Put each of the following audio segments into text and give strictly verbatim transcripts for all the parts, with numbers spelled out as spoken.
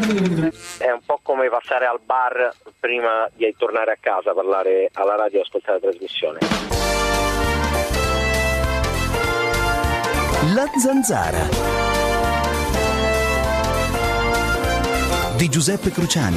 È un po' come passare al bar prima di tornare a casa, parlare alla radio e ascoltare la trasmissione. La Zanzara di Giuseppe Cruciani.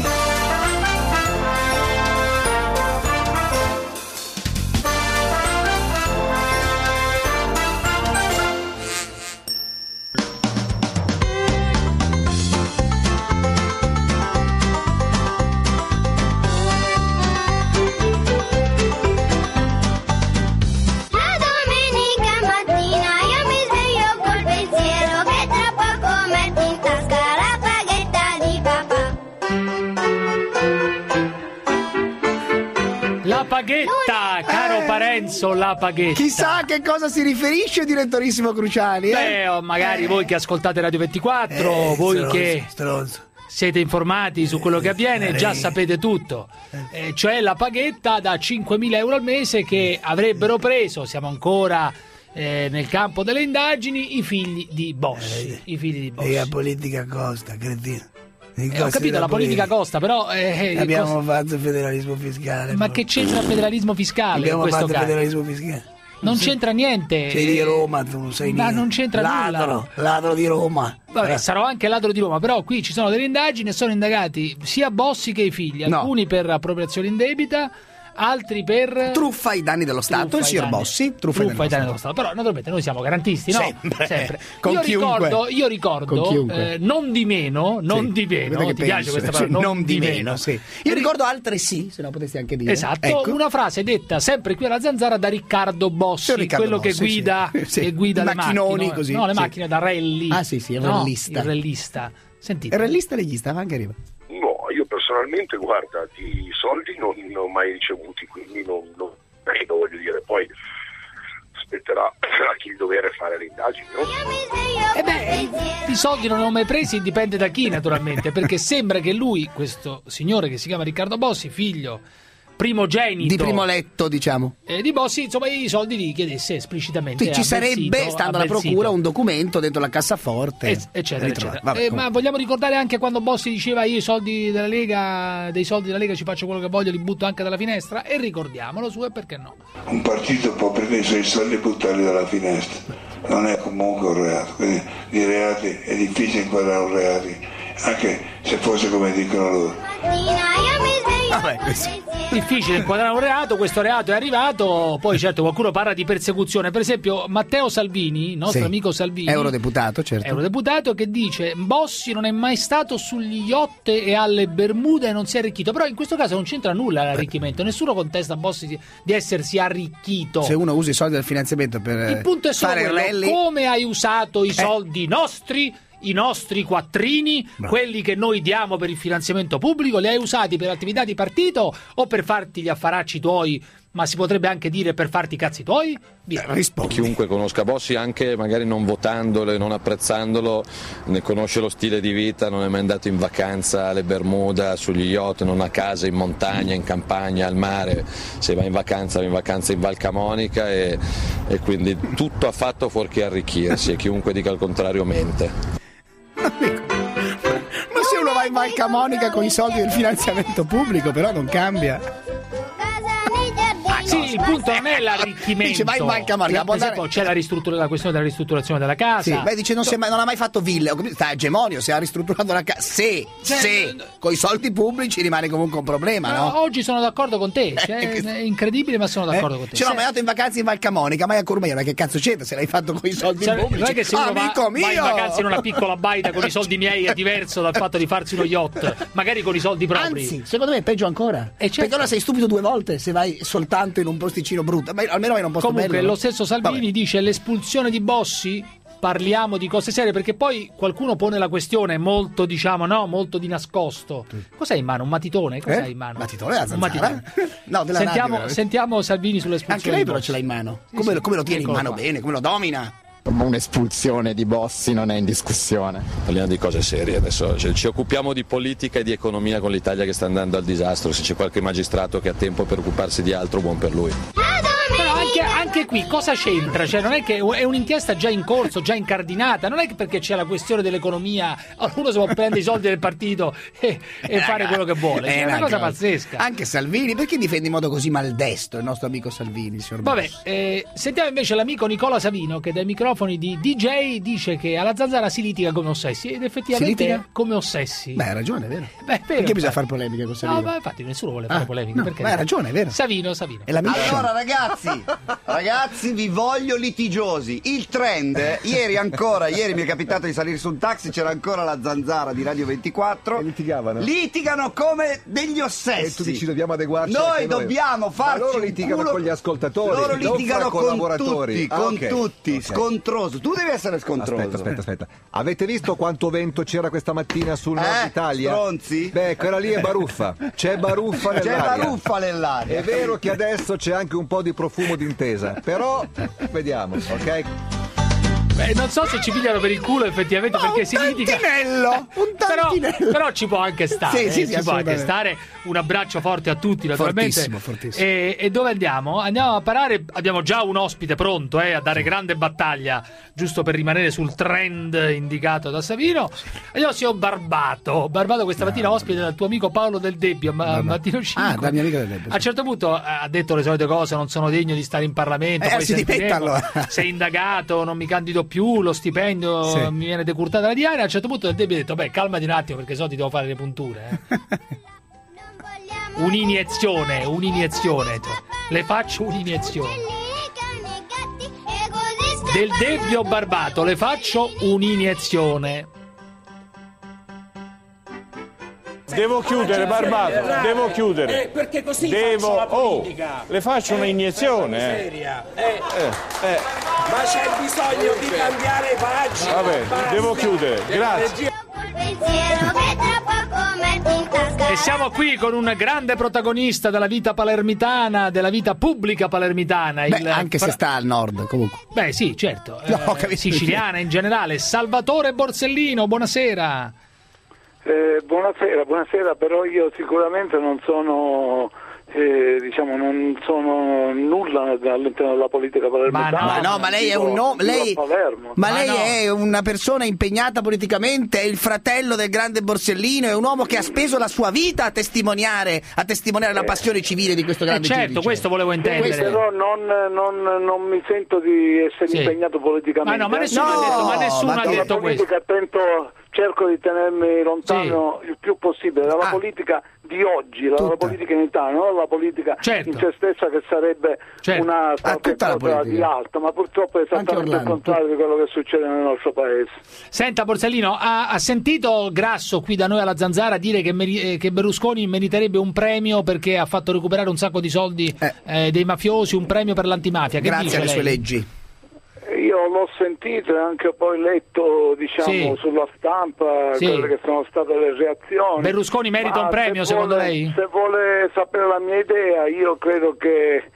Paghetta, caro eh, Parenzo, la paghetta. Chissà a che cosa si riferisce, direttorissimo Cruciani. Eh? Beh, oh, magari eh. voi che ascoltate Radio ventiquattro, eh, voi stronzo, che stronzo. siete informati su quello che avviene, eh, già sapete tutto. Eh, cioè la paghetta da cinquemila euro al mese che avrebbero preso, siamo ancora eh, nel campo delle indagini, i figli di Bossi. Eh, I figli di Bossi. E la politica costa, cretino. Eh, ho capito, la politica, politica costa, però eh, abbiamo costa... fatto federalismo fiscale. Ma però. che c'entra il federalismo fiscale? Abbiamo in questo fatto caso? federalismo fiscale. Non sì. c'entra niente. Sei di Roma, tu non sei niente. Ma non c'entra ladro, nulla. Ladro di Roma. Vabbè, eh. sarò anche ladro di Roma, però qui ci sono delle indagini e sono indagati sia Bossi che i figli, alcuni no. per appropriazione indebita, altri per truffa ai danni dello Stato, il signor Bossi, truffa, truffa ai danni dello Stato. Però naturalmente noi siamo garantisti, no? Sempre, Sempre. Con io chiunque. ricordo, io ricordo eh, non di meno, non sì. di meno, ti penso. piace questa parola? Non, non di di meno, meno. sì. Io ricordo altre sì, se no potessi anche dire. Esatto, ecco. Una frase detta sempre qui alla Zanzara da Riccardo Bossi, Riccardo quello Bossi, che guida, sì. Sì. che guida I le macchinoni, macchine, così. no, le sì. macchine da rally. Ah sì, sì, il no, rallista. Il rallista. Sentite. Il rallista leghista, ma anche arriva. No, io personalmente, guarda, di soldi non ne ho mai ricevuti, quindi non, non credo, voglio dire, poi spetterà a chi il dovere fare le indagini, no? E eh beh, i soldi non ne ho mai presi, dipende da chi naturalmente, perché sembra che lui, questo signore che si chiama Riccardo Bossi, figlio primogenito di primo letto, diciamo, eh, di Bossi, insomma i soldi li chiedesse esplicitamente. Sì, ci sarebbe, sito, stando alla procura, un documento dentro la cassaforte, es- eccetera, eccetera. Vabbè, eh, ma vogliamo ricordare anche quando Bossi diceva io i soldi della Lega, dei soldi della Lega ci faccio quello che voglio, li butto anche dalla finestra, e ricordiamolo su e perché no. Un partito può prendere i suoi soldi e buttarli dalla finestra, non è comunque un reato, quindi di reati è difficile inquadrare un reato, anche se fosse come dicono loro. Vabbè, questo. Difficile inquadrare un reato, questo reato è arrivato, poi certo qualcuno parla di persecuzione, per esempio Matteo Salvini, il nostro sì. amico Salvini, eurodeputato, certo. Eurodeputato, che dice Bossi non è mai stato sugli yacht e alle Bermuda e non si è arricchito, però in questo caso non c'entra nulla l'arricchimento, nessuno contesta a Bossi di, di essersi arricchito. Se uno usa i soldi del finanziamento per il punto è solo fare quello, rally, come hai usato i eh. soldi nostri, i nostri quattrini, Bravo. quelli che noi diamo per il finanziamento pubblico, li hai usati per attività di partito o per farti gli affaracci tuoi, ma si potrebbe anche dire per farti i cazzi tuoi? Via. Rispondi. Chiunque conosca Bossi, anche magari non votandolo e non apprezzandolo, ne conosce lo stile di vita, non è mai andato in vacanza alle Bermuda, sugli yacht, non ha casa in montagna, in campagna, al mare, se va in vacanza va in vacanza in Val Camonica e, e quindi tutto ha fatto fuorché arricchirsi, e chiunque dica il contrario mente. Ma se uno va in Val Camonica con i soldi del finanziamento pubblico, però non cambia. Sì, il punto non è l'arricchimento. Dice vai in Val Camonica, per esempio, c'è la, ristruttura, la questione della ristrutturazione della casa. Sì, beh, dice non, si è mai, non ha mai fatto ville, ho capito, sta egemonio, se ha ristrutturato la casa. Se, cioè, se con i soldi pubblici rimane comunque un problema, no? no? Oggi sono d'accordo con te, cioè, è incredibile, ma sono d'accordo eh? con te. Cioè, no, ma è andato in vacanza in Val Camonica, mai a Corumbia, ma che cazzo c'entra se l'hai fatto con i soldi cioè, pubblici? Non è che se uno amico va, mio! va in vacanza in una piccola baita con i soldi miei è diverso dal fatto di farsi uno yacht, magari con i soldi propri. Anzi, secondo me è peggio ancora. E certo. Perché ora sei stupido due volte se vai soltanto in un posticino brutto, ma almeno vai in un posto Comunque, bello. lo stesso Salvini Vabbè. dice l'espulsione di Bossi, parliamo di cose serie, perché poi qualcuno pone la questione molto, diciamo, no, molto di nascosto. Cos'hai in mano? Un matitone? Cos'hai eh? in mano? Matitone della Un Zanzara? matitone. No, della sentiamo, radio, sentiamo Salvini sull'espulsione. Anche lei di però Bossi. ce l'ha in mano. Sì, Come, sì. come lo tiene in Eccolo mano qua. bene, come lo domina? Un'espulsione di Bossi non è in discussione. Parliamo di cose serie adesso, cioè, ci occupiamo di politica e di economia con l'Italia che sta andando al disastro, se c'è qualche magistrato che ha tempo per occuparsi di altro, buon per lui. Però anche, anche anche qui cosa c'entra? Cioè, non è che è un'inchiesta già in corso, già incardinata, non è che perché c'è la questione dell'economia uno si può prendere i soldi del partito e, e fare quello che vuole. Cioè, è una cosa pazzesca. Anche Salvini, perché difende in modo così maldestro il nostro amico Salvini, signor Vabbè, eh, sentiamo invece l'amico Nicola Savino che dai microfoni di D J dice che alla Zanzara si litiga come ossessi ed effettivamente è come ossessi. Beh, hai ragione, è vero. Beh, è vero, perché bisogna beh. fare polemica con Savino? No, ma infatti nessuno vuole fare ah, polemica. No, perché ma hai ragione, è vero. Savino, Savino. È la allora ragazzi, ragazzi vi voglio litigiosi. Il trend, eh, ieri ancora, ieri mi è capitato di salire su un taxi, c'era ancora la Zanzara di Radio ventiquattro. E litigavano. Litigano come degli ossessi. E tu dici dobbiamo adeguarci. Noi anche noi dobbiamo farci. Ma loro litigano culo... con gli ascoltatori. Loro non litigano fra con collaboratori. tutti, Ah, con okay. tutti, okay. scontroso. Tu devi essere scontroso. Aspetta, aspetta, aspetta. Avete visto quanto vento c'era questa mattina sul Eh, nord Italia? stronzi? Beh, quella lì è baruffa. C'è baruffa nell'aria. C'è baruffa nell'aria. È vero che adesso c'è anche un po' di profumo d'intesa, però vediamo, ok? Beh, non so se ci pigliano per il culo effettivamente, ma perché si litiga. Un tantinello. Però, però ci può anche stare. Sì, sì, eh, sì, ci può anche assolutamente. stare. Un abbraccio forte a tutti, naturalmente. Fortissimo, fortissimo. E, e dove andiamo? Andiamo a parare. Abbiamo già un ospite pronto eh, a dare grande battaglia, giusto per rimanere sul trend indicato da Savino. Andiamo al signor Barbato. Barbato questa mattina ospite dal tuo amico Paolo Del Debbio, ma, Mattino cinque. Ah, da mio amico Del Debbio. A un certo punto ha detto le solite cose, non sono degno di stare in Parlamento. Eh, poi si dimetta, allora. sei indagato, non mi candido più, lo stipendio Sì. mi viene decurtata la diaria. A un certo punto Del Debbio ha detto: beh, calmati un attimo perché so ti devo fare le punture. Eh. Un'iniezione, un'iniezione. Cioè, le faccio un'iniezione. Del Debbio Barbato, le faccio un'iniezione. Devo chiudere, Barbato, devo chiudere. Eh, perché così devo, faccio la oh, politica. le faccio eh, un'iniezione. Eh. Seria. Eh. Eh, eh. Ma c'è bisogno di cambiare pagina. Vabbè, basta. devo chiudere, grazie. E siamo qui con un grande protagonista della vita palermitana, della vita pubblica palermitana. Beh, il anche fra... se sta al nord, comunque. Beh, sì, certo. No, eh, siciliana in generale. Salvatore Borsellino, buonasera. Eh, buonasera, buonasera, però io sicuramente non sono, eh, diciamo, non sono nulla all'interno della politica palermitana. Ma no, ma, no, ma lei è un no, lei, ma lei no. è una persona impegnata politicamente, è il fratello del grande Borsellino, è un uomo che ha speso la sua vita a testimoniare, a testimoniare la passione civile di questo grande eh certo, giudice. questo volevo intendere. Questo però non, non, non mi sento di essere Sì. impegnato politicamente. Ma no, ma nessuno ha detto, ma nessuno ma ha detto questo. Attento, cerco di tenermi lontano Sì. il più possibile dalla Ah. politica di oggi, dalla Tutta. politica in Italia, non dalla politica Certo. in se stessa che sarebbe Certo. una Ah, qualche tutta la cosa politica. di alto, ma purtroppo è Anche esattamente il Orlando, contrario di quello che succede nel nostro paese. Senta Borsellino, ha, ha sentito Grasso qui da noi alla Zanzara dire che, meri- eh, che Berlusconi meriterebbe un premio perché ha fatto recuperare un sacco di soldi Eh. eh, dei mafiosi, un premio per l'antimafia. Che Grazie dice alle lei? sue leggi. Io l'ho sentito e anche poi letto, diciamo, Sì. sulla stampa Sì. quelle che sono state le reazioni. Berlusconi merita Ma un premio, se secondo vuole- lei? Se vuole sapere la mia idea, io credo che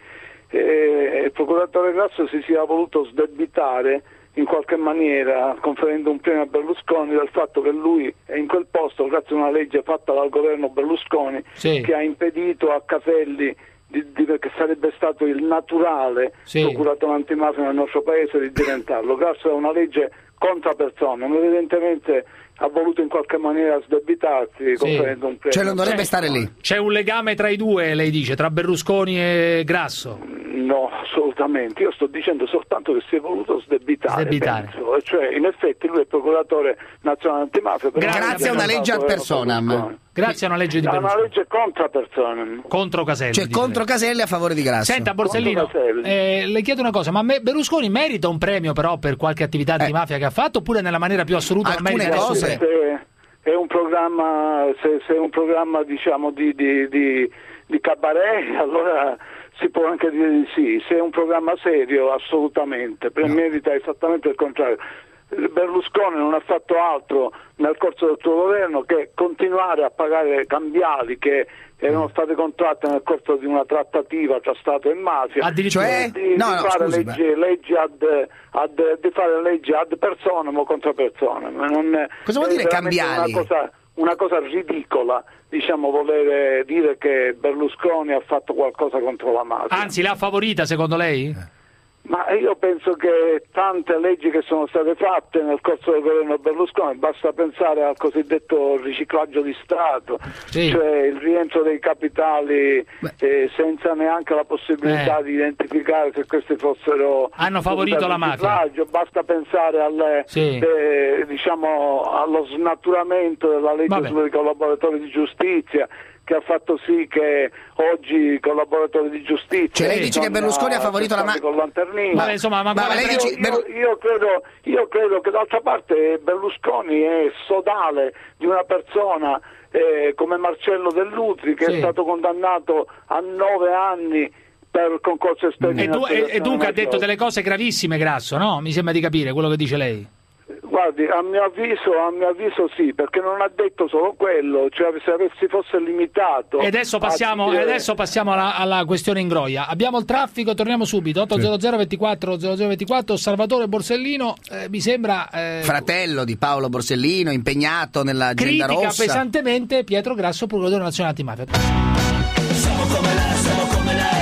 eh, il procuratore Grasso si sia voluto sdebitare in qualche maniera, conferendo un premio a Berlusconi, del fatto che lui è in quel posto grazie a una legge fatta dal governo Berlusconi Sì. che ha impedito a Caselli Di, di, che sarebbe stato il naturale Sì. procuratore antimafia nel nostro paese di diventarlo. Grazie a una legge contra persona, evidentemente ha voluto in qualche maniera sdebitarsi conferendo un premio. Cioè non dovrebbe C'è- stare lì. C'è un legame tra i due, lei dice, tra Berlusconi e Grasso? No, assolutamente. Io sto dicendo soltanto che si è voluto sdebitare. Sdebitare. penso. Cioè, in effetti lui è procuratore nazionale antimafia. per Grazie. una Grazie a una legge ad personam. Grazie a una legge di È una Berlusconi. legge contra personam. Contro Caselli. Cioè dice contro lei. Caselli a favore di Grasso. Senta Borsellino, Contro Caselli. eh, le chiedo una cosa, ma me- Berlusconi merita un premio però per qualche attività antimafia che ha fatto oppure nella maniera più assoluta non Alcune merita nessun cose. premio? Se è un programma, se, se è un programma diciamo di, di, di, di cabaret, allora si può anche dire di sì. Se è un programma serio, assolutamente, per merita esattamente il contrario. Berlusconi non ha fatto altro nel corso del suo governo che continuare a pagare cambiali che erano state contratte nel corso di una trattativa tra Stato e mafia, Addirittura. Cioè? di, No, di no, fare scusi, leggi, leggi ad, ad, di fare leggi ad personam o contra personam. Non è- Cosa vuol è dire veramente cambiali? Una cosa, una cosa ridicola, diciamo, voler dire che Berlusconi ha fatto qualcosa contro la mafia. Anzi, l'ha favorita secondo lei? Ma io penso che tante leggi che sono state fatte nel corso del governo Berlusconi, basta pensare al cosiddetto riciclaggio di Stato, sì. cioè il rientro dei capitali eh, senza neanche la possibilità eh. di identificare se questi fossero hanno favorito la mafia. Basta pensare alle, sì. eh, diciamo, allo snaturamento della legge Vabbè. sui collaboratori di giustizia, che ha fatto sì che oggi i collaboratori di giustizia... Cioè lei dice che Berlusconi ha favorito la mafia? Con lanternino. Ma insomma, ma, ma lei io, dice... io, io, credo, io credo che d'altra parte Berlusconi è sodale di una persona eh, come Marcello Dell'Utri, che sì. è stato condannato a nove anni per concorso esterno. E, du- e, e dunque ha detto delle cose gravissime, Grasso, no? Mi sembra di capire quello che dice lei. Guardi, a mio avviso, a mio avviso sì, perché non ha detto solo quello, cioè se avessi fosse limitato... E adesso passiamo, dire... adesso passiamo alla, alla questione Ingroia. Abbiamo il traffico, torniamo subito, otto zero zero ventiquattro zero zero ventiquattro, Salvatore Borsellino, eh, mi sembra... Eh... fratello di Paolo Borsellino, impegnato nell'agenda rossa. Critica pesantemente Pietro Grasso, procuratore nazionale antimafia. Siamo come lei, siamo come lei.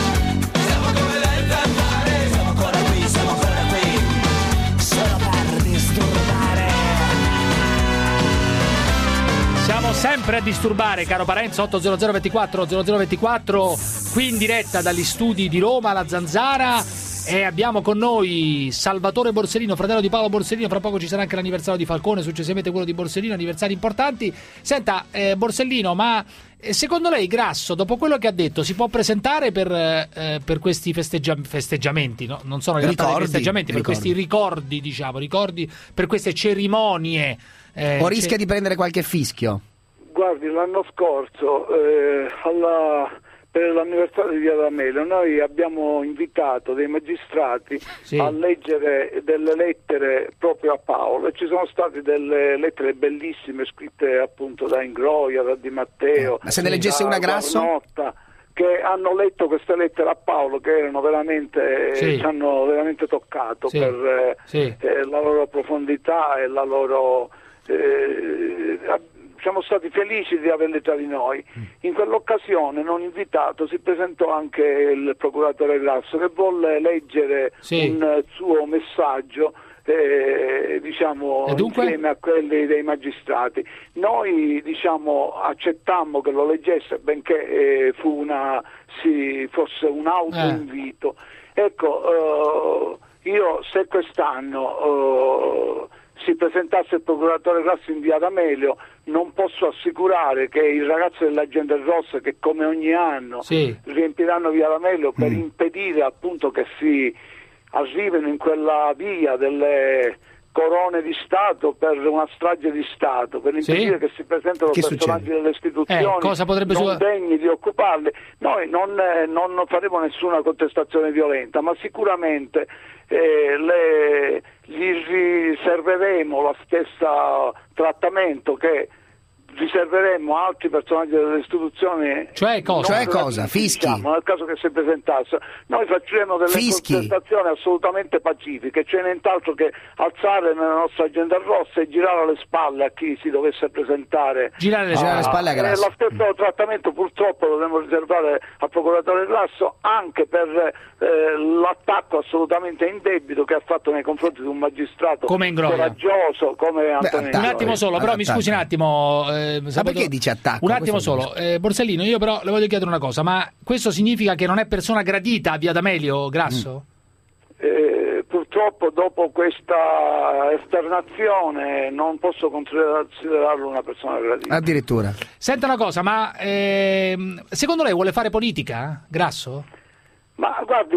Siamo sempre a disturbare, caro Parenzo. Otto zero zero ventiquattro zero zero ventiquattro, qui in diretta dagli studi di Roma, la Zanzara, e abbiamo con noi Salvatore Borsellino, fratello di Paolo Borsellino. Fra poco ci sarà anche l'anniversario di Falcone, successivamente quello di Borsellino, anniversari importanti. Senta, eh, Borsellino, ma secondo lei Grasso, dopo quello che ha detto, si può presentare per, eh, per questi festeggia- festeggiamenti, no? Non sono in realtà dei festeggiamenti, ricordi. Per questi ricordi, diciamo, ricordi per queste cerimonie? Eh, o rischia di prendere qualche fischio? Guardi, l'anno scorso eh, alla, per l'anniversario di Via D'Amelio noi abbiamo invitato dei magistrati sì. a leggere delle lettere proprio a Paolo, e ci sono state delle lettere bellissime scritte appunto da Ingroia, da Di Matteo. Ma se ne leggesse una, Grasso? Guarnotta, che hanno letto queste lettere a Paolo, che erano veramente sì. ci hanno veramente toccato sì. per eh, sì. eh, la loro profondità e la loro eh, siamo stati felici di averli tra di noi. In quell'occasione, non invitato, si presentò anche il procuratore Grasso, che volle leggere sì. un suo messaggio eh, diciamo insieme a quelli dei magistrati. Noi diciamo accettammo che lo leggesse, benché eh, fu una si fosse un autoinvito. Eh. Ecco, eh, io se quest'anno eh, si presentasse il procuratore Grasso in Via D'Amelio, non posso assicurare che i ragazzi dell'Agenda Rossa, che come ogni anno sì. riempiranno Via D'Amelio per mm. impedire appunto che si arrivino in quella via delle corone di Stato per una strage di Stato, per impedire sì? che si presentano che personaggi succede? delle istituzioni eh, cosa potrebbe non su... degni di occuparli. Noi non, eh, non faremo nessuna contestazione violenta, ma sicuramente eh, le, gli riserveremo lo stesso trattamento che riserveremo a altri personaggi delle istituzioni. Cioè cosa? Cioè cosa? Fischi? Diciamo, nel caso che si presentasse. Noi facciamo delle Fischi. contestazioni assolutamente pacifiche, c'è nient'altro che alzare nella nostra agenda rossa e girare le spalle a chi si dovesse presentare. Girare le, girare le spalle a Grasso. Lo stesso trattamento purtroppo dovremmo riservare al procuratore Grasso anche per eh, l'attacco assolutamente indebito che ha fatto nei confronti di un magistrato come coraggioso come Antonio. Un attimo solo, però mi scusi un attimo. Eh, ma perché dice attacco? Un attimo solo, eh, Borsellino, io però le voglio chiedere una cosa, ma questo significa che non è persona gradita a Via D'Amelio, Grasso? Mm. Eh, purtroppo dopo questa esternazione non posso considerarlo una persona gradita. Addirittura. Senta una cosa, ma eh, secondo lei vuole fare politica, Grasso? Ma guardi,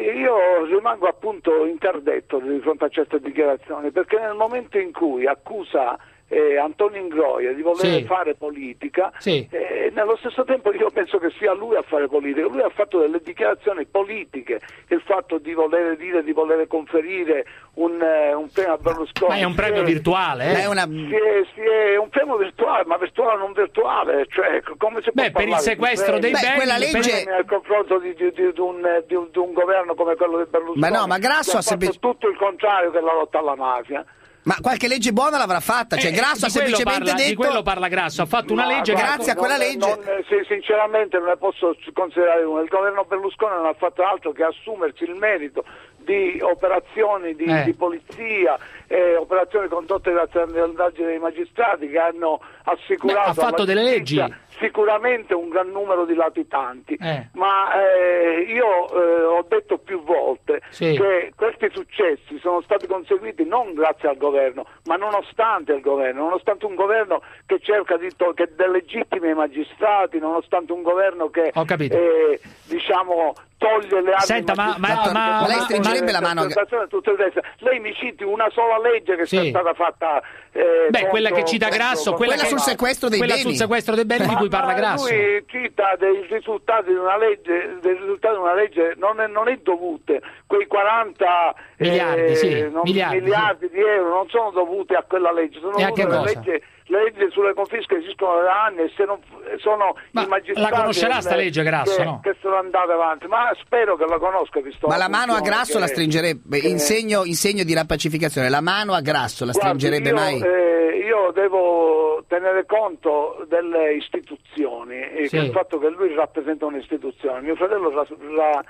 io rimango appunto interdetto di fronte a certe dichiarazioni, perché nel momento in cui accusa Eh, Antonio Ingroia di voler sì. fare politica sì. eh, nello stesso tempo io penso che sia lui a fare politica. Lui ha fatto delle dichiarazioni politiche, il fatto di voler dire di voler conferire un, eh, un premio a Berlusconi. Ma è un premio si virtuale eh? è, una... si è, si è un premio virtuale, ma virtuale o non virtuale, cioè come si può Beh, per il sequestro dei Beh, beni quella legge nel confronto di, di, di, di, un, di, un, di un governo come quello di Berlusconi. Ma no, ma Grasso ha semplice... fatto tutto il contrario che la lotta alla mafia. Ma qualche legge buona l'avrà fatta, cioè eh, Grasso ha semplicemente parla, detto... Di quello parla Grasso, ha fatto una legge... Guarda, grazie a quella non, legge... Non, sì, sinceramente non ne posso considerare uno. Il governo Berlusconi non ha fatto altro che assumersi il merito di operazioni di, Eh. di polizia, eh, operazioni condotte grazie all'indagine dei magistrati che hanno assicurato Beh, ha fatto alla delle giustizia leggi. sicuramente un gran numero di latitanti, Eh. ma eh, io eh, ho detto più volte Sì. che questi successi sono stati conseguiti non grazie al governo, ma nonostante il governo, nonostante un governo che cerca di to- che delegittima i magistrati, nonostante un governo che Ho capito. eh, diciamo toglie le armi Senta, ma- ai ma- magistrati, ma- ma lei stringerebbe la mano a- interpretazione e tutto il resto. Lei mi citi una sola legge che Sì. sia stata fatta eh, Beh, contro- quella che cita contro- Grasso, contro- quella, Quella che- sul sequestro dei quella beni. sul sequestro dei beni di Ma- cui parla ma Grasso. Lui cita dei risultati di una legge, dei risultati di una legge non è, non è dovute, quei quaranta Miliardi, eh, sì, non- miliardi, miliardi di euro non sono dovuti a quella legge, sono E a dovute che alle cosa? leggi, le leggi sulle confische esistono da anni e se non sono Ma i magistrati la conoscerà del- sta legge, Grasso, che, no? che sono andati avanti, ma spero che la conosca, visto Ma la la mano a funzione Grasso che- la stringerebbe, che- in segno, in segno di rapacificazione, la mano a Grasso la Guardi, stringerebbe io, mai? eh, io devo tenere conto delle istituzioni e Sì. del fatto che lui rappresenta un'istituzione. Mio fratello ra- ra-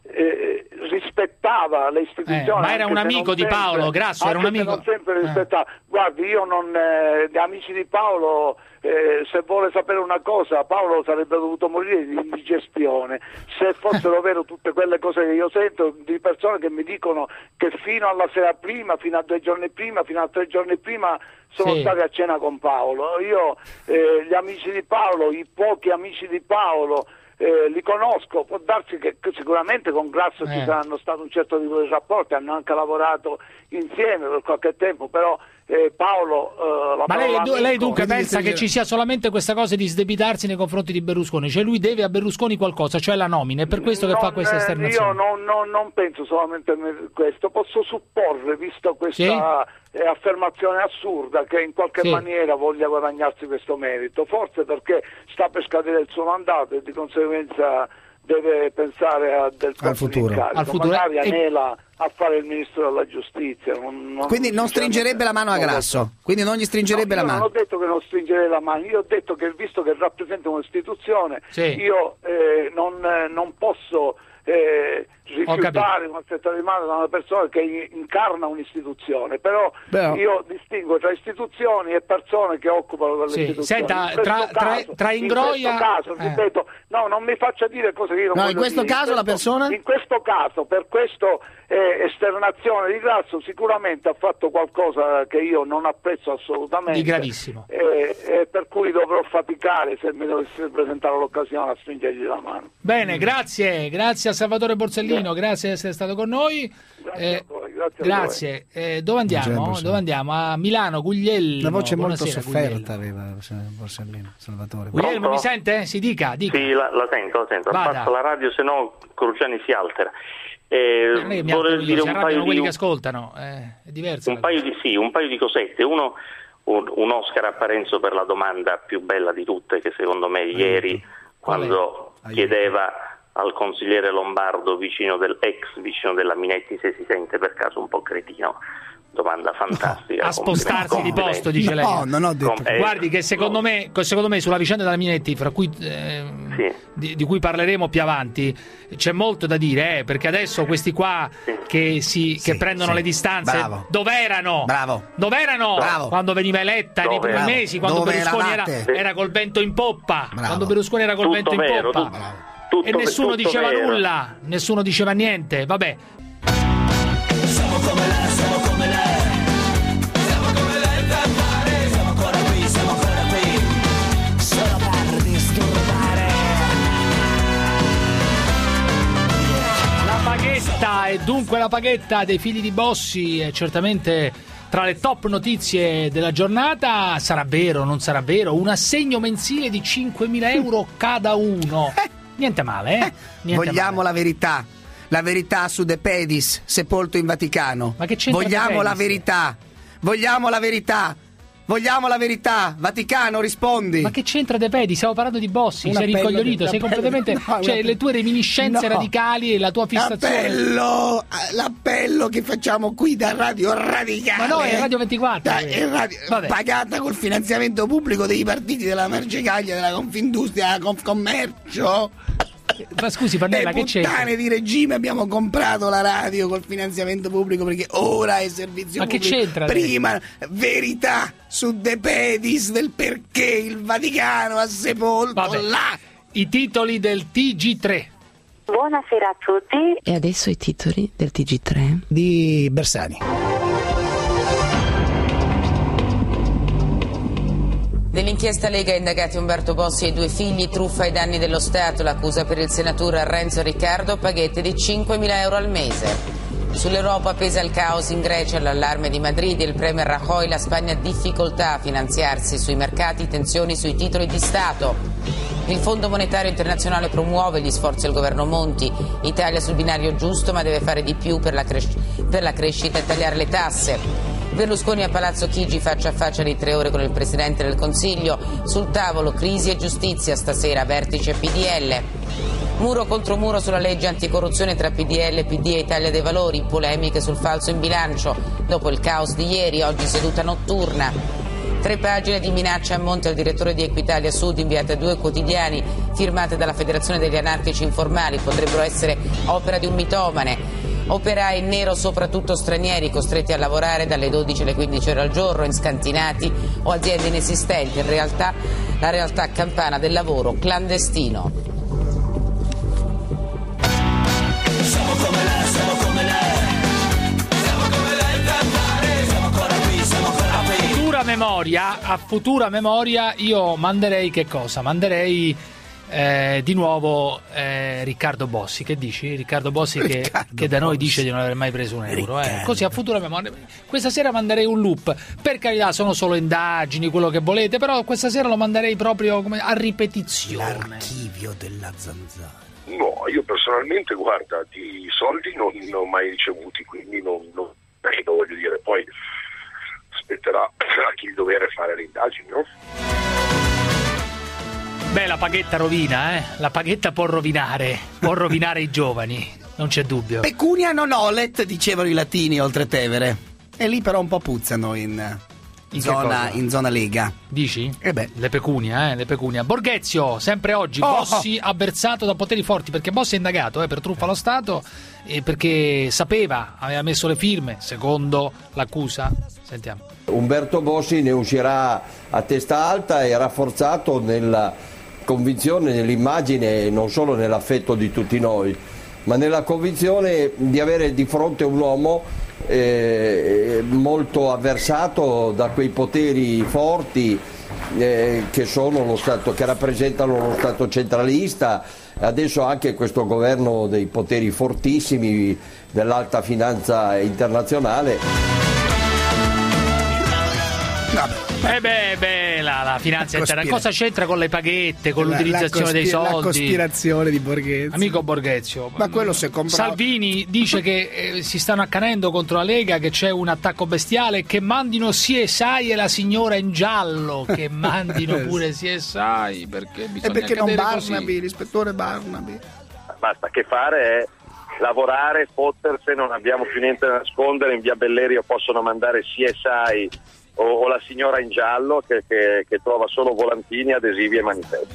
eh, rispettava le istituzioni. Eh, ma era anche un se amico non di sempre- Paolo, Grasso era un anche se amico. non sempre Eh. rispettava. Guardi, io non eh, gli amici di Paolo, eh, se vuole sapere una cosa, Paolo sarebbe dovuto morire di indigestione se fossero vero tutte quelle cose che io sento di persone che mi dicono che fino alla sera prima, fino a due giorni prima, fino a tre giorni prima sono Sì. stati a cena con Paolo. Io eh, gli amici di Paolo, i pochi amici di Paolo eh, li conosco, può darsi che, che sicuramente con Grasso ci Eh. saranno stati un certo tipo di rapporti, hanno anche lavorato insieme per qualche tempo, però eh, Paolo eh, la Ma lei, parola lei amico- dunque pensa che ci sia solamente questa cosa di sdebitarsi nei confronti di Berlusconi? Cioè lui deve a Berlusconi qualcosa, cioè la nomina, è per questo che Non, fa questa eh, esternazione? Io non, non- non penso solamente a questo, posso supporre, visto questa eh, affermazione assurda, che in qualche Sì. maniera voglia guadagnarsi questo merito, forse perché sta per scadere il suo mandato e di conseguenza deve pensare a del Al futuro. incarico. Al futuro. Magari E- anela a fare il ministro della giustizia. Non, non- Quindi non stringerebbe la mano a non lo so. Grasso, quindi non gli stringerebbe No, la io mano. non ho detto che non stringerei la mano, io ho detto che visto che rappresenta un'istituzione, Sì. io eh, non, eh, non posso eh, rifiutare una stretta di mano da una persona che in- incarna un'istituzione, però Beh. io distingo tra istituzioni e persone che occupano delle Sì. istituzioni. Senta, In questo tra- tra- caso- tra Ingroia- in questo caso, eh. ripeto, no, non mi faccia dire cose che io non No, in voglio questo dire. caso la questo- persona? in questo caso, per questo eh, esternazione di Grasso, sicuramente ha fatto qualcosa che io non apprezzo assolutamente. Di gravissimo. Eh, eh, per cui dovrò faticare, se mi dovesse presentare l'occasione, a stringergli la mano. Bene, grazie, grazie a Salvatore Borsellino, grazie di essere stato con noi. Grazie Eh, a voi, grazie a grazie. Eh, dove andiamo? Borsellino. Dove andiamo? A Milano, Guglielmo. Una voce molto Buonasera, sofferta Guglielmo. aveva Borsellino, Salvatore. Guglielmo, mi sente? Si dica, dica. Sì, la, la sento, la sento. Vada. Abbassa la radio, se no Cruciani si altera. Eh, Non è che mi vorrei arrabbio dire io, si un arrabbiano paio quelli di, che ascoltano, eh, è diverso. un paio di sì, un paio di cosette. Uno, un, un Oscar a Parenzo per la domanda più bella di tutte, che secondo me ieri, quando chiedeva al consigliere Lombardo, vicino del ex vicino della Minetti, se si sente per caso un po' cretino. Domanda fantastica. A spostarsi di posto, dice lei. No, non ho detto. Com- eh, Guardi che secondo me, secondo me sulla vicenda della Minetti, fra cui, eh, Sì. di, di cui parleremo più avanti, c'è molto da dire, eh, perché adesso questi qua che, si, che Sì, prendono sì. le distanze, Bravo. dov'erano? Bravo. Dov'erano? Bravo. Quando veniva eletta nei Dove? primi Bravo. mesi, quando Dove Berlusconi era, eravate? era col vento in poppa, Bravo. quando Berlusconi era col Tutto vento in vero, poppa. tutto- tutto- E nessuno tutto diceva vero. nulla, nessuno diceva niente, vabbè. Siamo come lei, siamo come lei. Siamo come lei per mare. Siamo ancora qui, siamo ancora qui. Solo per disturbare. La paghetta, e dunque la paghetta dei figli di Bossi è certamente tra le top notizie della giornata. Sarà vero, non sarà vero? Un assegno mensile di cinquemila euro cada uno. Niente male, eh? Niente Vogliamo male. la verità, la verità su De Pedis, sepolto in Vaticano. Ma che c'entra Vogliamo De la Pedis? verità, vogliamo la verità, vogliamo la verità. Vaticano, rispondi. Ma che c'entra De Pedi? Stiamo parlando di Bossi, Un sei appello rincoglionito, di- sei un appello- completamente... no, cioè un- le tue reminiscenze No. radicali e la tua fissazione... L'appello, l'appello che facciamo qui da Radio Radicale. Ma no, è Radio ventiquattro. Da- è radio- Vabbè. pagata col finanziamento pubblico dei partiti della Marcegaglia, della Confindustria, della Confcommercio. Ma scusi Pannella, e che c'è? puttane di regime abbiamo comprato la radio col finanziamento pubblico perché ora è servizio Ma pubblico. che c'entra? Prima verità su De Pedis del perché il Vaticano ha sepolto Vabbè. là. I titoli del T G tre. Buonasera a tutti. E adesso i titoli del T G tre di Bersani. Nell'inchiesta Lega indagati Umberto Bossi e i due figli, truffa ai danni dello Stato, l'accusa per il senatore Renzo Riccardo, paghette di cinquemila euro al mese. Sull'Europa pesa il caos in Grecia, l'allarme di Madrid, il premier Rajoy, la Spagna difficoltà a finanziarsi sui mercati, tensioni sui titoli di Stato. Il Fondo Monetario Internazionale promuove gli sforzi del governo Monti, Italia sul binario giusto ma deve fare di più per la, cres- per la crescita e tagliare le tasse. Berlusconi a Palazzo Chigi faccia a faccia di tre ore con il Presidente del Consiglio, sul tavolo crisi e giustizia, stasera vertice P D L. Muro contro muro sulla legge anticorruzione tra P D L, P D e Italia dei Valori, polemiche sul falso in bilancio, dopo il caos di ieri, oggi seduta notturna. Tre pagine di minacce a monte al direttore di Equitalia Sud inviate a due quotidiani, firmate dalla Federazione degli Anarchici Informali, potrebbero essere opera di un mitomane. Operai in nero, soprattutto stranieri, costretti a lavorare dalle dodici alle quindici ore al giorno in scantinati o aziende inesistenti. In realtà la realtà campana del lavoro clandestino. Siamo come lei, siamo come lei. Siamo come lei cantare. Siamo ancora qui, siamo ancora qui. A futura memoria, a futura memoria io manderei che cosa? Manderei Eh, di nuovo eh, Riccardo Bossi. Che dici? Riccardo Bossi che, che da noi dice di non aver mai preso un euro, eh. Così a futura memoria. Questa sera manderei un loop, per carità sono solo indagini, quello che volete, però questa sera lo manderei proprio come a ripetizione. L'archivio della Zanzara. No, io personalmente, guarda, di soldi non ne ho mai ricevuti, quindi non, non credo, voglio dire, poi spetterà a chi il dovere fare le indagini, no? Beh, la paghetta rovina, eh? La paghetta può rovinare, può rovinare i giovani, non c'è dubbio. Pecunia non olet, dicevano i latini oltretevere. E lì però un po' puzzano in, In zona, in zona Lega. Dici? Eh beh. Le pecunia, eh, le pecunia. Borghezio, sempre oggi, Oh, Bossi avversato da poteri forti, perché Bossi è indagato eh, per truffa allo Stato e perché sapeva, aveva messo le firme, secondo l'accusa. Sentiamo. Umberto Bossi ne uscirà a testa alta e rafforzato nella convinzione, nell'immagine, non solo nell'affetto di tutti noi, ma nella convinzione di avere di fronte un uomo eh, molto avversato da quei poteri forti eh, che sono lo Stato, che rappresentano lo Stato centralista, adesso anche questo governo dei poteri fortissimi dell'alta finanza internazionale. Eh beh, beh la, la finanza La interna cospira- cosa c'entra con le paghette, con La- l'utilizzazione la dei cospi- soldi? La cospirazione di Borghezio. Amico Borghezio, Ma quello se compra... Salvini dice che eh, si stanno accanendo contro la Lega, che c'è un attacco bestiale, che mandino C S I e la signora in giallo, che mandino pure C S I, perché bisogna E perché non cadere Barnaby, così. l'ispettore Barnaby? Basta che fare è lavorare, fottersi, non abbiamo più niente da nascondere, in via Bellerio possono mandare C S I o, o la signora in giallo che, che, che trova solo volantini, adesivi e manifesti.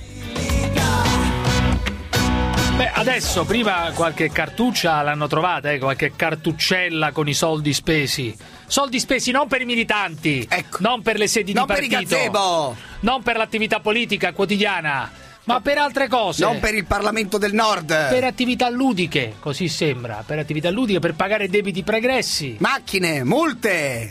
Beh, adesso prima qualche cartuccia l'hanno trovata, eh, qualche cartuccella con i soldi spesi. Soldi spesi non per i militanti, Ecco. non per le sedi Non di per i partito, gazebo. non per l'attività politica quotidiana, ma per altre cose. Non per il Parlamento del Nord. Per attività ludiche, così sembra, per attività ludiche, per pagare debiti pregressi. Macchine, multe.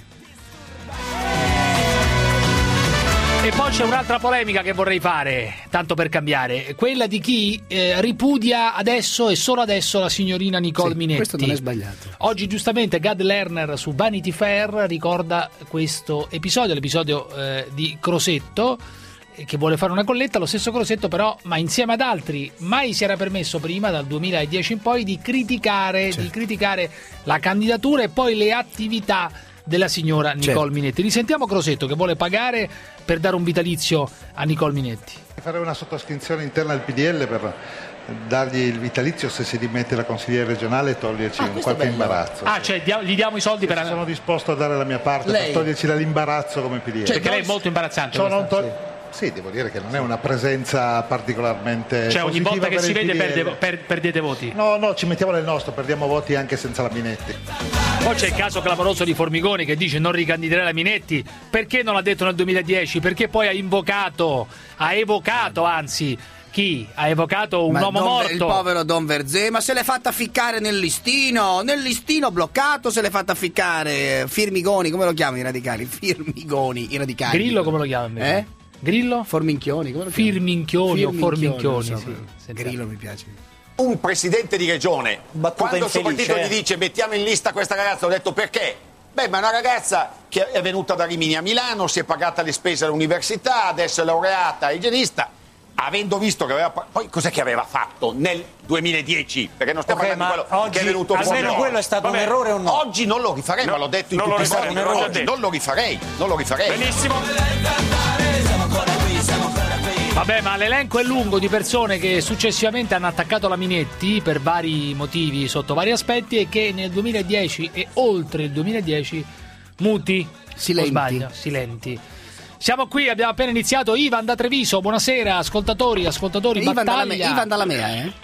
E poi c'è un'altra polemica che vorrei fare, tanto per cambiare, quella di chi eh, ripudia adesso e solo adesso la signorina Nicole Sì, Minetti. questo non è sbagliato. Oggi giustamente Gad Lerner su Vanity Fair ricorda questo episodio, l'episodio eh, di Crosetto, eh, che vuole fare una colletta, lo stesso Crosetto però, ma insieme ad altri, mai si era permesso prima, dal duemiladieci in poi, di criticare, Certo. di criticare la candidatura e poi le attività della signora Nicole Certo. Minetti. Risentiamo Crosetto che vuole pagare per dare un vitalizio a Nicole Minetti. Fare una sottoscrizione interna del P D L per dargli il vitalizio se si dimette la consigliere regionale e toglierci un qualche imbarazzo. Ah, cioè dia- gli diamo i soldi per... Sono disposto a dare la mia parte Lei? per toglierci dall'imbarazzo come P D L. Cioè, perché lei è molto imbarazzante. Ciò non questa. to- Sì, devo dire che non è una presenza particolarmente Cioè ogni volta positiva che per si il vede P D L. perde- per- perdete voti. No, no, ci mettiamo nel nostro, perdiamo voti anche senza la Minetti. Poi c'è il caso clamoroso di Formigoni che dice non ricandiderà la Minetti. Perché non l'ha detto nel duemiladieci? Perché poi ha invocato, ha evocato anzi, chi? Ha evocato un Ma uomo Don- morto. il povero Don Verzé, ma se l'è fatta ficcare nel listino, nel listino bloccato se l'è fatta ficcare. Firmigoni, come lo chiamano i radicali? Firmigoni, i radicali. Grillo come lo chiama invece? Eh? Grillo? Forminchioni, come lo chiamano? Firminchioni o Forminchioni, non so, sì. però. Grillo mi piace. Un presidente di regione, quando il suo infelice, partito eh. gli dice mettiamo in lista questa ragazza, ho detto perché? Beh, ma è una ragazza che è venuta da Rimini a Milano, si è pagata le spese all'università, adesso è laureata, è igienista. Avendo visto che aveva. Poi cos'è che aveva fatto nel duemiladieci? Perché non stiamo Ok, parlando di ma quello oggi- che è venuto fuori. almeno quello è stato un errore o no? Oggi non lo rifarei, No, ma l'ho detto in non tutti lo i modi. rifarei, non l'ho Oggi detto. non lo rifarei, non lo rifarei. Benissimo. Vabbè, ma l'elenco è lungo di persone che successivamente hanno attaccato la Minetti per vari motivi, sotto vari aspetti, e che nel duemiladieci e oltre il duemiladieci muti, silenti. o sbaglio, silenti. Siamo qui, abbiamo appena iniziato. Ivan da Treviso, buonasera, ascoltatori, ascoltatori, Ivan dalla, me- battaglia. Ivan dalla Mea, eh?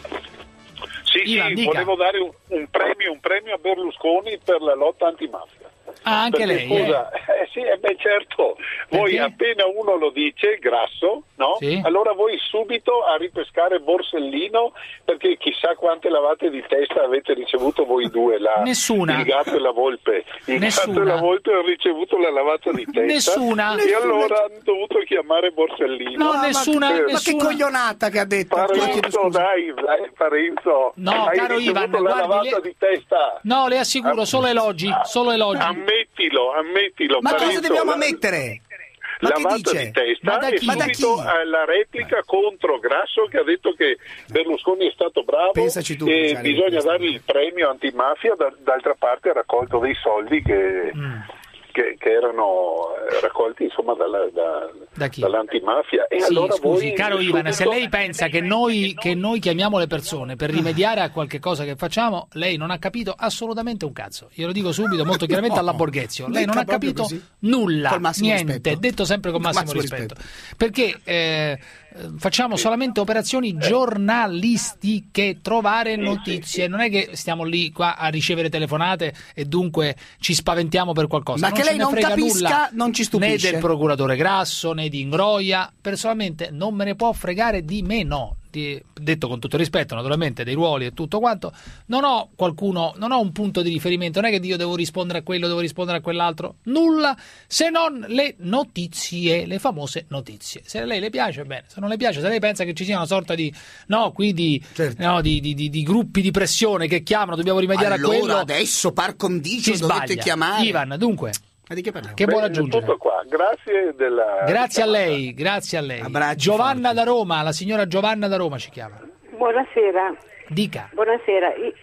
Sì, Ivan, sì, dica. volevo dare un, un premio, un premio a Berlusconi per la lotta antimafia. Ah, anche Perché, lei, scusa, eh? sì, eh beh certo, voi appena uno lo dice, grasso, no? Sì. Allora voi subito a ripescare Borsellino, perché chissà quante lavate di testa avete ricevuto voi due, la, Nessuna. il gatto e la volpe. Il Nessuna. gatto e la volpe hanno ricevuto la lavata di testa. Nessuna. E allora hanno dovuto chiamare Borsellino. No, nessuna- Ma, Ma che coglionata che ha detto. Parenzo, dai, dai, Parenzo. No, hai caro ricevuto Ivan, la guardi, lavata le- di testa. No, le assicuro, solo elogi, solo elogi. Ammettilo, ammettilo. Ma cosa Parenzo, dobbiamo la- ammettere? Ma che lavata dice? di testa Ma da e chi? Ma da subito chi? eh, la replica contro Grasso che ha detto che Berlusconi è stato bravo Pensaci tu, e Charlie, bisogna questo. dargli il premio antimafia, da- d'altra parte ha raccolto dei soldi che, che, che erano eh, raccolti insomma dalla, da- Da chi? dall'antimafia e Sì, allora scusi, voi caro Ivan, se subito- lei pensa che noi, che noi chiamiamo le persone per rimediare a qualche cosa che facciamo, lei non ha capito assolutamente un cazzo. Io lo dico subito, molto chiaramente alla Borghezio. Lei non ha Dica proprio capito così. nulla, Col massimo niente, rispetto. detto sempre con massimo, Massimo rispetto. Perché eh, facciamo solamente operazioni giornalistiche, trovare notizie. Non è che stiamo lì qua a ricevere telefonate e dunque ci spaventiamo per qualcosa. Ma che ce lei ne non frega capisca nulla, non ci né stupisce. del procuratore Grasso né di Ingroia. Personalmente non me ne può fregare di meno. Di, detto con tutto il rispetto naturalmente dei ruoli e tutto quanto, non ho qualcuno, non ho un punto di riferimento, non è che io devo rispondere a quello, devo rispondere a quell'altro, nulla se non le notizie, le famose notizie. Se a lei le piace, bene, se non le piace, se lei pensa che ci sia una sorta di no qui di, Certo. no, di, di, di, di gruppi di pressione che chiamano, dobbiamo rimediare Allora, a quello, adesso par condicio si dovete sbaglia. chiamare. Ivan, dunque, Ma di che parliamo? che vuole Bene, aggiungere? tutto qua. Grazie della Grazie a lei, grazie a lei. Abbracci Giovanna da Roma, la signora Giovanna da Roma ci chiama. Buonasera. Dica. Buonasera. I-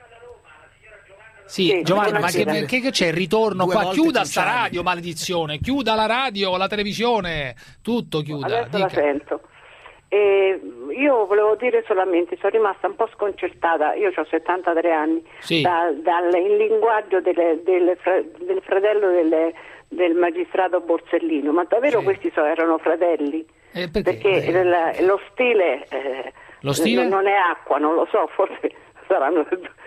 Sì, Sì, Giovanna, ma che, buonasera. che- che c'è il ritorno Due qua? volte Chiuda con sta Charlie. radio, maledizione, chiuda la radio, la televisione, tutto chiuda. Adesso la dica. sento. Eh, io volevo dire solamente, sono rimasta un po' sconcertata, io ho settantatré anni, Sì. da- dal il linguaggio delle- delle fra- del fratello delle- del magistrato Borsellino, ma davvero Sì. questi so- erano fratelli? Eh, perché? Perché Eh, il- lo stile, eh, Lo stile? non è acqua, non lo so, forse saranno...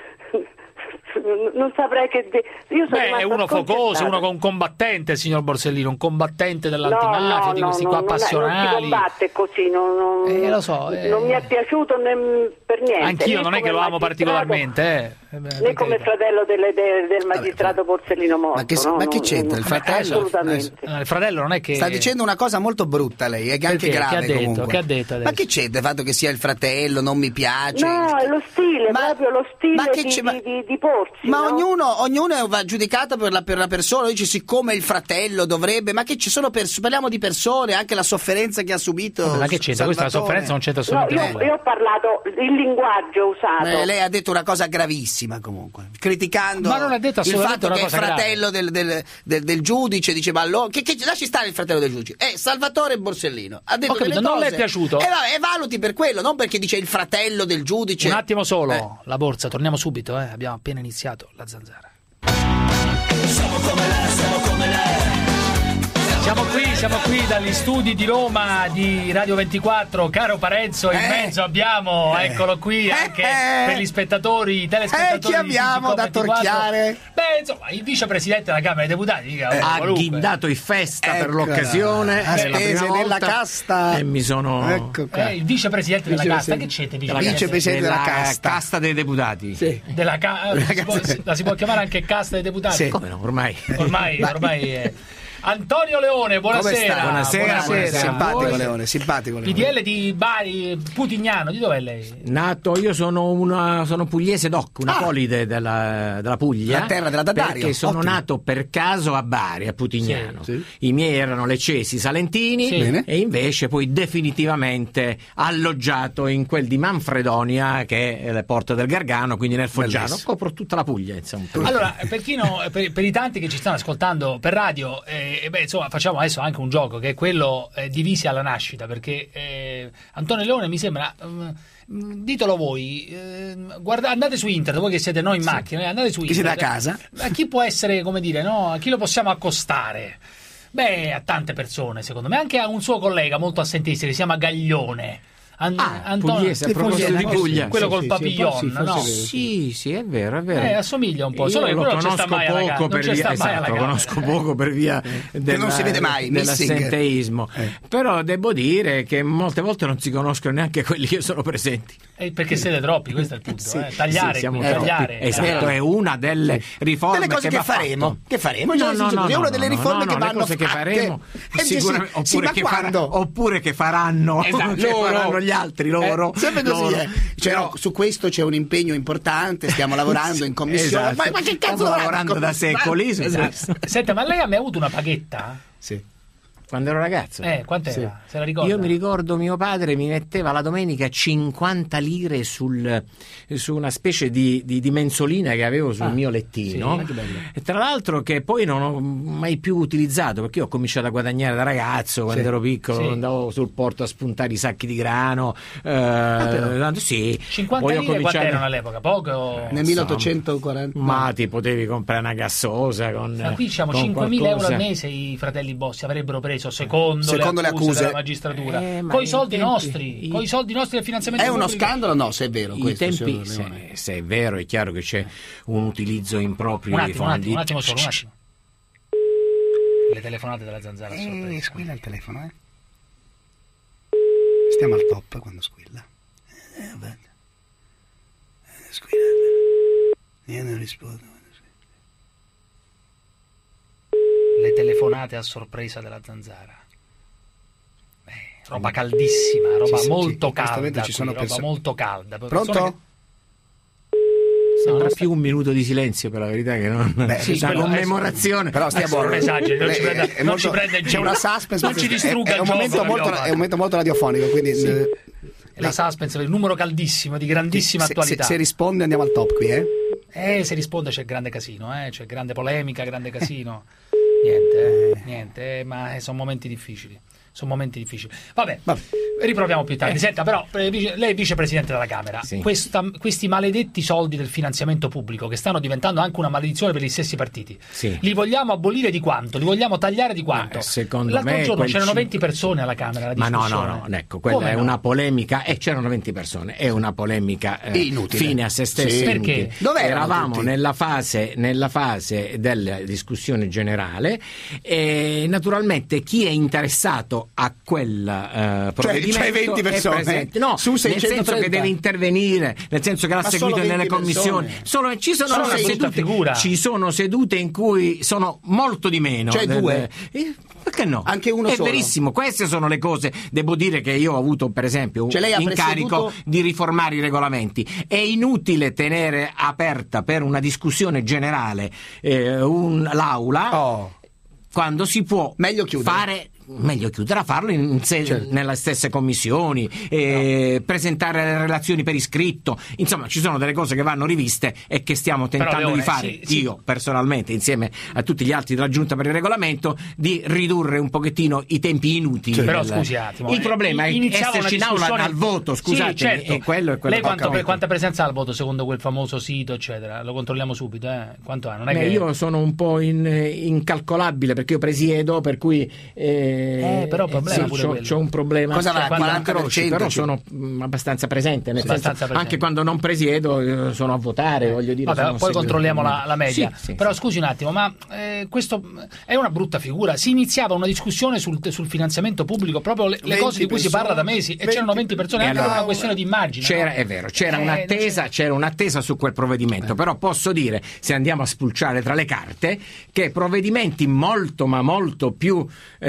non saprei che... de- Io sono Beh, è rimasta uno focoso, sconcertata. uno con combattente, signor Borsellino, un combattente No, dell'antimafia, no, di no, questi no, qua non è- Non passionali. si combatte così, non, non- Eh, lo so, eh. non mi è piaciuto né per niente. Anch'io né non è che come lo amo magistrato, particolarmente, eh. Eh, beh, né per come carità. fratello delle- de- del magistrato Borsellino morto. Ma che, no, ma che no, c'entra no, il fratello? Assolutamente. Eh, il fratello non è che... Sta dicendo una cosa molto brutta lei, e che anche Perché? grave Che ha detto? comunque. Che ha detto adesso? Ma che c'entra il fatto che sia il fratello, non mi piace? No, è lo stile, Ma- proprio lo stile ma che di, c'è- ma- di, di, di porsi. Ma no? ognuno, ognuno va giudicato per la, per la persona, dice siccome il fratello dovrebbe, ma che ci sono pers- parliamo di persone, anche la sofferenza che ha subito. Ma che c'entra? Questa la Salvatore. sofferenza non c'entra No, assolutamente io, nulla. io ho parlato il linguaggio usato. Eh, lei ha detto una cosa gravissima comunque, criticando Ma non ha detto il assolutamente fatto una che il cosa grave. fratello del, del- del- del giudice diceva allora, che, che lasci stare il fratello del giudice, è Salvatore Borsellino, ha detto Ho capito, delle non le cose. è piaciuto? E, va- e valuti per quello, non perché dice il fratello del giudice. Un attimo solo, Eh. la borsa, torniamo subito, eh. Abbiamo appena iniziato la zanzara. Siamo come lei, siamo come lei. Siamo qui, siamo qui dagli studi di Roma di Radio ventiquattro. Caro Parenzo, in Eh. mezzo abbiamo, Eh. eccolo qui, anche Eh. per gli spettatori, i telespettatori. Eh, chi abbiamo di da ventiquattro. torchiare? Beh, insomma, il vicepresidente della Camera dei Deputati, dica, Eh, ha qualunque. ghindato in festa per Eccola. l'occasione, A è la spese prima della volta, casta. e mi sono Ecco qua. Eh, il vicepresidente della casta, che Vicepresidente. c'è? Il vicepresidente della casta. casta dei deputati. Sì. Della ca- si può- la si può chiamare anche casta dei deputati? Sì. Come no, ormai. Ormai, ormai è. Antonio Leone, buonasera. Come sta? Buonasera, buonasera. Simpatico Voi- Leone, simpatico Leone. P D L di Bari, Putignano, di dov'è lei? Nato, io sono una sono pugliese doc, una Ah. polide della, della Puglia. La terra della Daddario. Perché sono Ottimo. nato per caso a Bari, a Putignano. Sì, sì. I miei erano leccesi salentini Sì. Bene. e invece poi definitivamente alloggiato in quel di Manfredonia, che è le porte del Gargano, quindi nel Foggiano. Bellissimo. Copro tutta la Puglia, insomma. Allora, per, chi no, per, per i tanti che ci stanno ascoltando per radio, eh, beh, insomma, facciamo adesso anche un gioco che è quello eh, divisi alla nascita, perché eh, Antonio Leone mi sembra, mm, ditelo voi, eh, guarda, andate su internet, voi che siete noi in macchina, eh, andate su Chi siete internet. a casa? A chi può essere, come dire, no? A chi lo possiamo accostare? Beh, a tante persone, secondo me, anche a un suo collega molto assentista che si chiama Gaglione. An- Ah, Antonio- pugliese, a proposito di Puglia. quello Sì, col sì, papillon, sì, forse no? Sì, sì, è vero, è vero. Eh, assomiglia un po', Io solo che lo quello non ci sta conosco mai alla poco Camera, per non ci via, sta mai alla esatto, lo Camera. conosco poco per via della- non si vede mai, missing. dell'assenteismo. Però devo dire che molte volte non si conoscono neanche quelli che sono presenti. Eh, perché siete troppi, questo è il punto. Sì, eh. Tagliare, sì, siamo quindi, troppi. tagliare. Esatto, è una delle riforme Delle cose che, che va faremo. fatto. Che faremo? No, Cioè, no, sì, no, è no, una delle no, riforme no, che le vanno cose che fatte. faremo, Eh, sì, sicuramente, sì, sì, oppure, ma che quando? farà- oppure che faranno, Esatto, che loro. faranno gli altri loro. Eh, sempre così, loro. eh. Cioè, no, su questo c'è un impegno importante, stiamo lavorando in commissione. Esatto. Ma, ma che cazzo Stiamo è? lavorando da secoli su Esatto. questo. Senta, ma lei ha mai avuto una paghetta? Sì. Quando ero ragazzo. Eh, quant'era? Se la ricorda? Io mi ricordo mio padre mi metteva la domenica cinquanta lire sul, su una specie di, di, di mensolina che avevo sul Ah, mio lettino. sì, che bello. E tra l'altro che poi non ho mai più utilizzato, perché io ho cominciato a guadagnare da ragazzo, quando Sì. ero piccolo, Sì. andavo sul porto a spuntare i sacchi di grano. Eh, tanto sì. cinquanta Poi ho lire quanto cominciato- erano all'epoca? Poco? Nel milleottocentoquaranta. Ma ti potevi comprare una gassosa con. Ma qui diciamo con cinquemila euro al qualcosa. mese i fratelli Bossi avrebbero preso secondo, Secondo le accuse. della magistratura. Eh, ma con i i soldi tempi- nostri, i- con i soldi nostri del finanziamento È uno pubblico. scandalo? No, se è vero I questo. tempi, signor Leone. se, se è vero, è chiaro che c'è un utilizzo improprio Un dei attimo, un fondi. attimo, un attimo solo, un attimo. Le telefonate della zanzara a Eh, sorpresa. squilla il telefono, eh. Stiamo al top quando squilla. Eh, vabbè. Eh, squilla. Io non rispondo. Le telefonate a sorpresa della zanzara. Beh, roba caldissima, roba Sì, sì, molto sì, calda. giustamente ci qui, sono roba perso- molto calda. Pronto? Persone che- Sembra No, più un minuto di silenzio, per la verità, che non Beh, sì, una quello- commemorazione. Però stia Adesso buono. non esageri, non ci Eh, prenda- è non molto- ci prenda in C'è giro. una suspense. Non ci distrugga è, è il un gioco momento che molto, abbiamo è un momento molto radiofonico, quindi eh, La suspense, il numero caldissimo, di grandissima se, attualità. se, se risponde andiamo al top qui, eh. Eh, se risponde c'è grande casino, eh? C'è grande polemica, grande casino. Niente, eh, niente, eh, ma eh, sono momenti difficili. Sono momenti difficili. Vabbè, riproviamo più tardi. Senta, però, eh, vice- lei è vicepresidente della Camera. Sì. Questa- questi maledetti soldi del finanziamento pubblico, che stanno diventando anche una maledizione per gli stessi partiti, Sì. li vogliamo abolire di quanto? Li vogliamo tagliare di quanto? Ma, secondo L'altro me giorno quel c'erano cin- venti persone alla Camera. alla Ma no, no, discussione. no, ecco, quella Come è no? una polemica, e c'erano venti persone, è una polemica eh, Inutile. fine a se stessa. Sì. inutile. Perché? Dove erano Eravamo tutti? nella fase, nella fase della discussione generale e naturalmente chi è interessato a quel eh, provvedimento cioè venti è persone? presente. No, Su nel senso seicentotrenta? che deve intervenire, nel senso che l'ha Ma seguito solo nelle venti commissioni. persone? Solo, ci sono, Sono una brutta sedute, figura. ci sono sedute in cui sono molto di meno. Cioè del- due? eh, perché no? Anche uno è solo? verissimo, queste sono le cose. Devo dire che io ho avuto, per esempio, Cioè lei ha incarico presieduto- di riformare i regolamenti. È inutile tenere aperta per una discussione generale eh, un- l'aula Oh. quando si può Meglio chiudere. fare meglio chiudere a farlo in se- certo. nelle stesse commissioni, eh, no. presentare le relazioni per iscritto, insomma ci sono delle cose che vanno riviste e che stiamo tentando Però, Leone, di fare, sì, io sì. personalmente insieme a tutti gli altri della Giunta per il Regolamento, di ridurre un pochettino i tempi inutili. Però del... scusi un attimo, il problema è esserci in aula al voto, scusate, sì, certo. e quello è quello Lei quanto, che quanta presenza ha al voto secondo quel famoso sito eccetera? Lo controlliamo subito, eh? Quanto ha? Non è Beh, che... io sono un po' in, incalcolabile perché io presiedo, per cui eh, eh, però problema sì, pure c'ho, quello. c'ho un problema. Cosa va? quaranta per cento, però sono mh, abbastanza presente, nel abbastanza senso, presente. anche quando non presiedo sono a votare, voglio dire. Vabbè, poi seguito. controlliamo la, la media. Sì, sì, però sì. scusi un attimo, ma eh, questo è una brutta figura. Si iniziava una discussione sul, sul finanziamento pubblico, proprio le, le cose di cui si parla da mesi, e c'erano venti persone, e anche allora, per una questione di immagine. C'era, no? È vero, c'era eh, un'attesa, c'era un'attesa su quel provvedimento, eh. però posso dire, se andiamo a spulciare tra le carte, che provvedimenti molto ma molto più eh,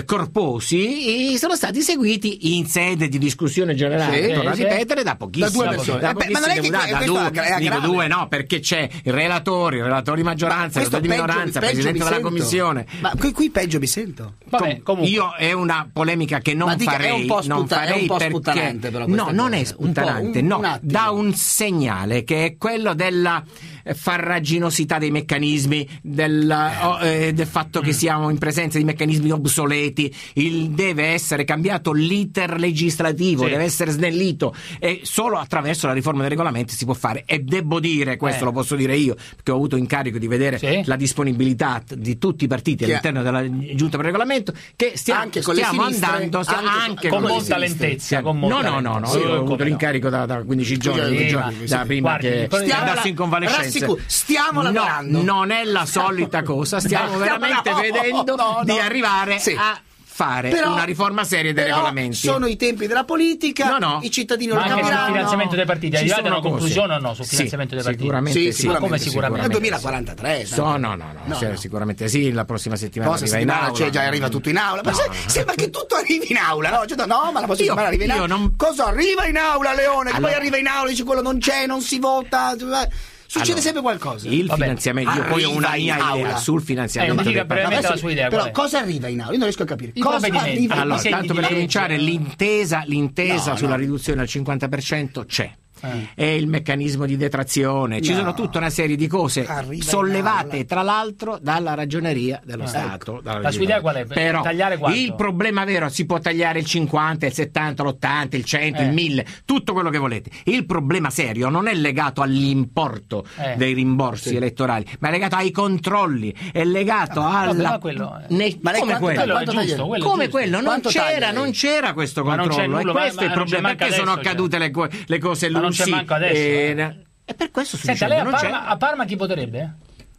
corposi sono stati seguiti in sede di discussione generale, sì, torno sì. a ripetere, da pochissimi. Da due persone. Da Eh beh, ma non è che da, da due, dico due no, perché c'è il relatore, il relatore di maggioranza, il relatore di minoranza, il presidente della commissione. Ma qui, qui peggio mi sento. Vabbè, Com- io è una polemica che non dica, farei, è un po' non sputta- farei è un po' perché sputtanante però no, questa non cosa. è sputtanante, un no, un attimo. dà un segnale che è quello della farraginosità dei meccanismi, del, oh, eh, del fatto che siamo in presenza di meccanismi obsoleti. Il deve essere cambiato l'iter legislativo, sì. deve essere snellito, e solo attraverso la riforma dei regolamenti si può fare. E devo dire, questo eh. lo posso dire io, perché ho avuto incarico di vedere sì. la disponibilità di tutti i partiti che all'interno della Giunta per il Regolamento, che stiamo, anche con stiamo le sinistre, andando anche, anche con, con molta lentezza, con molta no no no, no. Io ho avuto l'incarico da, da quindici giorni, sì, giorni sì, da sì. prima Guardi, che andassi in convalescenza. Stiamo no, lavorando. Non è la solita cosa, stiamo no, veramente no, vedendo no, no. di arrivare sì. a fare però, una riforma seria dei però regolamenti. Sono i tempi della politica, no, no. i cittadini ma lo anche capiranno. sul finanziamento dei partiti, arrivate a una cose. conclusione o no sul finanziamento sì, dei partiti? Sicuramente sì, sì. sicuramente, come sicuramente? Nel duemilaquarantatré. So, no, no, no, no, no. Sicuramente sì, la prossima settimana Cosa arriva in aula. Cioè, già arriva tutto in aula. Ma no, se, no, sembra no. che tutto arrivi in aula, no? Cioè, no, ma la prossima settimana arriva in aula. Non... Cosa arriva in aula, Leone? Che allora... poi arriva in aula e dice quello non c'è, non si vota. Succede allora, sempre qualcosa. Il Vabbè, finanziamento, io poi ho una mia idea sul finanziamento. Eh, dica brevemente la sua idea. Però cosa arriva in aula? Io non riesco a capire. I cosa arriva? Allora, tanto per cominciare, l'intesa, l'intesa no, sulla no. riduzione al cinquanta per cento c'è. Eh. È il meccanismo di detrazione, ci no. sono tutta una serie di cose Arriva sollevate tra l'altro dalla ragioneria dello eh. Stato. Ecco. La sua idea qual è? Però tagliare quanto? Il problema vero, si può tagliare il cinquanta, il settanta, l'ottanta, il cento, eh. il mille, tutto quello che volete. Il problema serio non è legato all'importo eh. dei rimborsi sì. elettorali, ma è legato ai controlli, è legato no, alla vabbè, quello è... ne... ma come quello, quello è giusto, quello come è giusto. quello non c'era, non c'era questo ma controllo, non c'è nulla, e questo ma, è il problema, perché sono adesso, accadute cioè. le, co- le cose ma non c'è Lucy, manco adesso. E, eh. e per questo sto Senta, dicendo, lei a non Parma, c'è. a Parma chi voterebbe?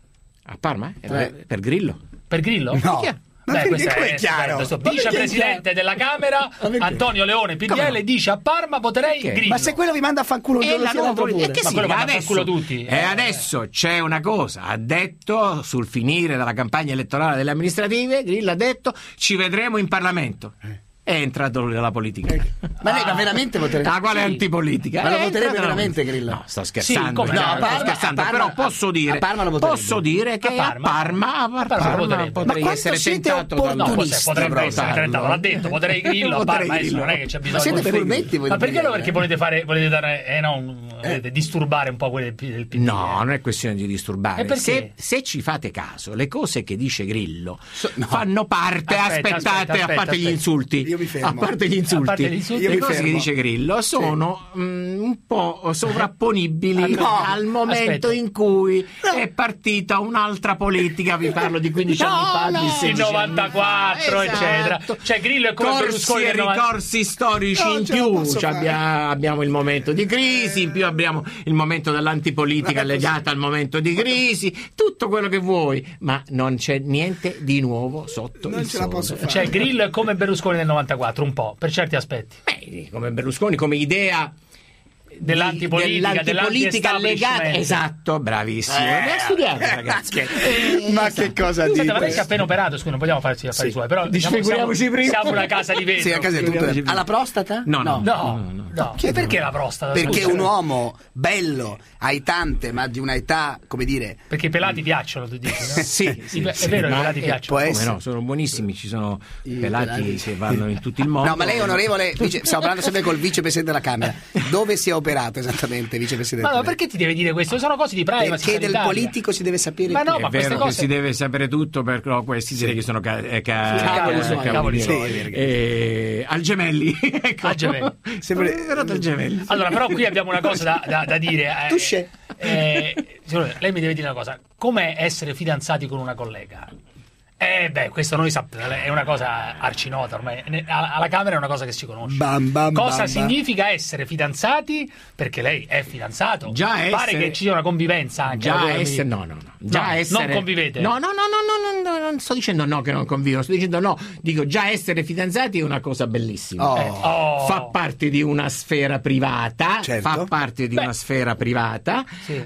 A Parma? Eh. Eh. Per Grillo? Per Grillo? No. Beh, questo è è chiaro. questo vicepresidente della Camera Antonio Leone P D L no? dice a Parma voterei perché? Grillo. Ma se quello vi manda a fanculo e la nuova politica, ma sì, quello manda a adesso, fanculo tutti. E adesso c'è una cosa, ha detto sul finire della campagna elettorale delle amministrative, Grillo ha detto ci vedremo in Parlamento. Eh. È entrato nella politica. Ma lei ma veramente voterebbe? La quale sì. antipolitica? Ma lo è voterebbe veramente Grillo? No, sto scherzando. Sì, no, no, sto Parma, scherzando, Parma, però posso dire, a Parma lo posso dire che a Parma, a Parma, a Parma, a Parma Parma potrei ma essere siete tentato no, da potrebbe essere tentato, l'ha detto, voterei Grillo a Parma, adesso non è che c'è bisogno. Ma siete furbetti voi? Ma perché lo perché volete fare volete dare eh no, volete disturbare un po' quelli del P D? No, non è questione di disturbare. E se, se ci fate caso, le cose che dice Grillo so, no. fanno parte, aspetta, aspettate, aspetta, aspetta, a parte aspetta. gli insulti, io mi fermo. a parte gli insulti, a parte gli insulti le cose che dice Grillo sono sì. mh, un po' sovrapponibili no, al momento aspetta. in cui no. è partita un'altra politica, vi parlo di quindici no, anni fa, no. di sedici il novantaquattro anni fa, eccetera. Esatto. Cioè Grillo è come corsi Berlusconi e ricorsi storici no, in più, cioè abbiamo, abbiamo il momento di crisi, in più abbiamo il momento dell'antipolitica legata al momento di crisi, tutto quello che vuoi, ma non c'è niente di nuovo sotto non il ce sole. la posso fare. Cioè Grillo è come Berlusconi nel novantaquattro un po', per certi aspetti. Beh, come Berlusconi, come idea dell'antipolitica, dell'antipolitica legata, dell'anti-establishment. esatto, bravissimo. Eh. Abbiamo studiato, ragazzi. Eh, Ma che cosa Senta, dite? ma lei si è appena operato, scusi, non vogliamo farci gli affari Sì. suoi, però diciamo, Disfiguriamoci siamo, prima. siamo una casa di vetro. Sì, a casa di tutto. Ha la prostata? No, no. No, no, no. no. E perché la prostata? Perché scusa? un uomo bello, aitante, ma di una età, come dire... Perché i pelati piacciono, tu dici, no? Sì, sì, è sì, vero, i ma- pelati eh, piacciono. può Come essere. no, sono buonissimi, ci sono I pelati pelati. che vanno in tutto il mondo. No, ma lei onorevole, vice, stiamo parlando sempre col vicepresidente della Camera. Dove si è operato esattamente, vicepresidente? Ma no, perché ti deve dire questo? Sono cose di privacy. Perché del sanitaria. politico si deve sapere Ma no, tutto. ma È queste vero cose- che si deve sapere tutto, però questi direi che sono ca- eh, ca- Sì, cavoli eh, suoi, cavoli suoi. Eh, al gemelli. ecco. Al gemelli. Sempre al gemelli. Allora, però qui abbiamo una cosa da, da- da dire. Eh, Touché. eh, signore, lei mi deve dire una cosa. Com'è essere fidanzati con una collega? Eh beh, questo noi sappiamo, è una cosa arcinota ormai. Ne- Alla alla Camera è una cosa che si conosce. Bam, bam, Cosa bam, significa essere fidanzati? Perché lei è fidanzato. Già Pare essere- che ci sia una convivenza anche. Già allora mi- essere, no, no, no. Già No, essere, non convivete. No, no, no, no, no, no, no, non sto dicendo no che non convivo, sto dicendo no. Dico già essere fidanzati è una cosa bellissima. Oh. Eh, oh. Fa parte di una sfera privata, Certo. fa parte di Beh. una sfera privata, Sì.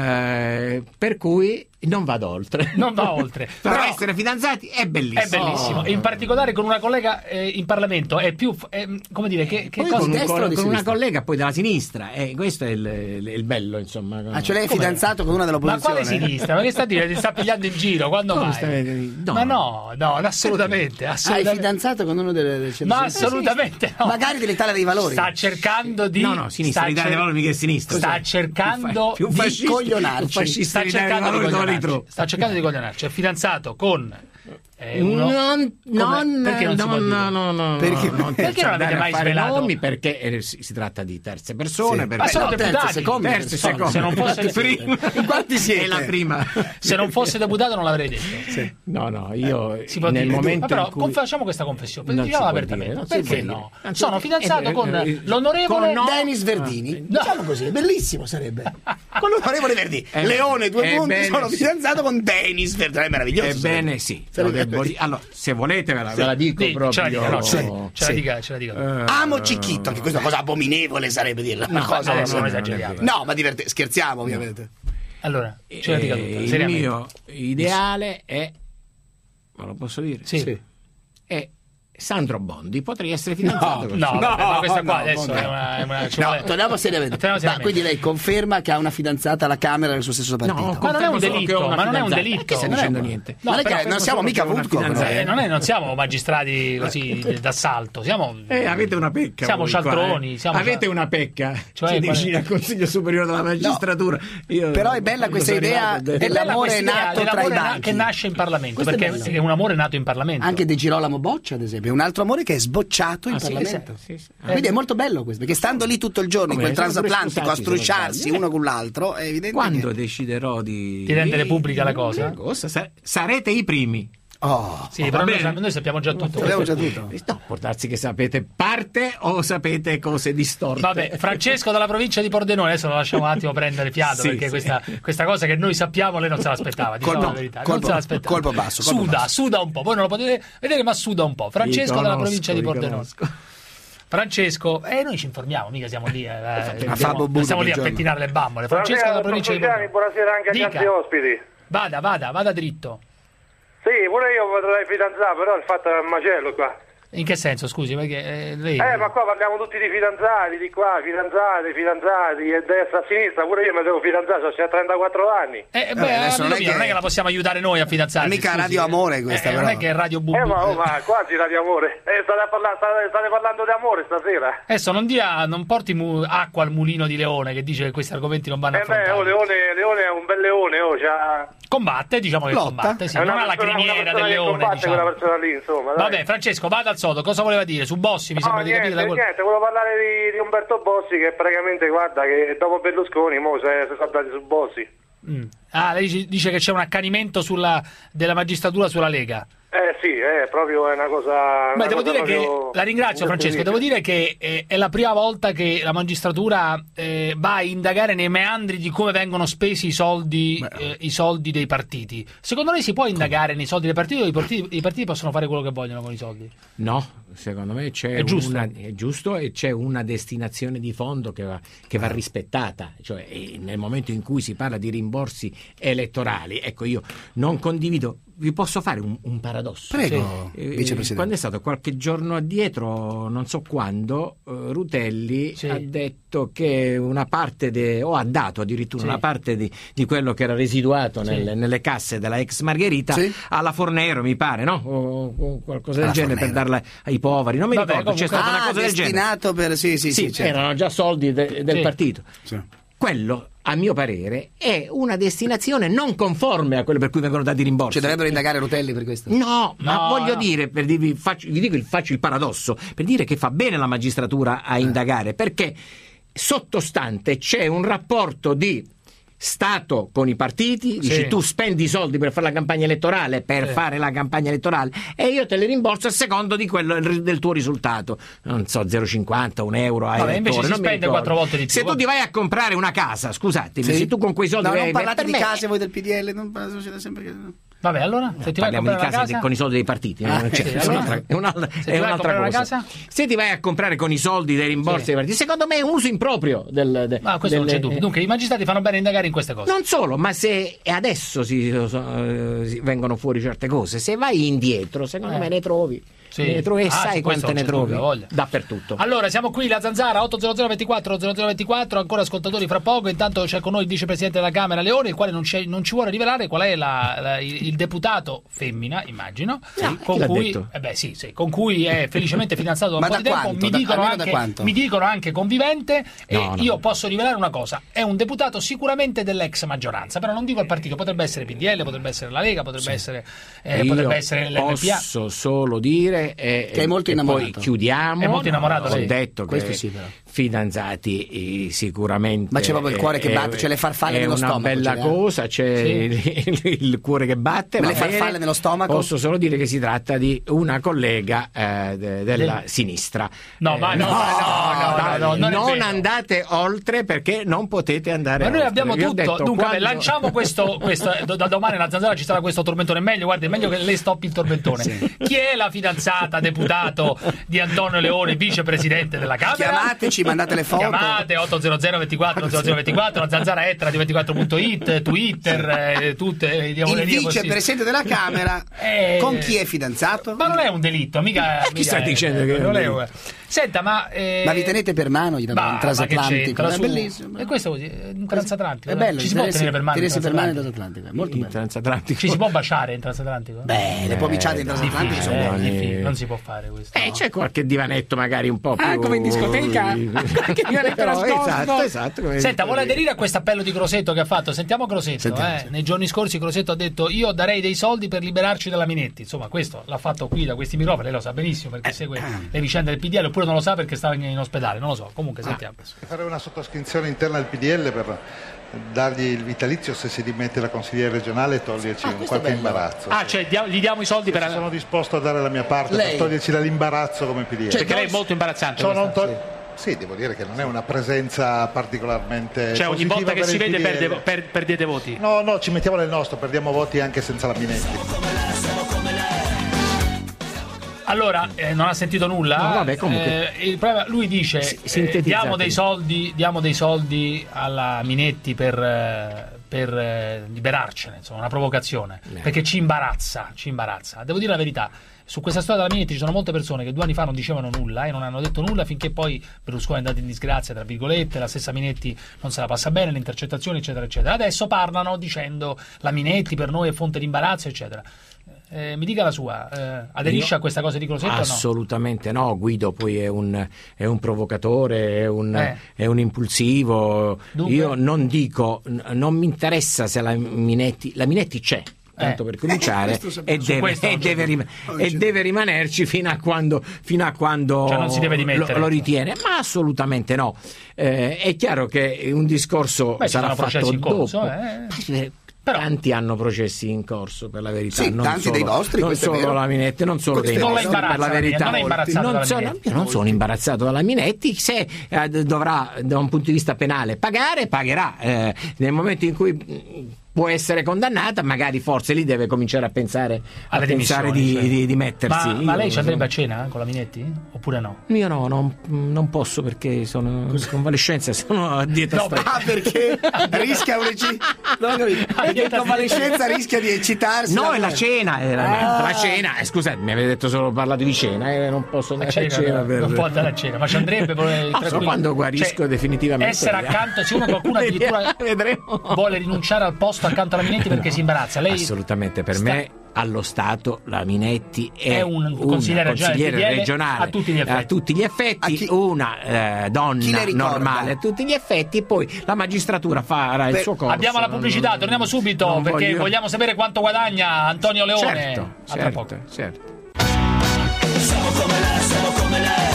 eh, per cui non vado oltre. Non va oltre. Però, Però- essere fidanzati è bellissimo. È bellissimo, in particolare con una collega eh, in Parlamento è più è, come dire che, che Poi cosa con, un destra o col- di con una sinistra? collega poi della sinistra, eh, questo è il, il bello, insomma. Ah, cioè lei è Come? fidanzato con una Ma dell'opposizione? quale sinistra? Ma che sta a dire? Ti sta pigliando in giro? Quando Come mai? stai- no. Ma no, no, assolutamente, Ah, è assolutamente. fidanzato con uno delle, del Ma centro-sinistra? assolutamente no. Magari dell'Italia dei Valori. Sta cercando di No, no, sinistra, sta l'Italia dei Valori mica è sinistra. Sta Cos'è? cercando Più di fascisti- coglionarci. più fascisti sta l'Italia dei cercando di Valori dove li coglionarci. trovo? Sta cercando di coglionarci. È fidanzato con eh, uno Non, Come- non, perché non si no, può dire? no, no, no, Perché- no, non perché non andare avete a mai fare svelato? nomi, perché eh, si, si tratta di terze persone. Sì. perché- Ma sono no, terze, deputati. seconde terze, persone. seconde. Se non fosse Prima. In quanti siete? È la prima. Se non fosse deputato non l'avrei detto. No, no, io Si può nel dire. momento Ma però in cui... con- facciamo questa confessione. Non Diciamola si può apertamente. dire, non si Perché può no? dire. Non si Sono può- fidanzato eh, con eh, l'onorevole con no- Dennis Verdini, diciamo così, bellissimo sarebbe. Con l'onorevole Verdini. Eh, Leone, due eh, punti, bene, sono sì. fidanzato con Dennis Verdini, è meraviglioso. Ebbene sì, lo Sarebbe- devo dire. Allora, se volete ve la, ve la dico Sì, proprio. ce la dica, no, ce la- ce la Sì. dica, ce la dica. Eh, Amo Cicchito, che questa è una cosa abominevole sarebbe dirla. Una No, cosa no, adesso- non esageriamo. No, ma diverte- scherziamo ovviamente. Allora, ce la dica tutta, eh, il seriamente. mio ideale è, ma lo posso dire? Sì. È Sandro Bondi, potrei essere fidanzato con No, Sandro. vabbè, ma questa qua no, adesso vabbè. è una, è una ci No, vuole- torniamo seriamente. Torniamo Ma seriamente. quindi lei conferma che ha una fidanzata alla Camera del suo stesso partito? No, Ma non è un confermo solo che delitto, ho una ma non è un fidanzata. delitto. Perché stai Non è dicendo un- niente? Ma non è che- confermo non siamo solo mica che ho una Woodcock, fidanzata. Eh, non, è- non siamo magistrati così d'assalto, siamo Eh, avete una pecca. Siamo voi qua, cialtroni, eh. siamo avete cial- una pecca. Cioè, Siete qual è? vicini al Consiglio Superiore della Magistratura. Io- Però è bella quando questa sono idea arrivato, ho detto- È bella dell'amore questa idea nato tra i dell'amore na- banchi. che nasce in Parlamento, Questo è perché bello. è un amore nato in Parlamento. Anche De Girolamo Boccia, ad esempio, è un altro amore che è sbocciato in Ah, sì, Parlamento. sì, sì. Quindi è molto bello questo, perché stando lì tutto il giorno in Come, quel sono pure transatlantico a sposati, se non strusciarsi sbaglio. uno con l'altro, è evidente Quando che... deciderò di... Di rendere pubblica la cosa? Una cosa, sa- sarete i primi. Oh, Sì, va però noi, bene. sa- noi sappiamo già tutto. sappiamo già tutto. No, può darsi che sapete parte o sapete cose distorte. Vabbè, Francesco dalla provincia di Pordenone, adesso lo lasciamo un attimo prendere fiato, Sì, perché sì. Questa, questa cosa che noi sappiamo lei non se l'aspettava, diciamo Colpo- la verità, non colpo- se l'aspettava. colpo basso, colpo Suda, basso. suda un po', voi non lo potete vedere ma suda un po'. Francesco Vi dalla conosco, provincia di vi Pordenone. conosco. Francesco, eh noi ci informiamo, mica siamo lì, eh, A stiamo, Fabio Budo, stiamo lì a buongiorno. pettinare le bambole. Francesco dalla provincia di Pordenone. Buonasera anche agli Dica. altri ospiti. Vada, vada, vada dritto. Sì, pure io potrei fidanzare, però il fatto è un macello qua. In che senso, scusi, perché eh, lei... Eh, ma qua parliamo tutti di fidanzati, di qua, fidanzati, fidanzati, e destra a sinistra, pure io mi devo fidanzare, ho trentaquattro anni. Eh, beh, Vabbè, adesso amico non è mio, che- non è che la possiamo aiutare noi a fidanzarci. È mica scusi, Radio eh. Amore questa, Eh, non però. è che è Radio Bubu. Eh, ma, oh, ma quasi la di amore. Eh, state, a parla- state, state parlando di amore stasera. Adesso non dia, non porti mu- acqua al mulino di Leone che dice che questi argomenti non vanno Eh beh, affrontati. oh, Leone, Leone è un bel leone, oh, c'ha... Combatte, diciamo che Lotta. combatte, sì, è non una ha la persona- una criniera persona del che leone, combatte diciamo. quella persona lì, insomma, dai. Vabbè, Francesco, vada al sodo, cosa voleva dire? Su Bossi, mi No, sembra di niente, capire da quel- niente, volevo parlare di, di Umberto Bossi che praticamente, guarda, che dopo Berlusconi mo si si sono andati su Bossi. Mm. Ah, lei dice- dice che c'è un accanimento sulla, della magistratura sulla Lega. Eh sì, è proprio una cosa... Beh, una devo cosa dire che proprio la ringrazio Francesco, devo dire che eh, è la prima volta che la magistratura eh, va a indagare nei meandri di come vengono spesi i soldi, eh, i soldi dei partiti. Secondo lei si può indagare nei soldi dei partiti o i partiti, i partiti possono fare quello che vogliono con i soldi? No, secondo me c'è È giusto. una, è giusto e c'è una destinazione di fondo che va, che va rispettata, cioè eh, nel momento in cui si parla di rimborsi elettorali, ecco, io non condivido. Vi posso fare un, un paradosso? Prego, Sì. vicepresidente. Quando è stato qualche giorno addietro, non so quando, eh, Rutelli Sì. ha detto che una parte de, o ha dato addirittura Sì. una parte di, di quello che era residuato Sì. nelle, nelle casse della ex Margherita Sì. alla Fornero, mi pare, no? O, o qualcosa del Alla genere Fornero. per darla ai poveri. Non mi Vabbè, ricordo, c'è comunque- stata una Ah, cosa del genere. destinato per... Sì, sì, sì, Sì, certo. erano già soldi de- del Sì. partito. Sì. Quello, a mio parere, è una destinazione non conforme a quello per cui vengono dati i rimborsi. Cioè dovrebbero indagare Rutelli per questo? No, ma No, voglio no. dire, per dirvi, faccio, vi dico il, faccio il paradosso, per dire che fa bene la magistratura a indagare, perché sottostante c'è un rapporto di Stato con i partiti, dici Sì. tu spendi i soldi per fare la campagna elettorale, per Sì. fare la campagna elettorale e io te li rimborso a secondo di quello del tuo risultato, non so, zero virgola cinquanta, un euro a Vabbè, elettore, invece si non mi spende ricordo. quattro volte di più, Se tu vabbè. ti vai a comprare una casa, scusatemi, Sì. se tu con quei soldi No, vai non parlate per di me- case voi del P D L, non parlate succede sempre che... Vabbè, allora, se ti vai a Parliamo di comprare case una casa... con i soldi dei partiti, Ah, non c'è- sì, è allora- un'altra, è un'altra- Se ti è vai a un'altra comprare una cosa. casa? Se ti vai a comprare con i soldi dei rimborsi Sì. dei partiti, secondo me è un uso improprio del, de- Ma questo non delle- c'è dubbio. Dunque, i magistrati fanno bene a indagare in queste cose. Non solo, ma se adesso si, eh, si vengono fuori certe cose, se vai indietro, secondo Eh. me ne trovi. Sì. Ne trovi e Ah, sai sì, questo quante non ne c'è trovi dubbio, voglia. dappertutto. Allora, siamo qui, la Zanzara, otto zero zero ventiquattro zero zero ventiquattro, ancora ascoltatori fra poco. Intanto c'è con noi il vicepresidente della Camera Leone, il quale non, c'è- non ci vuole rivelare qual è la- la- il, il deputato femmina, immagino, No, con chi l'ha cui, detto? eh beh, sì, sì, con cui è felicemente fidanzato da un Ma po' da di tempo. quanto? Mi Da- dicono, almeno da anche, quanto? mi dicono anche convivente. E No, no. io posso rivelare una cosa: è un deputato sicuramente dell'ex maggioranza, però non dico il partito, potrebbe essere P D L, potrebbe essere la Lega, potrebbe essere, eh, Io potrebbe essere l'M P A. posso solo dire eh, Che è molto e innamorato. poi chiudiamo. È molto innamorato, Ho sì. detto Questo che sì, però. fidanzati eh, sicuramente. Ma c'è proprio il cuore che è- batte, c'è le farfalle è nello una stomaco, bella c'è, eh? cosa, c'è il, il cuore che batte. Ma va le farfalle bene. nello stomaco? Posso solo dire che si tratta di una collega eh, de- della Del- sinistra. No, Eh, ma no, no, no, no, no, non è non vero. andate oltre perché non potete andare Ma noi oltre. abbiamo Vi ho tutto. detto, Dunque, vabbè, quando- lanciamo questo. questo eh, da domani alla Zanzara ci sarà questo tormentone. Meglio, guardi, è meglio che lei stoppi il tormentone. Chi è la fidanzata, deputato di Antonio Leone, vicepresidente della Camera? Chiamateci, mandate le foto. Chiamate otto zero zero ventiquattro zero zero ventiquattro, la Zanzara è radio ventiquattro punto it, Twitter, eh, tutte le Il diavolerie possibili. vicepresidente della Camera Eh, con chi è fidanzato? Ma non è un delitto, mica. chi mica sta è- dicendo che è un non è delitto? un- Senta, ma. eh, Ma vi tenete per mano gli bah, ma un che transatlantico? c'entra, È su- bellissimo. E questo così, è un transatlantico. È dai. bello, Ci si può tenersi- tenere per mano il tenersi per mano il transatlantico? transatlantico, è molto Il bello. transatlantico. Ci si può baciare in transatlantico? Beh, le pomiciate in transatlantico Difficile, sono eh, buone. difficile, non si può fare questo. Eh, c'è qualche divanetto magari un po' più... Ah, come in discoteca? Qualche divanetto Però, nascosto. esatto, esatto. come Senta, vuole dico. aderire a questo appello di Crosetto che ha fatto? Sentiamo Crosetto. Sentiamo, eh. sì. Nei giorni scorsi Crosetto ha detto: io darei dei soldi per liberarci dalla Minetti. Insomma, questo l'ha fatto qui da questi microfoni. Lei lo sa benissimo perché segue le vicende del P D L, oppure non lo sa perché stava in, in ospedale. Non lo so. Comunque, sentiamo. Fare una sottoscrizione interna al P D L per dargli il vitalizio se si dimette la consigliere regionale e toglierci un qualche imbarazzo. Ah, cioè dia- gli diamo i soldi per. Sono disposto a dare la mia parte Lei? per toglierci dall'imbarazzo come P D L. Cioè, perché lei è molto imbarazzante. Ciò non questa. to- sì, devo dire che non è una presenza particolarmente Cioè, ogni positiva volta che per si il vede P D L. perde, per, perdete voti. No, no, ci mettiamo nel nostro, perdiamo voti anche senza la Minetti. Allora, eh, non ha sentito nulla. No, vabbè, comunque. Eh, il problema- lui dice: S- eh, sintetizzate. diamo dei soldi, diamo dei soldi alla Minetti per, eh, per eh, liberarcene, insomma, una provocazione. Perché ci imbarazza, ci imbarazza. Devo dire la verità. Su questa storia della Minetti ci sono molte persone che due anni fa non dicevano nulla e non hanno detto nulla finché poi Berlusconi è andato in disgrazia, tra virgolette, la stessa Minetti non se la passa bene, le intercettazioni, eccetera, eccetera. Adesso parlano dicendo la Minetti per noi è fonte di imbarazzo, eccetera. Eh, mi dica la sua, eh, aderisce Io- a questa cosa di Crosetto o no? Assolutamente no, Guido poi è un, è un provocatore, è un, Eh. è un impulsivo. Dunque? Io non dico, n- non mi interessa se la Minetti, la Minetti c'è. Tanto Eh. per cominciare, questo e, sappiamo. deve, questo e, non deve c'è rim- e deve rimanerci fino a quando, fino a quando Cioè non si deve dimettere. lo, lo ritiene, ma assolutamente no. Eh, è chiaro che un discorso Beh, ci sarà sono processi fatto in corso, dopo. eh. Eh, Tanti hanno processi in corso, per la verità. Sì, non tanti solo, dei vostri, non questo è solo vero. la Minetti, non solo Questo dei è nostri, vero. per la verità. Non è imbarazzato Non dalla sono, Minetti. io non sono imbarazzato dalla Minetti, se eh, dovrà da un punto di vista penale pagare, pagherà. Eh, nel momento in cui mh, può essere condannata, magari forse lì deve cominciare a pensare, a Alle pensare dimissioni, di, cioè. di, di mettersi. Ma, ma Io lei ci andrebbe sono- a cena eh, con la Minetti? Oppure no? Io no, non, non posso perché sono in convalescenza, sono a dieta No, stretta. ah, perché rischia un reci- non ho capito. Perché in convalescenza rischia di eccitarsi. No, la è la moglie. cena, è la, Ah. la cena. Eh, scusate, mi avete detto solo parlato di cena, eh, non posso andare a Cena, cena, no, per... non può andare a cena, ma ci andrebbe poi, Ah, solo tranquillo. quando guarisco Cioè, definitivamente. essere vediamo. accanto, siccome qualcuno addirittura vuole rinunciare al posto accanto alla Minetti perché si imbarazza. Lei Assolutamente, per sta- me allo Stato la Minetti è, È un una consigliere regionale del consigliere P D L regionale a tutti gli effetti. a tutti gli effetti, una eh, chi donna le ricorda? normale a tutti gli effetti, e poi la magistratura farà il Per- suo corso. Abbiamo la pubblicità, Non- torniamo subito non perché voglio- vogliamo sapere quanto guadagna Antonio Leone. Certo, A tra certo, poco. certo. Siamo come lei, siamo come lei.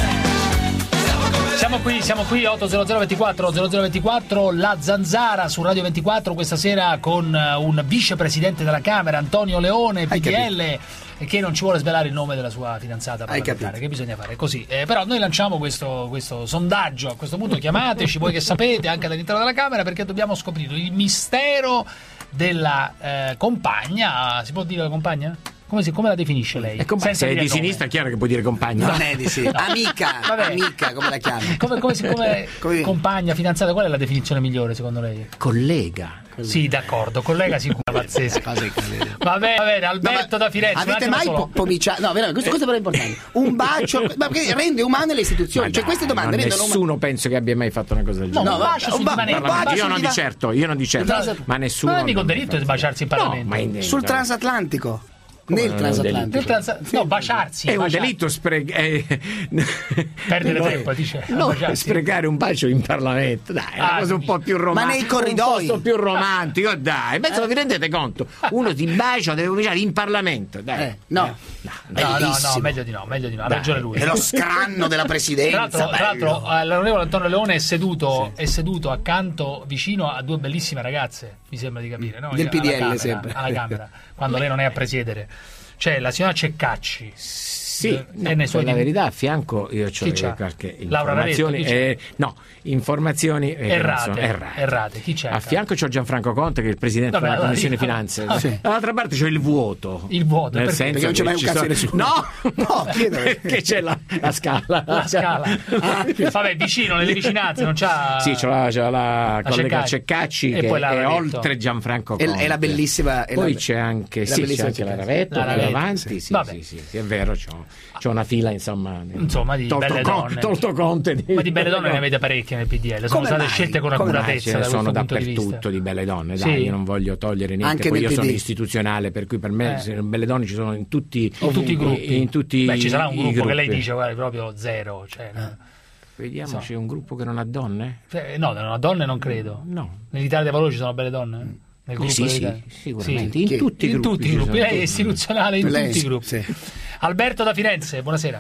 Siamo qui, siamo qui otto zero zero ventiquattro zero zero ventiquattro, La Zanzara su Radio ventiquattro questa sera con eh, un vicepresidente della Camera, Antonio Leone, P D L, e che non ci vuole svelare il nome della sua fidanzata parlamentare. Che bisogna fare? Così. Eh, però noi lanciamo questo, questo sondaggio, a questo punto chiamateci, voi che sapete, anche dall'interno della Camera, perché dobbiamo scoprire il mistero della eh, compagna. Si può dire la compagna? Come, si, come la definisce lei? E compa- Senza se è dire di il nome. sinistra è chiaro che puoi dire compagno. Non è di sì. Amica, Vabbè. amica, come la chiami? Come, come, si- come Come- compagna, fidanzata, qual è la definizione migliore secondo lei? Collega. Sì, d'accordo, collega sicura, pazzesca. Va bene, va bene, Alberto da Firenze. un Avete attimo mai solo. po- pomiciato? No, veramente, questo, questo però è importante. Un bacio, ma perché rende umane le istituzioni. Ma Cioè, dai, queste domande non rendono umane. nessuno penso che abbia mai fatto una cosa del No, genere. un bacio sul un ba- divanetto, un bacio un bacio io sul non di divan- certo, io non di certo, Trans- ma nessuno. Non è mica non- un delitto di baciarsi in No, Parlamento. ma in- Sul no. transatlantico. Come Nel non è un transatlantico. Nel trans- no, baciarsi. È un baciarsi. delitto sprecare Perdere tempo, dice. a No, baciarsi. sprecare un bacio in Parlamento, dai, è una Ah, cosa un po' più romantica. Ma nei corridoi? Un posto più romantico, dai. Ma se vi rendete conto? Uno si bacia, deve baciare in Parlamento, dai. Eh, no. No, no, no, Bellissimo. meglio di no, meglio di no, ha Dai, ragione lui. È lo scranno della Tra presidenza. l'altro, tra l'altro, bello. eh, l'onorevole Antonio Leone è seduto, è seduto accanto, vicino a due bellissime ragazze, mi sembra di capire, no? Del Alla P D L Camera, sempre. alla Camera, quando lei non è a presiedere. C'è la signora Ceccacci. Sì, Eh, no, e nei suoi per la dim- verità a fianco io Chi c'ha? ho qualche Laura Ravetto, informazioni chi c'è? eh, no, informazioni eh, che non Errate, sono- errate. errate. Chi c'è? A fianco c'ho Gianfranco Conte che è il presidente Vabbè, della allora Commissione io- Finanze. Ah, sì. Dall'altra parte c'ho il vuoto. Il vuoto, nel perché? senso Perché non c'è che mai un ci cazzo sono- di nessuno. No, No, chiedo. che c'è la, la scala. La scala. Ah, vabbè, vicino, nelle vicinanze, non c'ha... Sì, c'ho la, c'ho la collega Ceccacci. Ceccacci E che poi la è Ravetto. oltre Gianfranco È- Conte. è la bellissima- è Poi la- c'è anche, la sì, c'è bellissima anche la Ceccacci. Ravetto La più Ravetto, avanti. sì. Sì, Vabbè. sì, sì, sì, è vero, c'ho, c'ho una fila, insomma. Insomma, di tolto belle Con- donne. tolto Conte. Di, Ma di belle donne ne avete parecchie nel P D L, sono Come state mai? scelte con Come mai? accuratezza Ce da ne questo sono punto di vista. dappertutto di belle donne, dai, Sì. io non voglio togliere niente, Anche poi nel io sono P D. istituzionale, per cui per me Eh. se belle donne ci sono in tutti, In tutti i gruppi. in tutti Beh, ci sarà un i gruppo che gruppi. lei dice, guarda, proprio zero. Cioè, no. Vediamo, So. c'è un gruppo che non ha donne? Eh, no, no, donne non credo. No. Nell'Italia dei Valori ci sono belle donne? Nel gruppo Sì, sì, dell'Italia? sicuramente. Sì. In tutti i in gruppi tutti i ci gruppi. sono Lei è tutti. istituzionale in Lei, tutti i gruppi. sì. Alberto da Firenze, buonasera.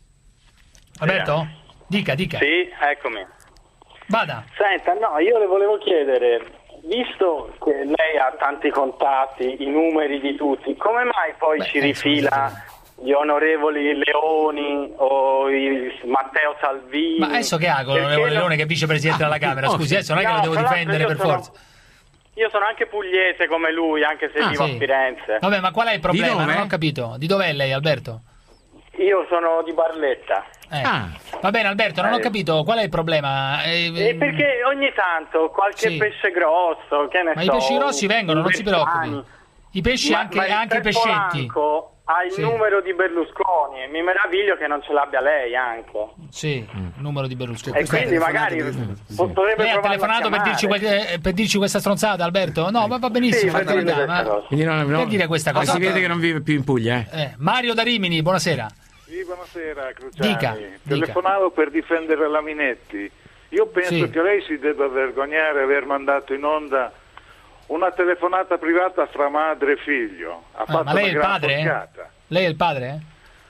Alberto? Dica, dica. Sì, eccomi. Vada. Senta, no, io le volevo chiedere, visto che lei ha tanti contatti, i numeri di tutti, come mai poi Beh, ci eh, rifila gli onorevoli Leoni o il Matteo Salvini? Ma adesso che ha con Perché l'onorevole no- Leone che è vicepresidente della Camera? Scusi, adesso non è che No, lo devo tra l'altro difendere io per sono- forza. Io sono anche pugliese come lui, anche se Ah, vivo sì. a Firenze. Vabbè, ma qual è il problema? dove? Non ho capito. Di dov'è lei, Alberto? Io sono di Barletta. Eh. Ah. Va bene, Alberto, non ho Eh. capito qual è il problema. Eh, E perché ogni tanto qualche Sì. pesce grosso, che ne Ma so, i pesci grossi vengono, non si preoccupi. Bersani. I pesci Ma- anche, ma il anche i Peppo pescetti. Lanco ha il Sì. numero di Berlusconi e mi meraviglio che non ce l'abbia lei anche. Sì, numero di Berlusconi. E quindi magari po- potrebbe Lei ha provarlo a telefonato per dirci, chiamare. que- per dirci questa stronzata, Alberto? No, ma va Sì, benissimo, per per carità, dire ma- questa cosa. Quindi no, no, per dire questa ma cosa. si vede che non vive più in Puglia, eh? Eh, Mario da Rimini, buonasera. Sì, buonasera Cruciani. Dica, Telefonavo per difendere la Minetti. Io penso Sì. che lei si debba vergognare aver mandato in onda una telefonata privata fra madre e figlio. Ha Ah, fatto ma lei è una il gran padre? porcata. Lei è il padre? eh?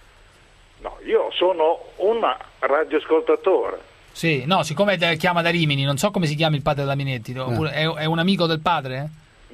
No, io sono un radioascoltatore. Sì, no, siccome da- chiama da Rimini, non so come si chiama il padre della Minetti, oppure è, è un amico del padre? No,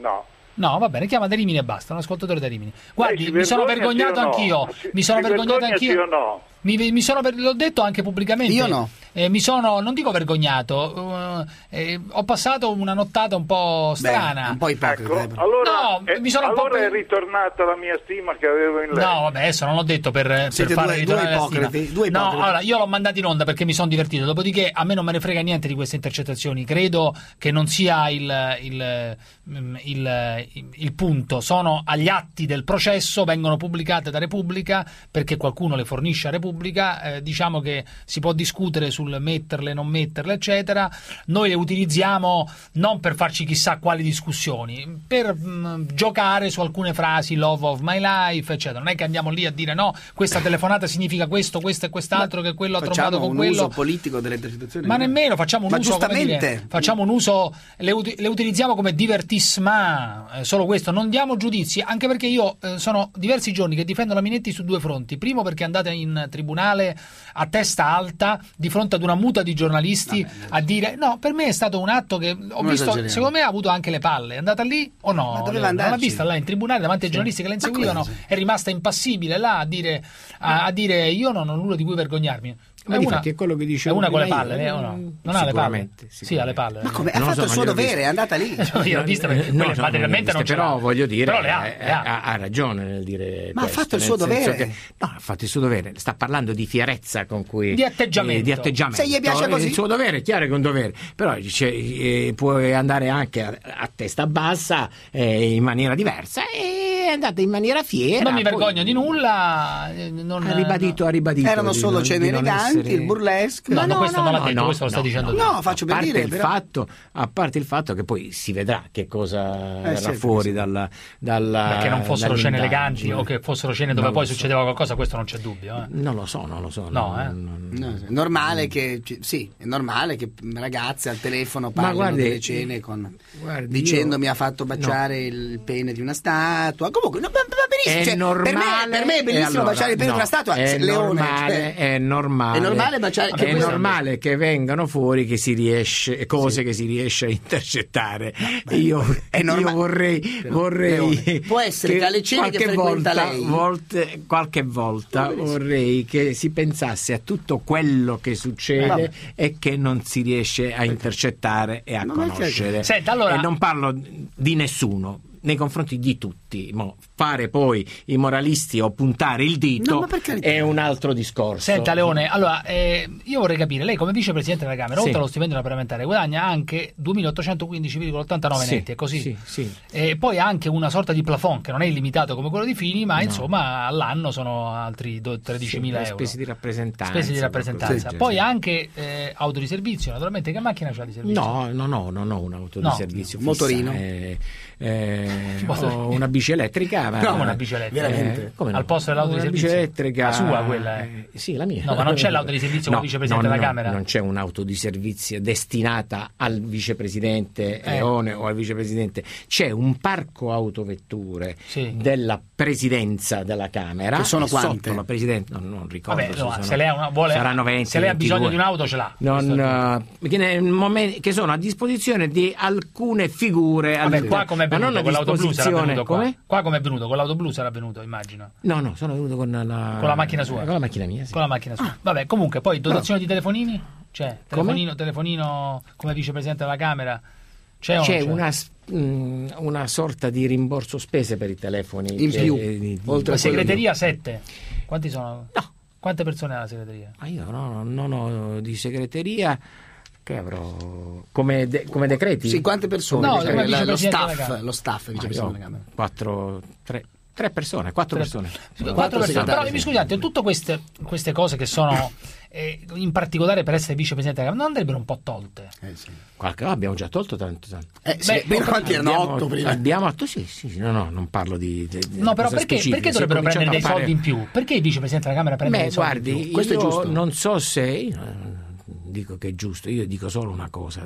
No, va bene, chiama Da Rimini e basta, un ascoltatore Da Rimini. Guardi, si mi sono vergogna, vergognato sì o no? anch'io. Si- mi sono si vergognato vergogna, anch'io. sì o no? Mi, mi sono ver- l'ho detto anche pubblicamente. Io no. Eh, mi sono, non dico vergognato, eh, eh, ho passato una nottata un po' strana. un po' ipocrita. Ecco, allora, No, eh, mi sono un po' allora per- è ritornata la mia stima che avevo in lei. No, vabbè, adesso non l'ho detto per, per Siete fare due- ritornare due la stima. ipocriti, due No, ipocriti. allora io l'ho mandato in onda perché mi sono divertito. Dopodiché a me non me ne frega niente di queste intercettazioni. Credo che non sia il, il, il, il, il punto. Sono agli atti del processo, vengono pubblicate da Repubblica perché qualcuno le fornisce a Repubblica. Eh, diciamo che si può discutere sul metterle, non metterle, eccetera. Noi le utilizziamo non per farci chissà quali discussioni, per mh, giocare su alcune frasi, love of my life, eccetera. Non è che andiamo lì a dire no, questa telefonata significa questo, questo e quest'altro, che quello ha Facciamo trovato con un quello. uso politico delle intercettazioni. Ma nemmeno facciamo un Ma uso, come giustamente. dire, facciamo un uso, le, uti- le utilizziamo come divertissement, eh, solo questo, non diamo giudizi, anche perché io eh, sono diversi giorni che difendo la Minetti su due fronti. Primo perché andate in tribunale a testa alta di fronte ad una muta di giornalisti a dire no, per me è stato un atto che ho Non visto, esageriamo. secondo me ha avuto anche le palle. È andata lì o no? Ma doveva Non l'ha andarci. vista là in tribunale davanti ai giornalisti che la inseguivano, cosa? è rimasta impassibile là a dire, a, a dire io non ho nulla di cui vergognarmi. Ma È una, difatti è quello che è dicevo una con le prima palle, io. lei o no? Non ha le palle? Sicuramente, Sì, ha le palle. Ma come? Ha Non lo fatto so, il suo non gliel'ho dovere, è andata lì. Io l'ho vista perché No, quelle sono materialmente non ce però l'ha. voglio dire Però le ha, eh, le ha. ha, ha ragione nel dire Ma ha questo, fatto il nel suo senso dovere. che- no, ha fatto il suo dovere, sta parlando di fierezza con cui Di atteggiamento. eh, di atteggiamento. Se gli piace così. Il suo dovere è chiaro che è un dovere, però dice, eh, puoi andare anche a, a testa bassa eh, in maniera diversa e è andata in maniera fiera. Non mi poi- vergogno di nulla. eh, Non, ha ribadito, ha ribadito Erano di solo non- cene di non eleganti, essere- il burlesque. No, no, questo non l'ha detto, no, questo lo sta no, dicendo no, tu. No, faccio a per parte dire, il però. fatto, a parte il fatto che poi si vedrà che cosa Eh, verrà sì, fuori sì. dalla, dalla Perché non fossero scene eleganti dall'indagine. o che fossero scene dove Non poi lo so. succedeva qualcosa, questo non c'è dubbio. Eh. Non lo so, non lo so. No, non- eh. non- No, è normale che sì, è normale che ragazze al telefono parlino guardi, delle cene con, guardi, dicendo io- mi ha fatto baciare il pene di una statua. Comunque, no, va va benissimo. È cioè, per, me, normale, per me è bellissimo e allora, baciare il pene no, di una statua. È Leone, normale, cioè. è normale. È normale baciare- che è questo- normale che vengano fuori che si riesce, cose che si riesce a intercettare. Io, è norma- io vorrei, Però, vorrei Leone, può essere che alle cene che qualche frequenta volta, lei- volte- qualche volta vorrei che si pensasse a tutto quello che succede Vabbè. e che non si riesce a intercettare e a Ma perché? conoscere. Senta, allora- E non parlo di nessuno, nei confronti di tutti. Mo, fare poi i moralisti o puntare il No, dito ma per carità. è un altro discorso. Senta Leone, allora eh, io vorrei capire, lei come vicepresidente della Camera, Sì. oltre allo stipendio della parlamentare, guadagna anche duemilaottoquindici virgola ottantanove Sì, netti, è così? sì, sì. E poi ha anche una sorta di plafond che non è illimitato come quello di Fini, ma No. insomma all'anno sono altri do- tredicimila Sì, euro. spese di rappresentanza. Spese di rappresentanza. Sì, Poi sì. anche eh, auto di servizio, naturalmente. Che macchina c'ha di servizio? No, no, no, non ho un'auto No. di servizio fissa, Motorino? eh, eh, Motorino. ho una bici elettrica. ma- Come una bici elettrica? Eh, come no? Al posto dell'auto di Una servizio? bici elettrica. La sua, quella, eh? Sì, la mia. No, ma non c'è l'auto di servizio come No, vicepresidente no, della no, Camera? Non c'è un'auto di servizio destinata al vicepresidente Eh. Leone o al vicepresidente. C'è un parco autovetture Sì. della presidenza della Camera. Che sono e sotto quante? la presidente, non, non ricordo. Vabbè, se no, sono- se lei ha una- vuole- saranno venti, se lei ha bisogno ventidue. di un'auto, ce l'ha. Non, Questo eh, che, nel momen- che sono a disposizione di alcune figure. Vabbè, all'interno- qua come è ma non venuto a con l'auto blu sarà disposizione- venuto qua. come? Qua come è venuto con l'auto blu sarà venuto, immagino. No, no, sono venuto con la, Con la macchina sua. Con la macchina mia, sì. Con la macchina sua. Vabbè, comunque poi dotazione di telefonini? Cioè, telefonino, telefonino come vicepresidente della Camera? C'è, o non C'è c'è? una, s- mh, una sorta di rimborso spese per i telefoni. In che- più, di- di- oltre La a quello segreteria sette. Quanti sono? No. Quante persone ha la segreteria? Ma io no, non ho di segreteria. Che avrò come, de- come decreti? Sì, quante persone? No, Cioè, come la- lo vicepresidente della staff, Camera. lo staff Ma vicepresidente io della Camera. quattro, tre, tre persone, quattro Tre- persone. Quattro Quattro persone. Però segretari, mi sì. scusate, tutte queste, queste cose che sono eh, in particolare per essere vicepresidente della Camera non andrebbero un po' tolte? Eh, sì. Qualche, oh, abbiamo già tolto tanto. tanto. Eh, sì, Beh, prima quanti erano? Abbiamo- Otto prima. Abbiamo otto, sì, sì, sì, no, no, non parlo di. di- di No, però cose perché, specifiche. perché Si è dovrebbero prendere dei cominciato a soldi in fare- più? Perché il vicepresidente della Camera prende Beh, dei soldi guardi, in più? Questo è io giusto. non so se io, eh, dico che è giusto, io dico solo una cosa: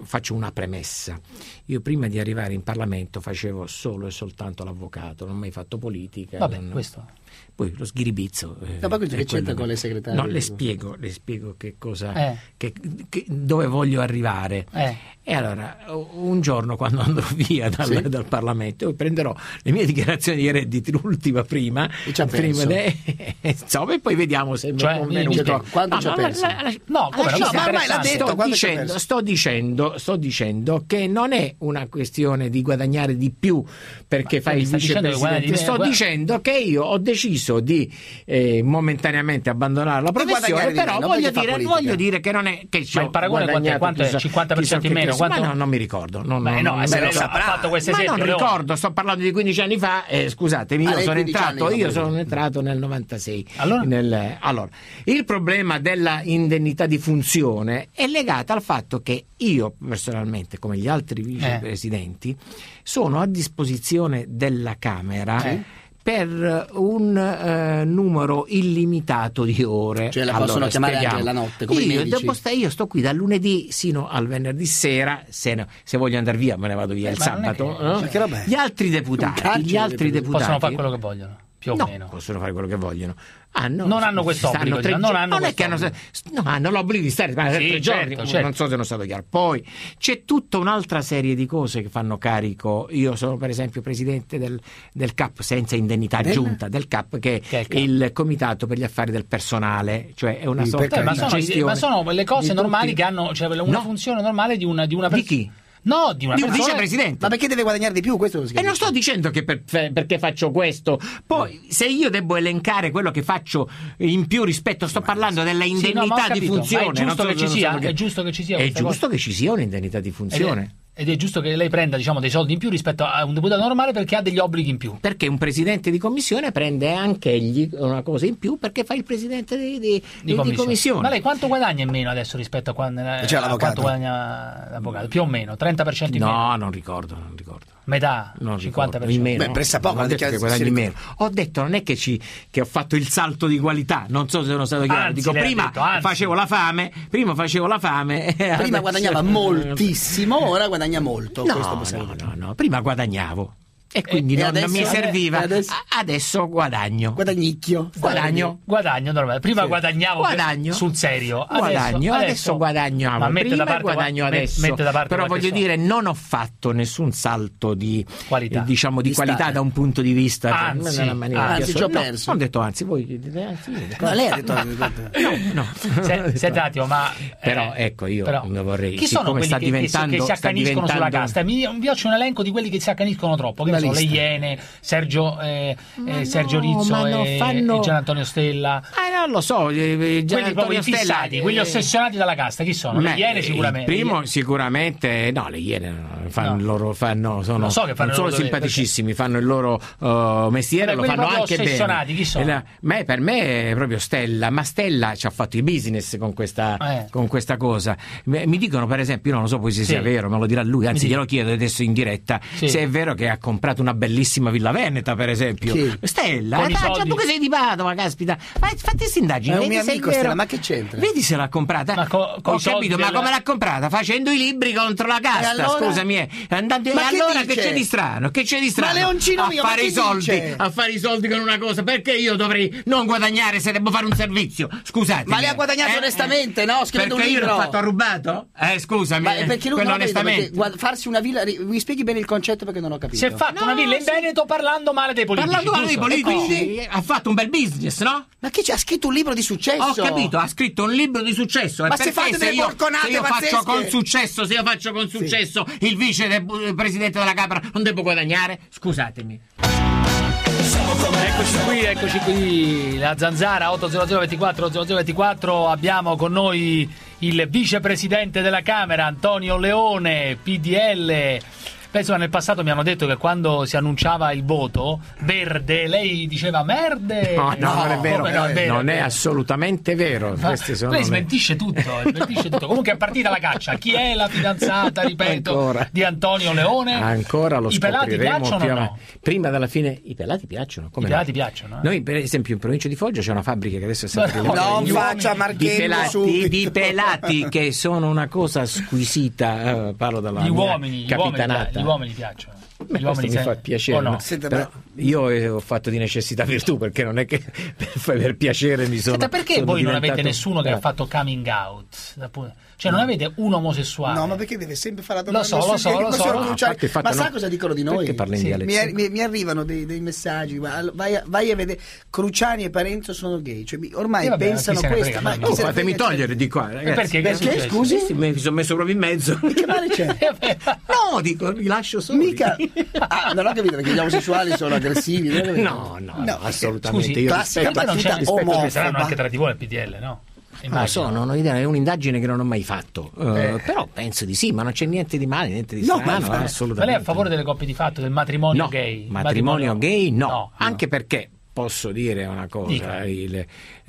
faccio una premessa. Io prima di arrivare in Parlamento facevo solo e soltanto l'avvocato, non ho mai fatto politica. Vabbè, non... questo. Poi lo sghiribizzo. Eh, No, ma questo che c'entra quello- con le segretarie? No, le spiego, le spiego che cosa, Eh. che- che- dove voglio arrivare. Eh. E allora, un giorno quando andrò via dal, Sì. dal Parlamento, io prenderò le mie dichiarazioni di redditi, l'ultima prima, ci ha prima perso? de- insomma, e poi vediamo se Cioè, mi è mi convenuto. spiego, quanto No, ci ha no, perso? la- la- No, come no, lascia questo è stare. ma ormai l'ha interessante. detto, Sto quando ci ha dicendo, perso? sto dicendo, sto dicendo che non è una questione di guadagnare di più perché fai il sta dicendo che guadagni vicepresidente. di Sto meno, dicendo che io ho deciso di eh, momentaneamente abbandonare la guadagnare professione, di però meno, voglio perché fa dire, politica. voglio dire che non è che ci Ma ho il paragone quanto è? guadagnato Quanto è? chissà- cinquanta per cento in chissà che meno? cosa. Quanto- Ma no, non mi ricordo. Non, Beh, non- no, non se me lo lei ha ricordo. fatto questo Ma esempio, non Leone. ricordo, sto parlando di quindici anni fa, eh, scusatemi, Ah, io lei sono quindici entrato, anni, io va bene. sono entrato nel novantasei. Allora? Nel- allora, il problema della indennità di funzione è legata al fatto che io personalmente, come gli altri vicepresidenti, sono a disposizione della Camera Sì. per un eh, numero illimitato di ore. Cioè, la Allora, possono chiamare anche spieghiamo. la notte, come i io, medici. devo sta- io sto qui dal lunedì sino al venerdì sera, se, no- se voglio andare via me ne vado via Eh, il ma non è sabato. che- no? Ma che roba è? Gli altri Un deputati, carcere gli altri dei deputati Possono fare quello che vogliono, più o no, meno. possono fare quello che vogliono. Hanno, Non hanno questo stanno obbligo, tre diciamo, non giorni- hanno non è che hanno, questo no, hanno l'obbligo di stare ma Sì, tre giorni, certo, certo. non so se non è stato chiaro. Poi c'è tutta un'altra serie di cose che fanno carico. Io sono per esempio presidente del, del C A P senza indennità Del? aggiunta, del C A P che, Che è il è il Comitato per gli Affari del Personale, cioè è una Sì, sorta perché- Eh, ma, di sono, gestione ma sono le cose di normali tutti- che hanno, cioè una No. funzione normale di una, di una Di persona. chi? No, di una Di un persona. vicepresidente. Ma perché deve guadagnare di più? Questo lo si E non capisce. sto dicendo che per- per- perché faccio questo. Poi, se io devo elencare quello che faccio in più rispetto, sto parlando della Sì, no, indennità ma ho di capito, funzione. ma è giusto non so che se ci non sia, so che- è giusto che ci sia È questa giusto cosa. che ci sia un'indennità di Ed funzione. è, ed è giusto che lei prenda, diciamo, dei soldi in più rispetto a un deputato normale perché ha degli obblighi in più. Perché un presidente di commissione prende anche egli una cosa in più perché fa il presidente di, di- di- di commissione. Ma lei quanto guadagna in meno adesso rispetto a, quando, a C'è l'avvocato. quanto guadagna l'avvocato? Più o meno, trenta per cento in meno. No, non ricordo, non ricordo. Metà, Non cinquanta per ricordo, cento. in meno. Beh, pressappoco, Non ho la detto che dichiarazione guadagni si meno. Ho detto non è che, ci, che ho fatto il salto di qualità, non so se sono stato chiaro. Anzi, Dico, lei ha prima detto, anzi. facevo la fame, prima facevo la fame. e Prima adesso- guadagnava moltissimo, ora guadagna molto. No, questo possiamo no, dire. no, no, prima guadagnavo. E quindi e non, non adesso? mi serviva. E adesso? A- Adesso guadagno. Guadagnicchio. Guadagno. Guadagno normale. Prima guadagnavo per- Guadagno. sul serio. Guadagno, adesso, guadagnavo. Ma mette Prima da parte, guadagno met- adesso. mette da parte Però qualche voglio soldo. dire, non ho fatto nessun salto di Qualità. eh, diciamo di, Di qualità stare. da un punto di vista. Anzi, nella maniera anzi, che ci ho no, perso. non ho detto anzi, voi dite anzi. io dico- No, lei ha detto. no, no. Se- Senti un attimo, ma eh, Però ecco, io però, ne vorrei chi sono siccome quelli sta che, che si, diventando che si sta accaniscono sulla diventando- casta? Mi, mi piace un elenco di quelli che si accaniscono troppo. Che Una ne so, le lista. Iene, Sergio, eh, Ma eh, Sergio no, Rizzo ma no, e, fanno- e Gian Antonio Stella. Ah, non lo so, eh, eh, Gian Quelli Antonio proprio Stella, fissati, eh, quelli ossessionati dalla casta. Chi sono? Le Beh, Iene il sicuramente. primo Le- sicuramente no, le Iene no, fanno No. il loro fanno sono Lo so che fanno non il solo loro dovere, simpaticissimi, fanno il loro uh, mestiere, Vabbè, lo quelli fanno proprio anche bene. ossessionati, chi sono? E la- ma per me è proprio Stella, ma Stella ci ha fatto il business con questa Eh. con questa cosa. Mi mi dicono per esempio, io non lo so poi se Sì. sia vero, me lo dirà lui, anzi Mi glielo chiedo adesso in diretta, Sì. se è vero che ha comprato una bellissima villa veneta per esempio. Chi? Stella, Con eh, i dai, cioè, soldi. tu che sei di Padova, caspita. Fai- Fatti questa indagine, È un vedi mio se amico, vero. Stella, ma che c'entra? Vedi se l'ha comprata. Ma co- coi Ho soldi capito, ma della- come l'ha comprata? Facendo i libri contro la casta, E allora? scusami. eh. Andando... Ma e che allora dice? che c'è di strano? Che c'è di strano? Leoncino a mio, ma fare che i soldi, dice? a fare i soldi con una cosa, perché io dovrei non guadagnare se devo fare un servizio? Scusate. Ma le ha guadagnato onestamente, no? Scrivendo un Perché libro. io l'ho fatto rubato? Eh, scusami. Ma è perché lui quello non ha capito, onestamente. perché guad- farsi una villa. ri- Mi spieghi bene il concetto perché non ho capito. Si è fatto una villa in Veneto parlando male dei politici. Parlando male dei giusto? politici, E quindi? ha fatto un bel business, no? Ma che c'ha scritto un libro di successo? Ho capito, ha scritto un libro di successo. E Ma se perché fate delle io, porconate se io pazzesche? faccio con successo, se io faccio con successo il vice del eh, presidente della Camera, non devo guadagnare? Scusatemi. Eccoci qui, eccoci qui, la Zanzara otto zero zero ventiquattro zero zero ventiquattro, abbiamo con noi il vicepresidente della Camera Antonio Leone, P D L. Penso, nel passato mi hanno detto che quando si annunciava il voto verde, lei diceva merde. No, no, non è vero, come no, è vero, non è vero. assolutamente vero. Ma Queste sono lei le- smentisce tutto, smentisce tutto. Comunque è partita la caccia. Chi è la fidanzata, ripeto, Ancora. di Antonio Leone? Ancora lo I pelati scopriremo piacciono più o no? avanti. Prima della fine i pelati piacciono, come I no? pelati piacciono, eh? Noi per esempio in provincia di Foggia c'è una fabbrica che adesso è sempre Ma no, di- non di- faccia di Marchetto pelati, subito. di pelati che sono una cosa squisita, eh, parlo della Gli mia uomini, gli uomini, capitanata. gli uomini piacciono. Beh, Gli questo uomini mi se- fa piacere, o no? no? Senta, Però io eh, ho fatto di necessità virtù, perché non è che per, per piacere mi sono. Senta, perché sono voi non diventato- avete nessuno che eh. ha fatto coming out? Cioè non avete un omosessuale? No, ma perché deve sempre fare la Lo domanda? so, lo su- so, lo possiamo so. cominciare- A parte il fatto Ma sa no- cosa dicono di noi? Perché parli in Sì. dialetto? Mi, arri- mi- mi arrivano dei, dei messaggi, ma vai a, vai a vedere, Cruciani e Parenzo sono gay, cioè, mi- ormai Eh, vabbè, pensano chi se ne questo. frega, Ma no, chi Oh, se ne fatemi frega, togliere di qua, ragazzi. perché? Che è Perché, successo? scusi? Sì, mi sono messo proprio in mezzo. Che male c'è? No, dico, li lascio soli. Mica. Ah, non ho capito perché gli omosessuali sono aggressivi. non ho capito. No, no, no, assolutamente. Scusi, Io classica rispetto- ma non c'è battuta rispetto, ci saranno omofoba. anche tra T V e P D L, no? Non lo so, non ho idea, è un'indagine che non ho mai fatto. Eh, Eh. Però penso di sì, ma non c'è niente di male, niente di No, strano, ma- Ma lei è assolutamente. a favore delle coppie di fatto, del matrimonio No, gay? matrimonio gay no, no. anche perché posso dire una cosa, Dica. il-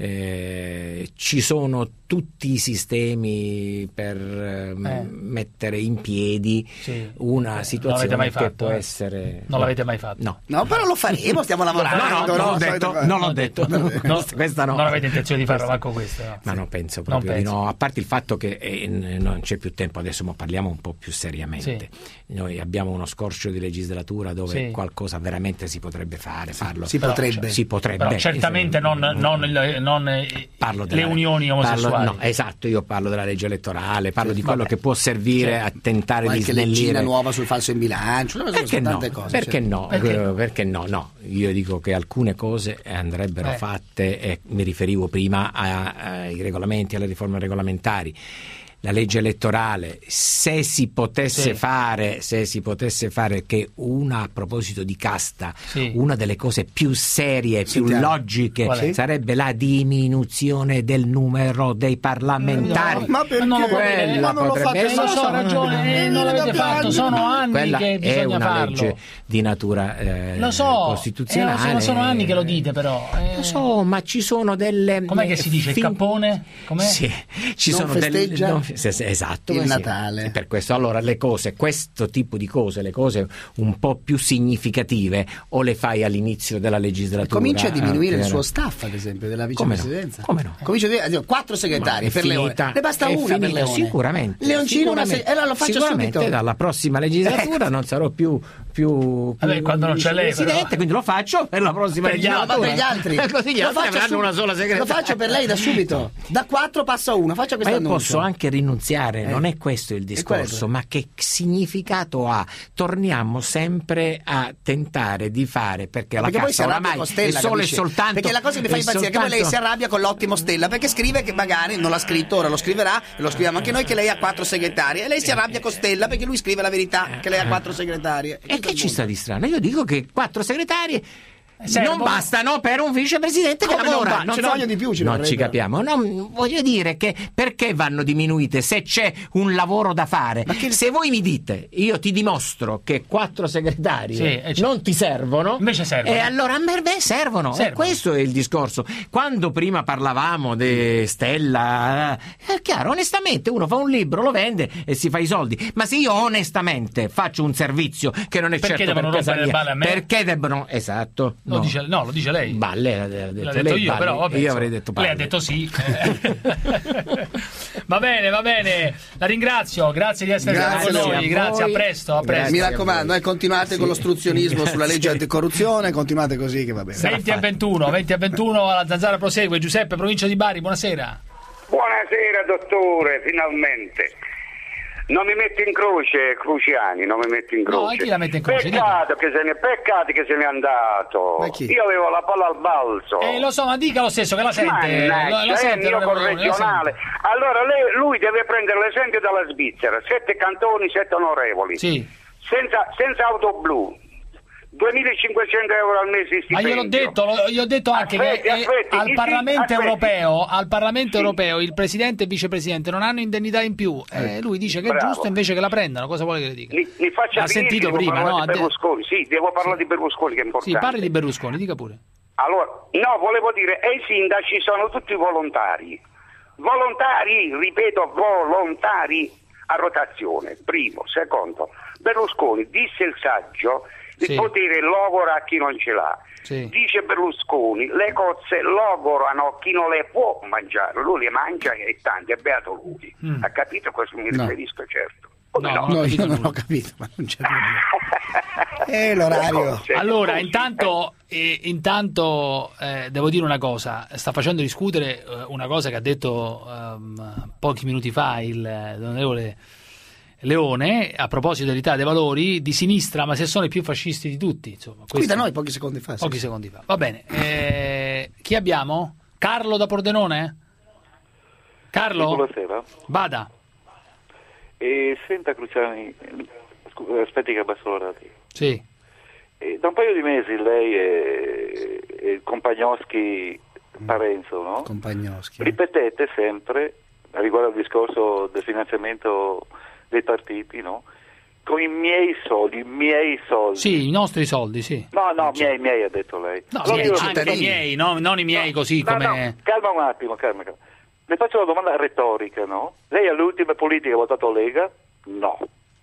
eh, ci sono tutti i sistemi per ehm, Eh. mettere in piedi Sì. una Eh, situazione non l'avete mai che fatto, può eh? essere... Non l'avete mai fatto? No. No, però lo faremo, stiamo lavorando. No, no, non l'ho detto, non l'ho detto. No, Questa no. Non avete intenzione di farlo manco questo, no? Ma no, penso Non proprio di penso. no, a parte il fatto che eh, n- non c'è più tempo adesso, ma parliamo un po' più seriamente. Noi abbiamo uno scorcio di legislatura dove Sì. qualcosa veramente si potrebbe fare, farlo. Si Però- potrebbe. Si potrebbe. Però certamente non, non, il- non eh, Parlo le della- unioni parlo- omosessuali. no, esatto, io parlo della legge elettorale, parlo di quello vabbè. che può servire Sì. a tentare di Qualche leggina snellire. nuova sul falso in bilancio. sono Perché no? tante cose. Perché cioè. no? Perché? Eh, Perché no? No, io dico che alcune cose andrebbero Eh. fatte, e mi riferivo prima a- ai regolamenti, alle riforme regolamentari. La legge elettorale, se si potesse Sì. fare, se si potesse fare che una, a proposito di casta, Sì. una delle cose più serie, più Sentiamo. logiche, Qual è? sarebbe la diminuzione del numero dei parlamentari. Ma perché? non lo può dire, Quella ma non lo potrebbe fate, essere- Lo so, ha ragione, eh, non l'avete fatto, sono anni Quella che è bisogna una farlo. legge di natura eh, Lo so, costituzionale. eh, sono, sono anni che lo dite però. eh. Lo so, ma ci sono delle... Com'è che si dice? Il fin- cappone? Com'è? Sì, ci Non sono festeggia delle... non- sì, sì, esatto. il sì. Natale. Per questo allora le cose, questo tipo di cose, le cose un po' più significative, o le fai all'inizio della legislatura. Comincia a diminuire eh, il per- suo staff, ad esempio, della Come no? vicepresidenza. Come no? Comincia a dire, addio, quattro segretari Ma è per Leone. finita- Ne basta è una per finita, Leone. Sicuramente. Leoncino, una se- sicuramente, e allora lo faccio sicuramente subito. dalla prossima legislatura non sarò più, più, più Vabbè, quando non c'è lei, presidente, però. quindi lo faccio per la prossima Per gli No, legislatura. ma per gli altri. Così gli Lo altri faccio avranno su- una sola segretaria. Lo faccio per lei da subito. Da quattro passa a uno. Faccia Ma questo io annuncio. posso anche rinunziare, Eh. non è questo il E qual è discorso, ma che significato ha? Torniamo sempre a tentare di fare, perché la Perché poi si cassa arrabbia oramai con Stella, è solo e capisci? soltanto... Perché la cosa che mi fa è impazzire è che poi lei si soltanto- arrabbia con l'ottimo Stella, perché scrive che magari non l'ha scritto, ora lo scriverà, e lo scriviamo anche noi, che lei ha quattro segretarie, e lei si arrabbia con Stella perché lui scrive la verità, che lei ha quattro segretarie. E che ci sta di strano? Io dico che quattro segretarie servono. non bastano per un vicepresidente che Come non lavora. va? Ce ne vogliono di più, ci non vorrebbe. ci capiamo. Non, voglio dire che perché vanno diminuite se c'è un lavoro da fare? Se voi mi dite, io ti dimostro che quattro segretarie Sì, e c- non ti servono, Invece servono. e allora a me beh, servono. E Servono. questo è il discorso. Quando prima parlavamo di Stella, è chiaro, onestamente uno fa un libro, lo vende e si fa i soldi. Ma se io onestamente faccio un servizio che non è Perché certo devono per casa rompere le mia, balle a me? perché debbono... Esatto. Lo no. dice, no, lo dice lei. Balle, ha detto, L'ha detto lei, io, balle. però vabbè, io insomma, avrei detto lei balle. ha detto sì. Va bene, va bene. La ringrazio, grazie di essere stato Grazie con a noi. voi. Grazie, a presto, a presto. Mi raccomando, eh, continuate con l'ostruzionismo Sì. sulla legge Grazie. anticorruzione, continuate così che va bene. venti a ventuno, venti a ventuno, la Zanzara prosegue. Giuseppe, provincia di Bari, buonasera. Buonasera dottore, finalmente. Non mi metti in croce Cruciani, non mi metti in No, croce. e chi la mette in croce? Peccato che se ne, peccato che se n'è andato. Ma chi? Io avevo la palla al balzo. Eh, lo so, ma dica lo stesso che la sente. Mannaggia, La, la è sente, il mio onorevole, la corregionale. Allora lei- lui deve prendere l'esempio dalla Svizzera, sette cantoni, sette onorevoli. Sì. Senza, senza auto blu. duemilacinquecento euro al mese di Ma stipendio. gliel'ho detto, lo- gli ho detto anche Aspetti, che eh, aspetti, al sì, Parlamento aspetti. europeo, al Parlamento europeo il presidente e il vicepresidente non hanno indennità in più. Eh, lui dice che è Bravo. giusto invece che la prendano. Cosa vuole che le dica? Mi, mi faccia Ha finire, sentito devo prima, parlare no? di Ha de- Berlusconi. Sì, devo parlare di Berlusconi che è importante. Sì, parli di Berlusconi, dica pure. Allora, no, volevo dire, e i sindaci sono tutti volontari. Volontari, ripeto, volontari a rotazione. Primo. Secondo, Berlusconi disse il saggio, il Sì. potere logora a chi non ce l'ha. Sì. Dice Berlusconi, le cozze logorano chi non le può mangiare. Lui le mangia e tanti, è beato lui. Mm. Ha capito a cosa mi No. riferisco, certo. No, no. non ho No, capito io non nulla. ho capito, ma non c'è Eh, l'orario. Allora, intanto, eh, intanto eh, devo dire una cosa, sta facendo discutere eh, una cosa che ha detto ehm, pochi minuti fa il eh, l'onorevole Leone a proposito dell'Italia dei Valori, di sinistra, ma se sono i più fascisti di tutti. Insomma, Qui da noi pochi secondi fa. sì. Pochi secondi fa. Va bene. Eh, chi abbiamo? Carlo da Pordenone? Carlo? Buonasera. Vada. E senta Cruciani, scu- aspetti che abbasso la radio. Sì. E da un paio di mesi lei e, e il Compagnoschi Parenzo, no? Compagnoschi. Ripetete sempre, riguardo al discorso del finanziamento dei partiti, no? Con i miei soldi, i miei soldi. Sì, i nostri soldi, sì. No, no, miei, miei ha detto lei. No, Allora miei, io- anche i miei, no? Non i miei così No, come... no, calma un attimo, calma, calma. Le faccio una domanda retorica, no? Lei alle ultime politiche ha votato Lega? No.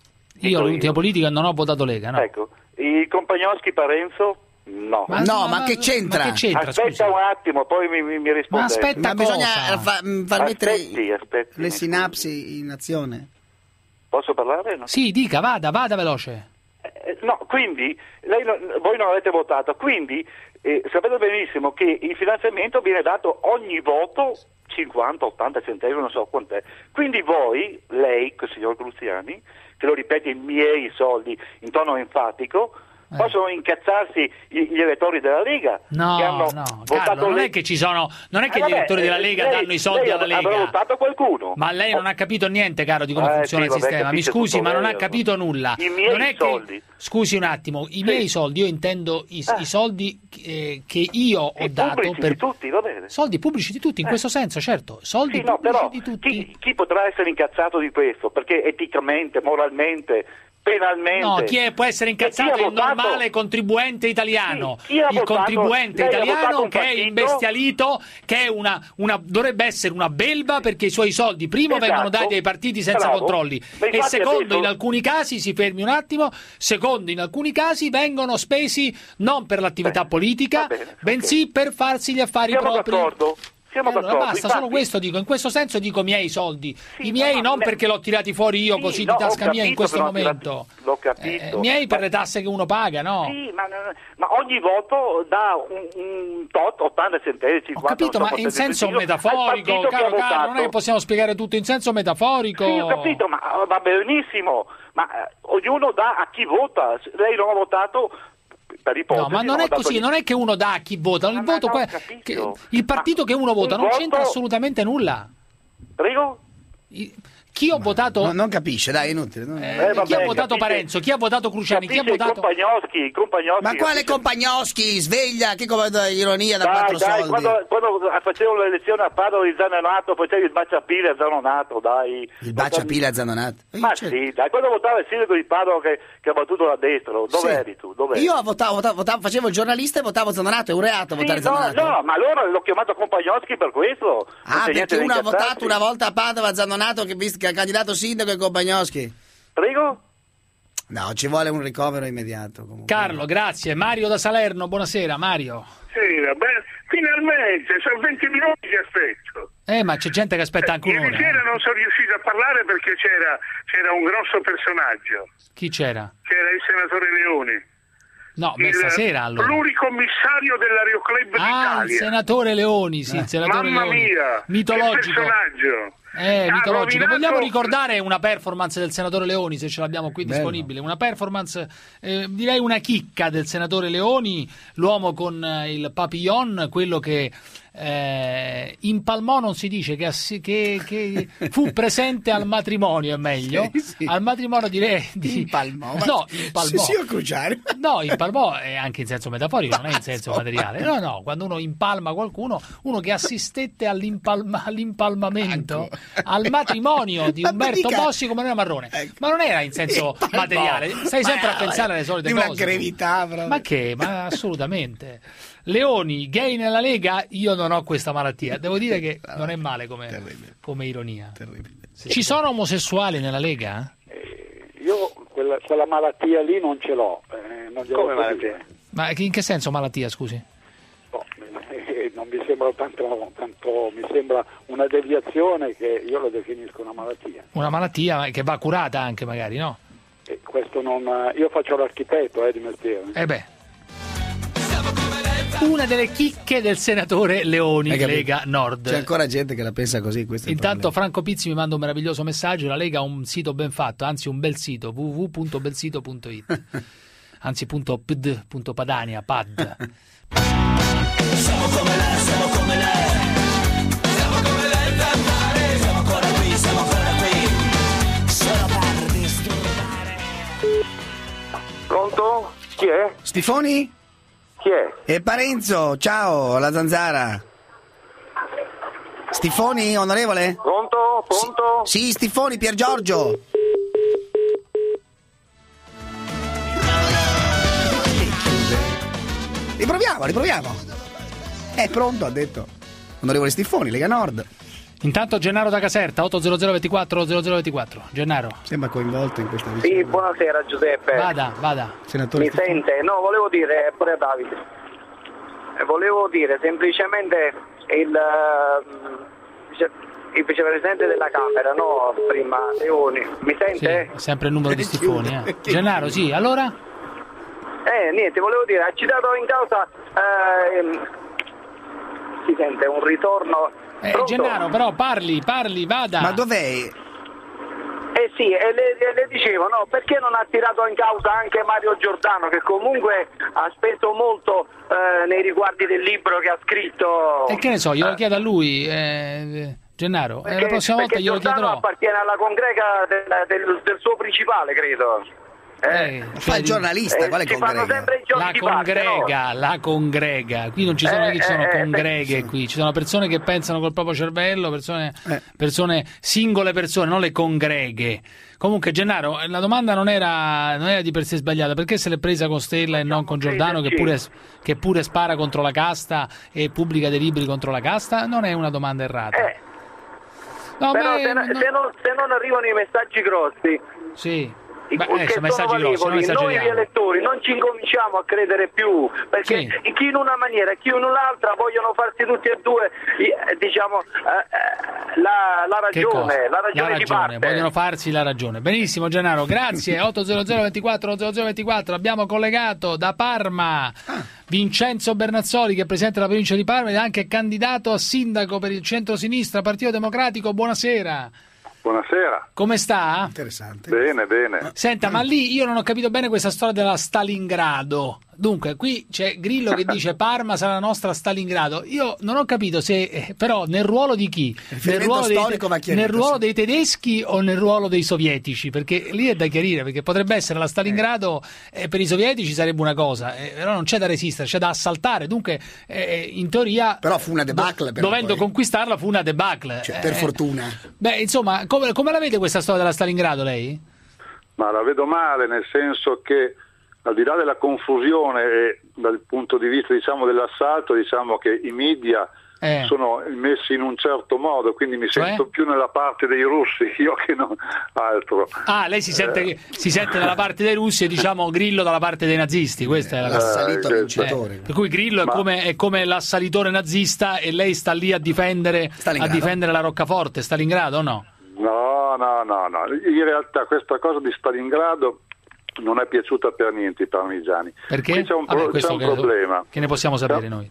Io all'ultima politica non ho votato Lega, no? Ecco, il Compagnoschi Parenzo? No. Ma no, ma che c'entra? Ma che c'entra, Aspetta scusi? un attimo, poi mi, mi, mi risponde. Ma aspetta Ma bisogna cosa? fa- mh, far mettere Aspetti, aspetti, le mi sinapsi in azione. Posso parlare? No? Sì, dica, vada, vada veloce. Eh, no, quindi lei non- voi non avete votato, quindi eh, sapete benissimo che il finanziamento viene dato ogni voto cinquanta, ottanta centesimi, non so quant'è. Quindi voi, lei, il signor Cruziani, che lo ripete, i miei soldi in tono enfatico, Eh. possono incazzarsi gli, gli elettori della Lega No, che hanno no, votato Carlo, non le- è che ci sono, non è che Eh, gli vabbè, elettori della eh, Lega lei- danno i soldi lei alla avrà Lega. votato qualcuno. Ma lei non ha capito niente, caro, di come Eh, funziona sì, il vabbè, sistema. Mi capisce scusi, tutto ma non lei, ha capito nulla. I miei Non è che- soldi. Scusi un attimo, i miei soldi, io intendo i, i soldi eh, che io ho dato pubblici per di tutti, va bene. soldi pubblici di tutti, in Eh. questo senso, certo. Soldi Sì, no, pubblici però di tutti. chi, chi potrà essere incazzato di questo? Perché eticamente, moralmente, penalmente... No, chi è- può essere E chi incazzato ha è il votato- normale contribuente italiano, Sì, chi ha il votato- contribuente lei ha votato italiano un che è partito- imbestialito, che è una, una- dovrebbe essere una belva perché i suoi soldi primo Esatto. vengono dati ai partiti senza Bravo. controlli Ma e infatti secondo adesso- in alcuni casi, si fermi un attimo, secondo in alcuni casi vengono spesi non per l'attività politica, bensì per farsi gli affari Siamo propri. d'accordo? Siamo Eh, allora d'accordo. basta, Infatti- solo questo dico, in questo senso dico miei soldi, i no, miei ma non me- perché l'ho tirati fuori io Sì, così no, di tasca ho mia in capito questo che non tirati- momento. L'ho capito. Eh, miei per le tasse che uno paga, no? Sì, ma, ma ogni voto dà un, un tot, ottanta centesimi, cinquanta. Ho capito, non so ma in quanto è senso preciso, al metaforico, partito che caro ha caro, non è votato. che possiamo spiegare tutto in senso metaforico. Sì, ho capito, ma va benissimo, ma eh, ognuno dà a chi vota. Lei non ha votato per ipotesi. No, ma non ha è dato così, gli- non è che uno dà a chi vota, il, voto non ho que- capito. che- il partito che uno vota un non voto- c'entra assolutamente nulla. Prego? Chi ho votato... No, non capisce, dai, è inutile. non- Eh, Eh, vabbè, chi ha votato capisce- Parenzo? Chi ha votato Cruciani? Chi ha Capisce votato... i Compagnoschi, i Compagnoschi, Ma quale capisce- Compagnoschi? Sveglia, che come ironia da Dai, quattro dai, soldi. quando, quando facevo le lezioni a Padova di Zanonato facevi il baciapile a Zanonato, dai. Il baciapile a Zanonato. Ma sì, dai, quando votava il sindaco di Padova che, che ha battuto la destra, dove Sì. eri tu? Dove Io votavo, votavo, votavo- facevo il giornalista e votavo Zanonato, è un reato votare no, Zanonato. no, ma allora l'ho chiamato Compagnoschi per questo. Non Ah, c'è niente perché da uno ha incazzarsi. votato una volta a Padova Zanonato che, visto che ha candidato sindaco e Compagnoschi. Prego? No, ci vuole un ricovero immediato. Comunque. Carlo, grazie. Mario da Salerno, buonasera Mario. Sì, va bene. Finalmente, sono venti minuti che aspetto. Eh, ma c'è gente che aspetta anche Ieri un'ora. sera non sono riuscito a parlare perché c'era, c'era un grosso personaggio. Chi c'era? C'era il senatore Leoni. No, beh, il stasera allora. pluricommissario dell'Ario Club Ah, il d'Italia. senatore Leoni, sì, il senatore Mamma Leoni. mia, Mitologico. che personaggio. Eh, Ha mitologico. rovinato- Vogliamo ricordare una performance del senatore Leoni, se ce l'abbiamo qui Bello. disponibile? Una performance, eh, direi una chicca del senatore Leoni, l'uomo con eh, il papillon, quello che eh, impalmò non si dice che, assi- che, che fu presente al matrimonio, è meglio, Sì, sì. al matrimonio direi di... Impalmò, ma- no, impalmò. Sì, sì, Cruciani. No, impalmò è anche in senso metaforico, non è in senso materiale. No, no, quando uno impalma qualcuno, uno che assistette all'impalma- all'impalmamento, al matrimonio di Ma Umberto dica- Bossi con Manuela Marrone. Ma non era in senso Impalmò. materiale, stai sempre Ma- a pensare alle solite di una cose. gravità, proprio. Ma che? Ma assolutamente. Leoni, gay nella Lega, io non ho questa malattia. Devo dire che non è male come, come ironia. Ci sono omosessuali nella Lega? Io quella, quella malattia lì non ce l'ho. Eh, non glielo Come so malattia? dire. Ma in che senso malattia, scusi? No, eh, non mi sembra tanto, tanto, mi sembra una deviazione che io lo definisco una malattia. Una malattia che va curata anche magari, no? E questo non, io faccio l'architetto eh, di mestiere. Eh beh. Una delle chicche del senatore Leoni, Hai capito? Lega Nord. C'è ancora gente che la pensa così. Questo è il Intanto problema. Franco Pizzi mi manda un meraviglioso messaggio. La Lega ha un sito ben fatto, anzi un bel sito, w w w punto belsito punto it, anzi punto pd punto padania pad. Siamo come lei, siamo come lei. Siamo come lei per mare. Siamo ancora qui, siamo ancora qui. Solo per disturbare. Pronto? Chi è? Stifoni? Chi è? E Parenzo, ciao, la zanzara. Stifoni, onorevole? Pronto? Pronto? Sì, sì, Stifoni, Pier Giorgio. Riproviamo, riproviamo. È pronto, ha detto. Onorevole Stifoni, Lega Nord. Intanto Gennaro da Caserta, otto zero zero ventiquattro zero zero ventiquattro. Gennaro. Sembra coinvolto in questa vicenda. Sì, buonasera Giuseppe. Vada, vada. Senatore Mi Stifoni. sente? No, volevo dire, pure Davide, Eh, volevo dire semplicemente il, eh, vice- il vicepresidente della Camera, no, prima Leoni, mi Sì, sente? è sempre il numero di Stifoni. Eh. Gennaro, sì, allora? Eh, niente, volevo dire, ha citato in causa, eh, si sente un ritorno... Eh, Pronto? Gennaro, però parli, parli, vada. Ma dov'è? Eh sì, e le, e le dicevo, no, perché non ha tirato in causa anche Mario Giordano, che comunque ha speso molto eh, nei riguardi del libro che ha scritto. E che ne so, glielo chiedo a lui, eh, Gennaro. Eh, Perché, la prossima volta perché glielo Giordano chiederò. appartiene alla congrega del, del, del suo principale, credo. Eh, Fa cioè il di- giornalista, Eh, quale ci fanno congrega? sempre i giochi La di parte, no? congrega, la congrega. Qui non ci sono, Eh, che ci sono eh, eh, congreghe sì. qui, ci sono persone che pensano col proprio cervello, persone, Eh. persone singole persone, non le congreghe. Comunque Gennaro, la domanda non era, non era di per sé sbagliata, perché se l'è presa con Stella e non con Giordano che pure, che pure spara contro la casta e pubblica dei libri contro la casta? Non è una domanda errata. Eh, No, però ma è- se, no- no- se non, se non arrivano i messaggi grossi, Sì. i- Beh, che eh, sono sono messaggi grossi, non valevoli, noi esageriamo. elettori non ci incominciamo a credere più, perché Sì. chi in una maniera e chi in un'altra vogliono farsi tutti e due eh, diciamo eh, eh, la, la Che cosa? ragione, la ragione di parte. vogliono farsi la ragione. Benissimo Gennaro, grazie. otto zero zero ventiquattro zero zero ventiquattro, abbiamo collegato da Parma Vincenzo Bernazzoli, che è presidente della provincia di Parma ed è anche candidato a sindaco per il centro-sinistra, Partito Democratico. Buonasera. Buonasera. Come sta? Interessante. Bene, bene. Senta, ma lì io non ho capito bene questa storia della Stalingrado. Dunque, qui c'è Grillo che dice Parma sarà la nostra Stalingrado. Io non ho capito se, eh, però, nel ruolo di chi? Nel riferimento ruolo, dei, storico va chiarito, nel ruolo sì. dei tedeschi o nel ruolo dei sovietici? Perché lì è da chiarire, perché potrebbe essere la Stalingrado eh, per i sovietici sarebbe una cosa, eh, però non c'è da resistere, c'è da assaltare. Dunque, eh, in teoria... Però fu una debacle, però, dovendo poi. conquistarla fu una debacle. Cioè, per Eh, fortuna. Beh, insomma, come, come la vede questa storia della Stalingrado lei? Ma la vedo male, nel senso che al di là della confusione e dal punto di vista, diciamo, dell'assalto, diciamo che i media Eh. sono messi in un certo modo, quindi mi Cioè? sento più nella parte dei russi io che non altro. Ah, lei si sente, si sente dalla parte dei russi e diciamo Grillo dalla parte dei nazisti, questa è la L'assalito Eh, vincitore. per cui Grillo è, Ma- come, è come l'assalitore nazista e lei sta lì a difendere, a Stalingrado. difendere la Roccaforte, Stalingrado o no? No, no, no, no. In realtà questa cosa di Stalingrado non è piaciuta per niente ai parmigiani. Perché? Qui c'è un, Vabbè, pro- questo c'è un che- problema. Che ne possiamo sapere noi?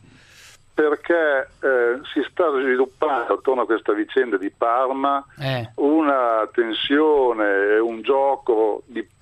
Perché eh, si sta sviluppando attorno a questa vicenda di Parma Eh. una tensione, un gioco di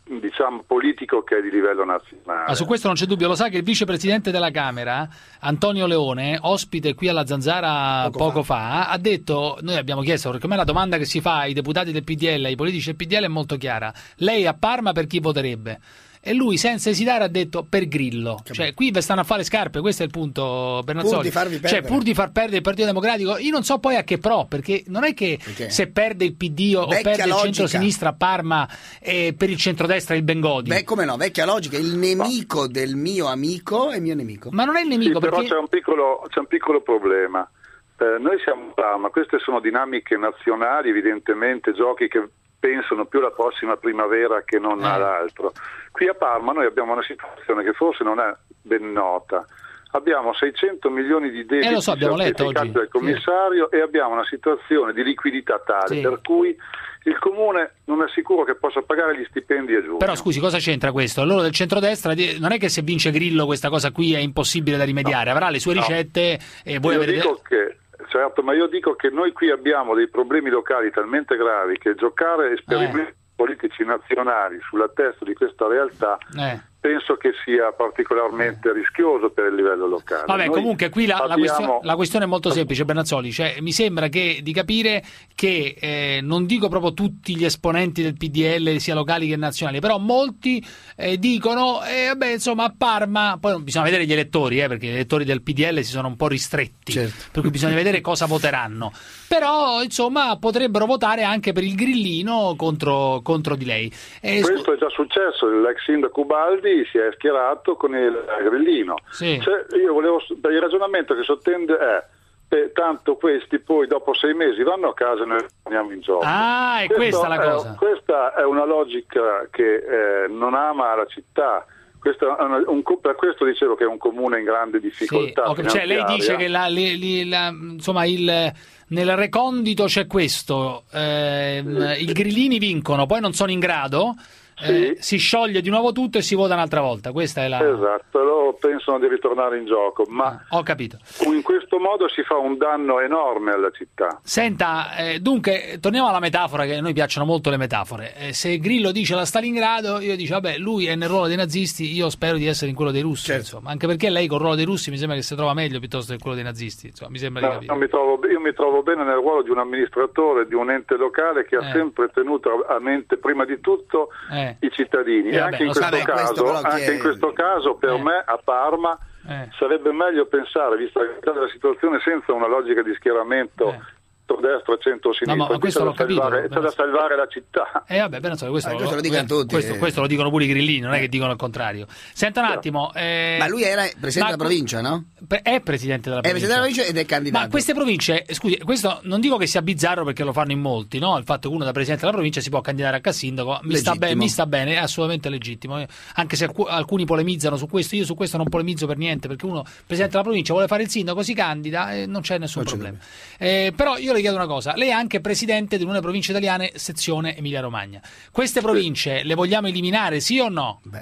diciamo politico che è di livello nazionale. Ma su questo non c'è dubbio, lo sa che il vicepresidente della Camera, Antonio Leone, ospite qui alla Zanzara poco, poco fa. fa, ha detto, noi abbiamo chiesto, perché a me la domanda che si fa ai deputati del P D L, ai politici del P D L è molto chiara, lei a Parma per chi voterebbe? E lui senza esitare ha detto per Grillo. Che cioè qui vi stanno a fare scarpe, questo è il punto, Bernazzoli. Pur di farvi perdere. Cioè pur di far perdere il Partito Democratico, io non so poi a che pro, perché non è che perché? se perde il P D o, o perde il centro-sinistra a Parma e per il centrodestra il Bengodi. Beh, come no, vecchia logica, il nemico del mio amico è il mio nemico. Ma non è il nemico, sì, perché... però c'è un piccolo, c'è un piccolo problema. Eh, noi siamo a Parma, queste sono dinamiche nazionali, evidentemente giochi che pensano più alla prossima primavera che non eh. all'altro. Qui a Parma noi abbiamo una situazione che forse non è ben nota. Abbiamo seicento milioni di debiti eh, so, certificati dal commissario sì. e abbiamo una situazione di liquidità tale sì. per cui il comune non è sicuro che possa pagare gli stipendi a giugno. Però scusi, cosa c'entra questo? Loro del centrodestra non è che se vince Grillo questa cosa qui è impossibile da rimediare, no. avrà le sue no. ricette e voi Io avrete... dico che certo, ma io dico che noi qui abbiamo dei problemi locali talmente gravi che giocare esperimenti eh. politici nazionali sulla testa di questa realtà eh. penso che sia particolarmente rischioso per il livello locale. Vabbè, noi comunque qui la, abbiamo... la, questione, la questione è molto semplice, Bernazzoli, cioè, mi sembra che di capire che eh, non dico proprio tutti gli esponenti del P D L sia locali che nazionali, però molti eh, dicono eh, vabbè, insomma a Parma, poi bisogna vedere gli elettori, eh, perché gli elettori del P D L si sono un po' ristretti, certo. per cui bisogna vedere cosa voteranno, però insomma potrebbero votare anche per il grillino contro, contro di lei. Eh, Questo scu- è già successo, l'ex sindaco Ubaldi si è schierato con il grillino. Sì. Cioè, io volevo, per il ragionamento che sottende è eh, tanto questi poi dopo sei mesi vanno a casa e noi andiamo in gioco. Ah, è Questo questa la è, cosa. Questa è una logica che eh, non ama la città. Questo è una, un, per questo dicevo che è un comune in grande difficoltà. Sì, okay, cioè lei dice che la, li, li, la, insomma il, nel recondito c'è questo, eh, sì. i grillini vincono, poi non sono in grado. Eh, sì. Si scioglie di nuovo tutto e si vota un'altra volta. Questa è la... Esatto, loro pensano di ritornare in gioco, ma ah, ho capito. In questo modo si fa un danno enorme alla città. Senta, eh, dunque, torniamo alla metafora, che a noi piacciono molto le metafore. Eh, se Grillo dice la Stalingrado, io dico, vabbè, lui è nel ruolo dei nazisti, io spero di essere in quello dei russi, certo. insomma. Anche perché lei col ruolo dei russi mi sembra che si trova meglio piuttosto che quello dei nazisti, insomma, mi sembra no, di capire. No, mi trovo, io mi trovo bene nel ruolo di un amministratore di un ente locale che eh. ha sempre tenuto a mente prima di tutto eh. i cittadini. E anche, in, questo caso, anche è... in questo caso per eh. me a Parma eh. sarebbe meglio pensare, vista la situazione, senza una logica di schieramento eh. destra, centro, sinistra, no, ma questo l'ho capito, salvare, c'è da salvare la città. Eh vabbè, però, insomma, questo, eh, lo, questo lo dicono tutti. Questo, eh. questo lo dicono pure i grillini, non è che dicono il contrario. Senta un attimo. Eh, ma lui era presidente ma, della provincia, no? È presidente della provincia. È presidente della provincia ed è candidato. Ma queste province, scusi, questo non dico che sia bizzarro perché lo fanno in molti, no? Il fatto che uno da presidente della provincia si può candidare a sindaco, mi sta, be- mi sta bene, è assolutamente legittimo. Anche se alc- alcuni polemizzano su questo, io su questo non polemizzo per niente, perché uno presidente della provincia vuole fare il sindaco, si candida e non c'è nessun non problema. C'è eh, però io le chiedo una cosa, lei è anche presidente di una provincia italiane, sezione Emilia-Romagna. Queste province sì. le vogliamo eliminare, sì o no? Beh.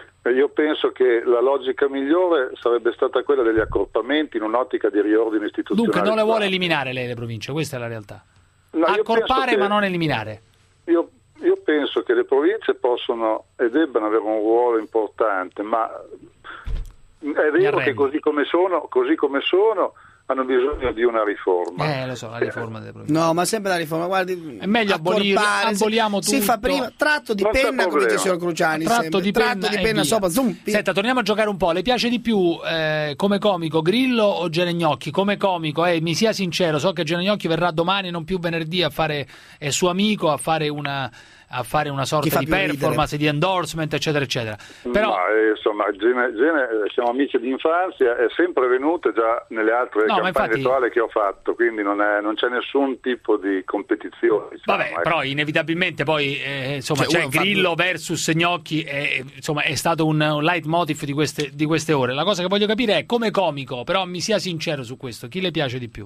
Io penso che la logica migliore sarebbe stata quella degli accorpamenti in un'ottica di riordino istituzionale. Dunque non le vuole eliminare lei le province, questa è la realtà. No, accorpare che, ma non eliminare. Io, io penso che le province possono e debbano avere un ruolo importante, ma è vero che così come sono, così come sono hanno bisogno di una riforma. Eh, lo so, la riforma delle province. No, ma sempre la riforma, guardi. È meglio abolire, aboliamo tutto. Si fa prima tratto di non penna, come dice il signor Cruciani. Tratto sempre. di tratto penna, di penna sopra, zoom. Senta, torniamo a giocare un po'. Le piace di più eh, come comico Grillo o Genegnocchi? Come comico, eh, mi sia sincero, so che Genegnocchi verrà domani, non più venerdì, a fare è suo amico, a fare una a fare una sorta di performance, ridere. di endorsement, eccetera, eccetera. Però ma, eh, insomma, Gene, Gene, siamo amici di infanzia, è sempre venuta già nelle altre no, campagne infatti... elettorali che ho fatto, quindi non, è, non c'è nessun tipo di competizione. Diciamo, Vabbè, ecco. però inevitabilmente poi eh, insomma cioè, c'è Grillo fatto... versus Gnocchi, è, insomma è stato un, un leitmotiv di queste, di queste ore. La cosa che voglio capire è come comico, però mi sia sincero su questo, chi le piace di più?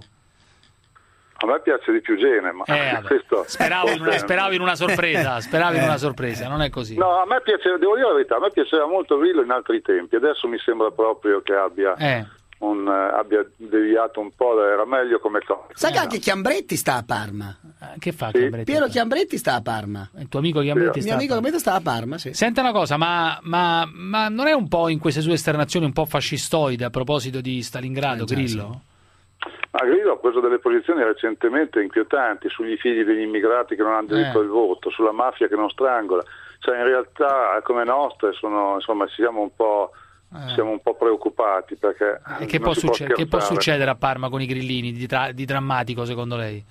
A me piace di più Gene, ma eh, questo... speravo, in una, speravo in una sorpresa, speravo in una sorpresa, non è così. No, a me piace, devo dire la verità, a me piaceva molto Grillo in altri tempi, adesso mi sembra proprio che abbia eh. un, abbia deviato un po', era meglio come cosa. Sai che anche Chiambretti sta a Parma? Che fa Sì. Chiambretti? Piero Chiambretti sta a Parma. Il tuo amico Chiambretti Il sta mio amico Chiambretti sta a Parma, sì. Senta una cosa, ma, ma, ma non è un po' in queste sue esternazioni un po' fascistoide a proposito di Stalingrado, Eh, già, Grillo? Ma Grillo ha preso delle posizioni recentemente inquietanti sugli figli degli immigrati che non hanno diritto Eh. al voto, sulla mafia che non strangola. Cioè in realtà come nostre sono, insomma, siamo un po', siamo un po' preoccupati perché E che non può, si può succe- che può scherzare. succedere a Parma con i grillini di, tra- di drammatico secondo lei?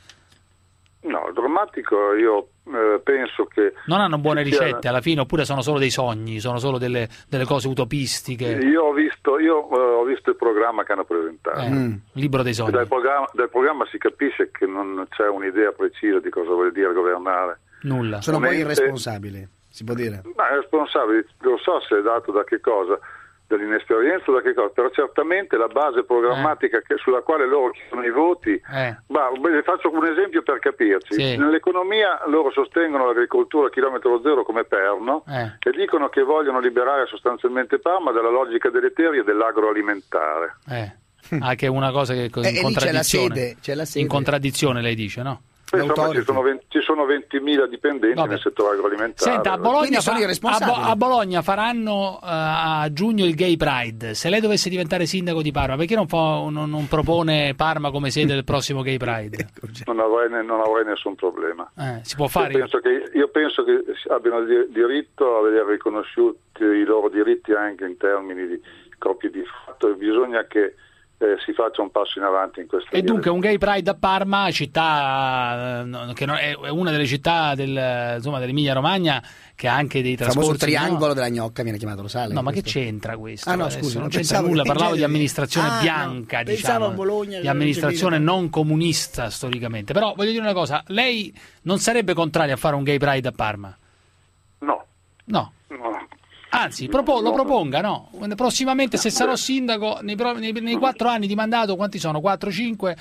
No, il drammatico io eh, penso che Non hanno buone ci sia- ricette alla fine oppure sono solo dei sogni, sono solo delle, delle cose utopistiche? Io ho visto, io, eh, ho visto il programma che hanno presentato. Eh, Libro dei E sogni. Dal programma, dal programma si capisce che non c'è un'idea precisa di cosa vuol dire governare. Nulla. Sono un po' Mentre- irresponsabili, si può dire. Ma è responsabile, non so se è dato da che cosa, dall'inesperienza o da che cosa, però certamente la base programmatica che- sulla quale loro chiedono i voti. Eh. Ma beh, faccio un esempio per capirci. Sì. Nell'economia loro sostengono l'agricoltura a chilometro zero come perno Eh. e dicono che vogliono liberare sostanzialmente Parma dalla logica deleteria dell'agroalimentare. Eh. Ah, che è una cosa che E- e in lì c'è la contraddizione. sede, c'è la sede. In contraddizione lei dice, no? Poi, insomma, ci sono, venti, ci sono ventimila dipendenti Vabbè. nel settore agroalimentare. Senta, a Bologna, fa- Quindi sono a, Bo- a Bologna faranno eh, a giugno il Gay Pride. Se lei dovesse diventare sindaco di Parma, perché non, fa- non- non propone Parma come sede del prossimo Gay Pride? Non avrei, ne- non avrei nessun problema. Eh, si può fare? Io penso, che, io penso che abbiano di- diritto a vedere riconosciuti i loro diritti anche in termini di coppie di fatto e bisogna che eh, si faccia un passo in avanti in questo E dunque un Gay Pride a Parma, città eh, no, che non- è è una delle città del, insomma, dell'Emilia Romagna che ha anche dei Il famoso trascorsi, triangolo no? della gnocca viene chiamato, lo sa lei? No, ma che questo? c'entra questo? Ah no, Adesso scusi, non non c'entra pensavo nulla, che parlavo di genere. amministrazione Ah, no, bianca, pensavo diciamo, a Bologna, di amministrazione Gemini. non comunista storicamente. Però voglio dire una cosa, lei non sarebbe contrario a fare un Gay Pride a Parma? No. No. No. Anzi, propo- lo proponga, no? Prossimamente, se sarò sindaco, nei, pro- nei- nei quattro anni di mandato, quanti sono? quattro cinque?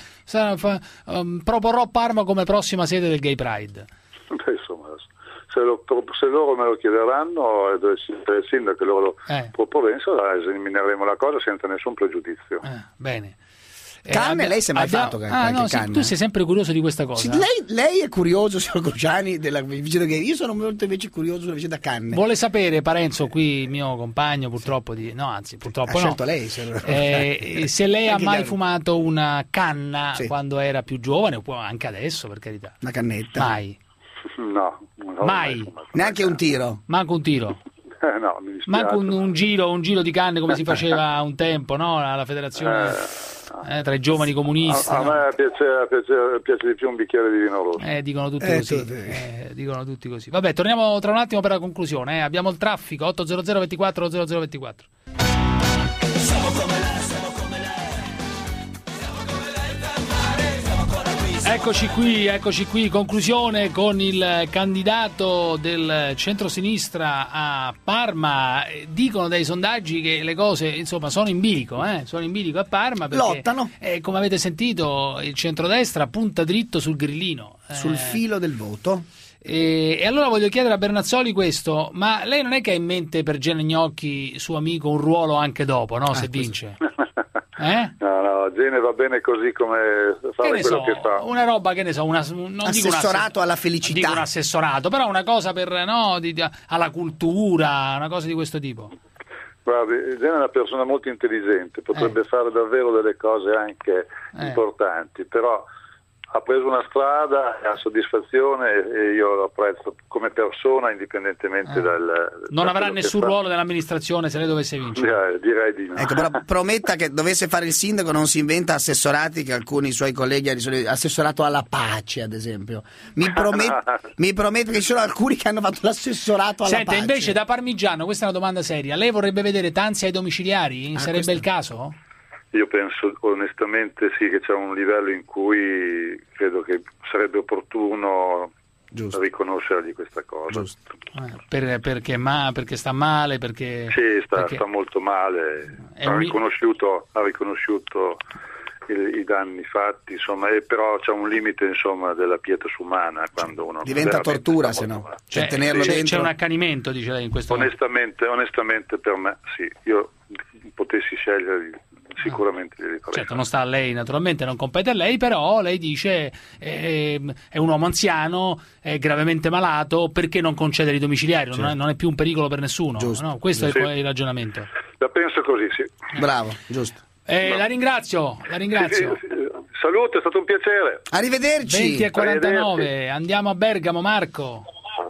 proporrò Parma come prossima sede del Gay Pride. Beh, insomma, se, lo- se loro me lo chiederanno e dovessi essere il sindaco e loro lo Eh. proponessero, esamineremo la cosa senza nessun pregiudizio. Bene. Eh, Canne, abbia- lei si è mai abbiamo- fatto Ah, qualche no, sì, canne? tu sei sempre curioso di questa cosa. Sì, lei, lei è curioso, signor Cruciani, della vicenda che io sono molto invece curioso sulla vicenda Canne. Vuole sapere, Parenzo, qui il mio compagno purtroppo di... No, anzi, purtroppo Ha no. scelto lei, signor Eh, se lei ha Anche mai gli altri. fumato una canna Sì. quando era più giovane, o anche adesso, per carità. Una cannetta? Mai. No, non ho Mai. fumato. Neanche un tiro? Manco un tiro. Eh, no, mi dispiace. Manco un, un giro, un giro di canne come si faceva un tempo, no? Alla federazione eh, tra i giovani comunisti. A, a no? me piace, piace, piace di più un bicchiere di vino rosso. Eh, dicono tutti Eh, così. tutti. Eh, dicono tutti così. Vabbè, torniamo tra un attimo per la conclusione. eh. Abbiamo il traffico otto zero zero ventiquattro zero zero ventiquattro. Siamo come lei, siamo come lei. Siamo come lei per mare. Siamo ancora qui. siamo Eccoci qui, eccoci qui, conclusione con il candidato del centrosinistra a Parma. Eh, Dicono dai sondaggi che le cose, insomma, sono in bilico, eh? sono in bilico a Parma perché, Lottano. eh, come avete sentito, il centrodestra punta dritto sul grillino. eh. Sul filo del voto. E, e allora voglio chiedere a Bernazzoli questo, ma lei non è che ha in mente per Gene Gnocchi, suo amico, un ruolo anche dopo, no? Se vince? Eh? No, no, Gene va bene così come Che fare ne quello so, che fa. una roba, che ne so, una, non dico un Assessorato alla felicità. dico un assessorato, però una cosa per, no, di- di- alla cultura, una cosa di questo tipo. Guardi, Gene è una persona molto intelligente, potrebbe fare davvero delle cose anche Eh. importanti, però ha preso una strada, ha soddisfazione e io lo apprezzo come persona indipendentemente Eh. dal... Non da avrà quello che nessun fa. ruolo nell'amministrazione se lei dovesse vincere. Eh, direi di no. Ecco, però prometta che dovesse fare il sindaco non si inventa assessorati che alcuni suoi colleghi hanno risolito- assessorato alla pace, ad esempio. Mi, promet- mi promette che ci sono alcuni che hanno fatto l'assessorato alla Senta, pace. invece da parmigiano, questa è una domanda seria, lei vorrebbe vedere Tanzi ai domiciliari? Ah, Sarebbe questo- il caso? Io penso onestamente sì che c'è un livello in cui credo che sarebbe opportuno riconoscergli questa cosa. Eh, per- perché, ma, perché sta male, perché... Sì, sta, perché- sta molto male, È ha un- riconosciuto, ha riconosciuto i, i danni fatti, insomma, e però c'è un limite insomma della pietas umana quando uno Diventa veramente tortura, sta se molto no. male. Cioè, c'è, tenerlo c'è- dentro. c'è un accanimento, dice lei, in questo Onestamente, onestamente per me sì, io potessi scegliere sicuramente glieli farei. Certo, non sta a lei, naturalmente, non compete a lei, però lei dice eh, è un uomo anziano, è gravemente malato, perché non concedere i domiciliari? Certo. Non, è, non è più un pericolo per nessuno, no? Questo Sì. è il ragionamento. La penso così, sì. Bravo, giusto. Eh, No. La ringrazio, la ringrazio. Sì, sì, sì. Saluto, è stato un piacere. Arrivederci. venti e quarantanove, Arrivederci. andiamo a Bergamo, Marco.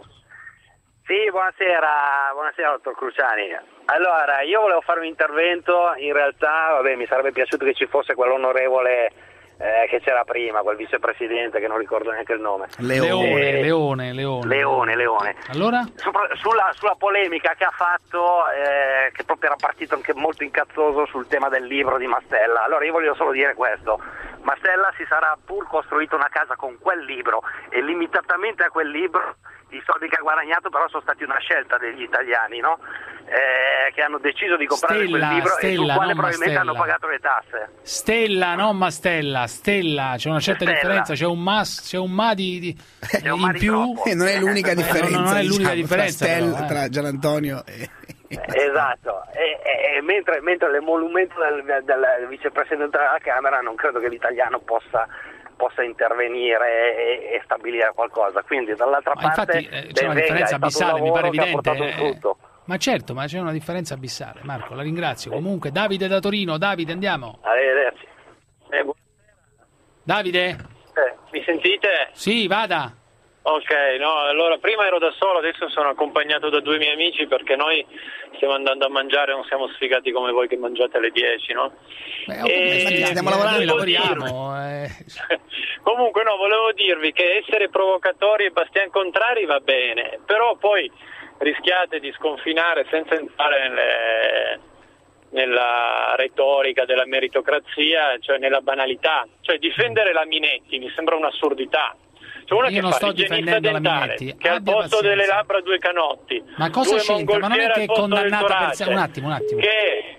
Sì, buonasera, buonasera dottor Cruciani. Allora, io volevo fare un intervento, in realtà vabbè, mi sarebbe piaciuto che ci fosse quell'onorevole eh, che c'era prima, quel vicepresidente che non ricordo neanche il nome. Leone, Eh, Leone, Leone. Leone, Leone. Allora? Sopra- sulla, sulla polemica che ha fatto, eh, che proprio era partito anche molto incazzoso sul tema del libro di Mastella. Allora io voglio solo dire questo: Mastella si sarà pur costruito una casa con quel libro e limitatamente a quel libro i soldi che ha guadagnato però sono stati una scelta degli italiani, no? Eh, che hanno deciso di comprare Stella, quel libro Stella, e sul quale non probabilmente Mastella. hanno pagato le tasse. Stella, non Mastella, Stella, c'è una certa Stella. differenza, c'è un mas, c'è un ma di, di- un in ma di più. troppo. E non è l'unica Eh, differenza. non è l'unica diciamo, differenza, Tra, Stella, però, eh. tra Gian Antonio e... Esatto, e, e- e mentre, mentre l'emolumento del, del vicepresidente della Camera non credo che l'italiano possa, possa intervenire e, e stabilire qualcosa, quindi dall'altra Ma parte infatti eh, c'è una ben venga, differenza è stato un abissale, mi pare lavoro che ha evidente. portato un eh. frutto. Ma certo, ma c'è una differenza abissale. Marco, la ringrazio. Comunque, Davide da Torino, Davide, andiamo. Arrivederci. Eh, bu- Davide? Eh, mi sentite? Sì, vada. Ok, no, allora prima ero da solo, adesso sono accompagnato da due miei amici perché noi stiamo andando a mangiare, non siamo sfigati come voi che mangiate alle dieci, no? Beh, ho capito, stiamo lavorando, volevo lavoriamo. eh. Comunque no, volevo dirvi che essere provocatori e bastian contrari va bene, però poi rischiate di sconfinare senza entrare nelle, nella retorica della meritocrazia, cioè nella banalità, cioè difendere la Minetti mi sembra un'assurdità. Cioè una Io che non fa sto l'igienista difendendo la dentale, Minetti, che al abbia posto pazienza. delle labbra due canotti, Ma cosa due c'entra? Ma non è mongolfiere che al è posto condannata del per torace, sé. Un attimo, un attimo. che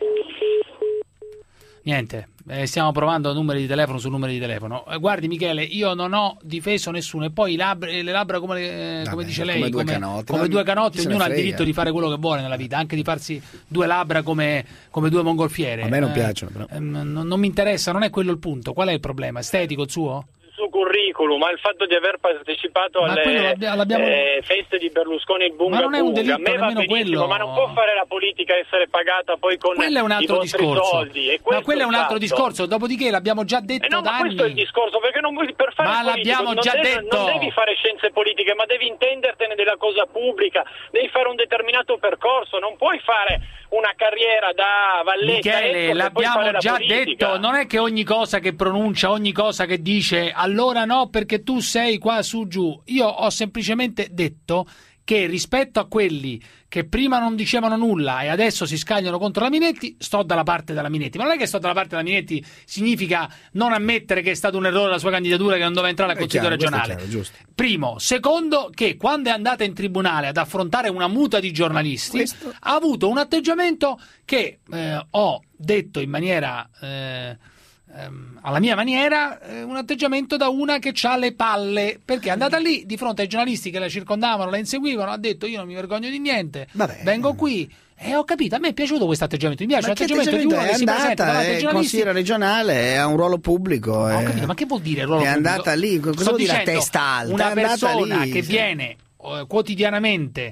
Niente, eh, stiamo provando numeri di telefono su numeri di telefono. Eh, guardi Michele, io non ho difeso nessuno e poi i labbra- le labbra come, le- come Vabbè, dice lei, come due come, canotti, come ma due chi canotti, se ne ognuno ha il frega? diritto di fare quello che vuole nella vita, anche di farsi due labbra come, come due mongolfiere. A me non Eh, piacciono, però. ehm, non, non mi interessa, non è quello il punto. Qual è il problema? Estetico il suo? suo curriculum, ma il fatto di aver partecipato Ma quello alle l'abbia- l'abbiamo- eh, feste di Berlusconi il Bunga Ma non è un Bunga, delitto a me va nemmeno benissimo, quello. ma non può fare la politica e essere pagata poi con Quello è un i altro vostri discorso. soldi. E Ma questo quello è un il altro fatto. discorso, dopodiché l'abbiamo già detto Eh no, da ma anni. questo è il discorso, perché non vuoi per fare Ma il politico, l'abbiamo non già devi, detto. non devi fare scienze politiche, ma devi intendertene della cosa pubblica, devi fare un determinato percorso, non puoi fare una carriera da valletta Michele, ecco, e poi fare l'abbiamo la già politica. detto, non è che ogni cosa che pronuncia, ogni cosa che dice, allora no, perché tu sei qua su giù. Io ho semplicemente detto che rispetto a quelli che prima non dicevano nulla e adesso si scagliano contro la Minetti, sto dalla parte della Minetti. Ma non è che sto dalla parte della Minetti significa non ammettere che è stato un errore la sua candidatura, che non doveva entrare al È Consiglio chiaro, questo è regionale. chiaro, giusto. Primo. Secondo, che quando è andata in tribunale ad affrontare una muta di giornalisti, Questo- ha avuto un atteggiamento che eh, ho detto in maniera eh, ehm, alla mia maniera, eh, un atteggiamento da una che ha le palle, perché è andata lì di fronte ai giornalisti che la circondavano, la inseguivano, ha detto io non mi vergogno di niente, Vabbè. vengo qui e ho capito, a me è piaciuto questo atteggiamento, mi piace Ma che l'atteggiamento di uno atteggiamento? che si È presenta andata, davanti ai è giornalisti. consigliere regionale, ha un ruolo pubblico. Ho eh. capito, ma che vuol dire ruolo È pubblico? andata lì, cosa Sto vuol dire a dicendo, testa alta? una È andata persona lì, che sì. viene eh, quotidianamente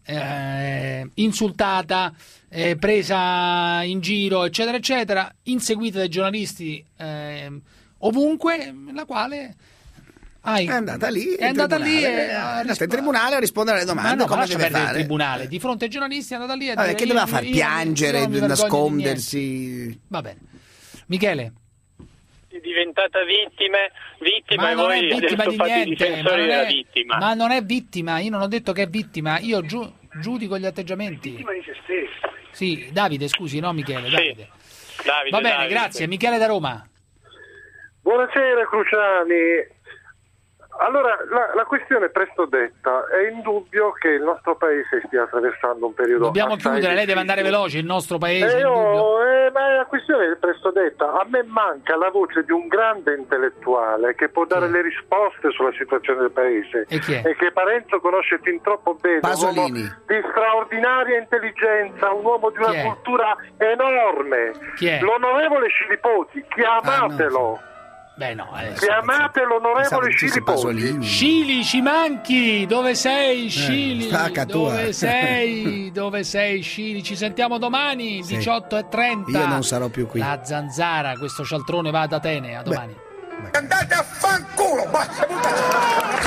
eh, insultata, eh, presa in giro, eccetera, eccetera, inseguita dai giornalisti eh, ovunque, la quale hai- È andata lì, è in andata lì tribunale, e è ha andata risp- in tribunale a rispondere alle Ma domande no, ma come lascia deve perdere fare. il tribunale, di fronte ai giornalisti è andata lì a Vabbè, dire, che doveva io- fare? io- Piangere, io non mi vergogno di nascondersi? Va bene. Michele, È diventata vittime, vittima ma e non è voi vittima adesso di fate i niente, ma difensori non, della è, vittima. ma non è vittima, io non ho detto che è vittima, io giu- giudico gli atteggiamenti. Vittima di se stesso. Sì, Davide, scusi, no Michele, Davide. Davide, Va bene, Davide. grazie. Michele da Roma. Buonasera Cruciani. Allora, la, la questione presto detta, è indubbio che il nostro paese stia attraversando un periodo Dobbiamo assai chiudere, lei deve andare difficile. veloce, il nostro paese. Eh, in dubbio. oh, eh, ma la questione è presto detta. A me manca la voce di un grande intellettuale che può dare le risposte sulla situazione del paese E chi è? che Parenzo conosce fin troppo bene. Pasolini. Un uomo di straordinaria intelligenza, un uomo di una Chi è? cultura enorme. Chi è? L'onorevole Scilipoti, chiamatelo. Beh no, eh, Chiamate l'onorevole Scilipoti. Scili, ci manchi! Dove sei, Scili? stacca tua. Dove sei? Dove sei, Scili? Ci sentiamo domani, Sì. diciotto e trenta. Io non sarò più qui. La zanzara, questo cialtrone va ad Atene, a domani. Andate a fanculo, basta!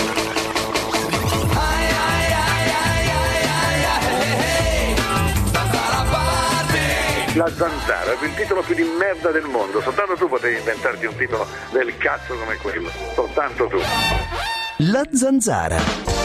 La Zanzara, il titolo più di merda del mondo, soltanto tu potevi inventarti un titolo del cazzo come quello, soltanto tu. La Zanzara.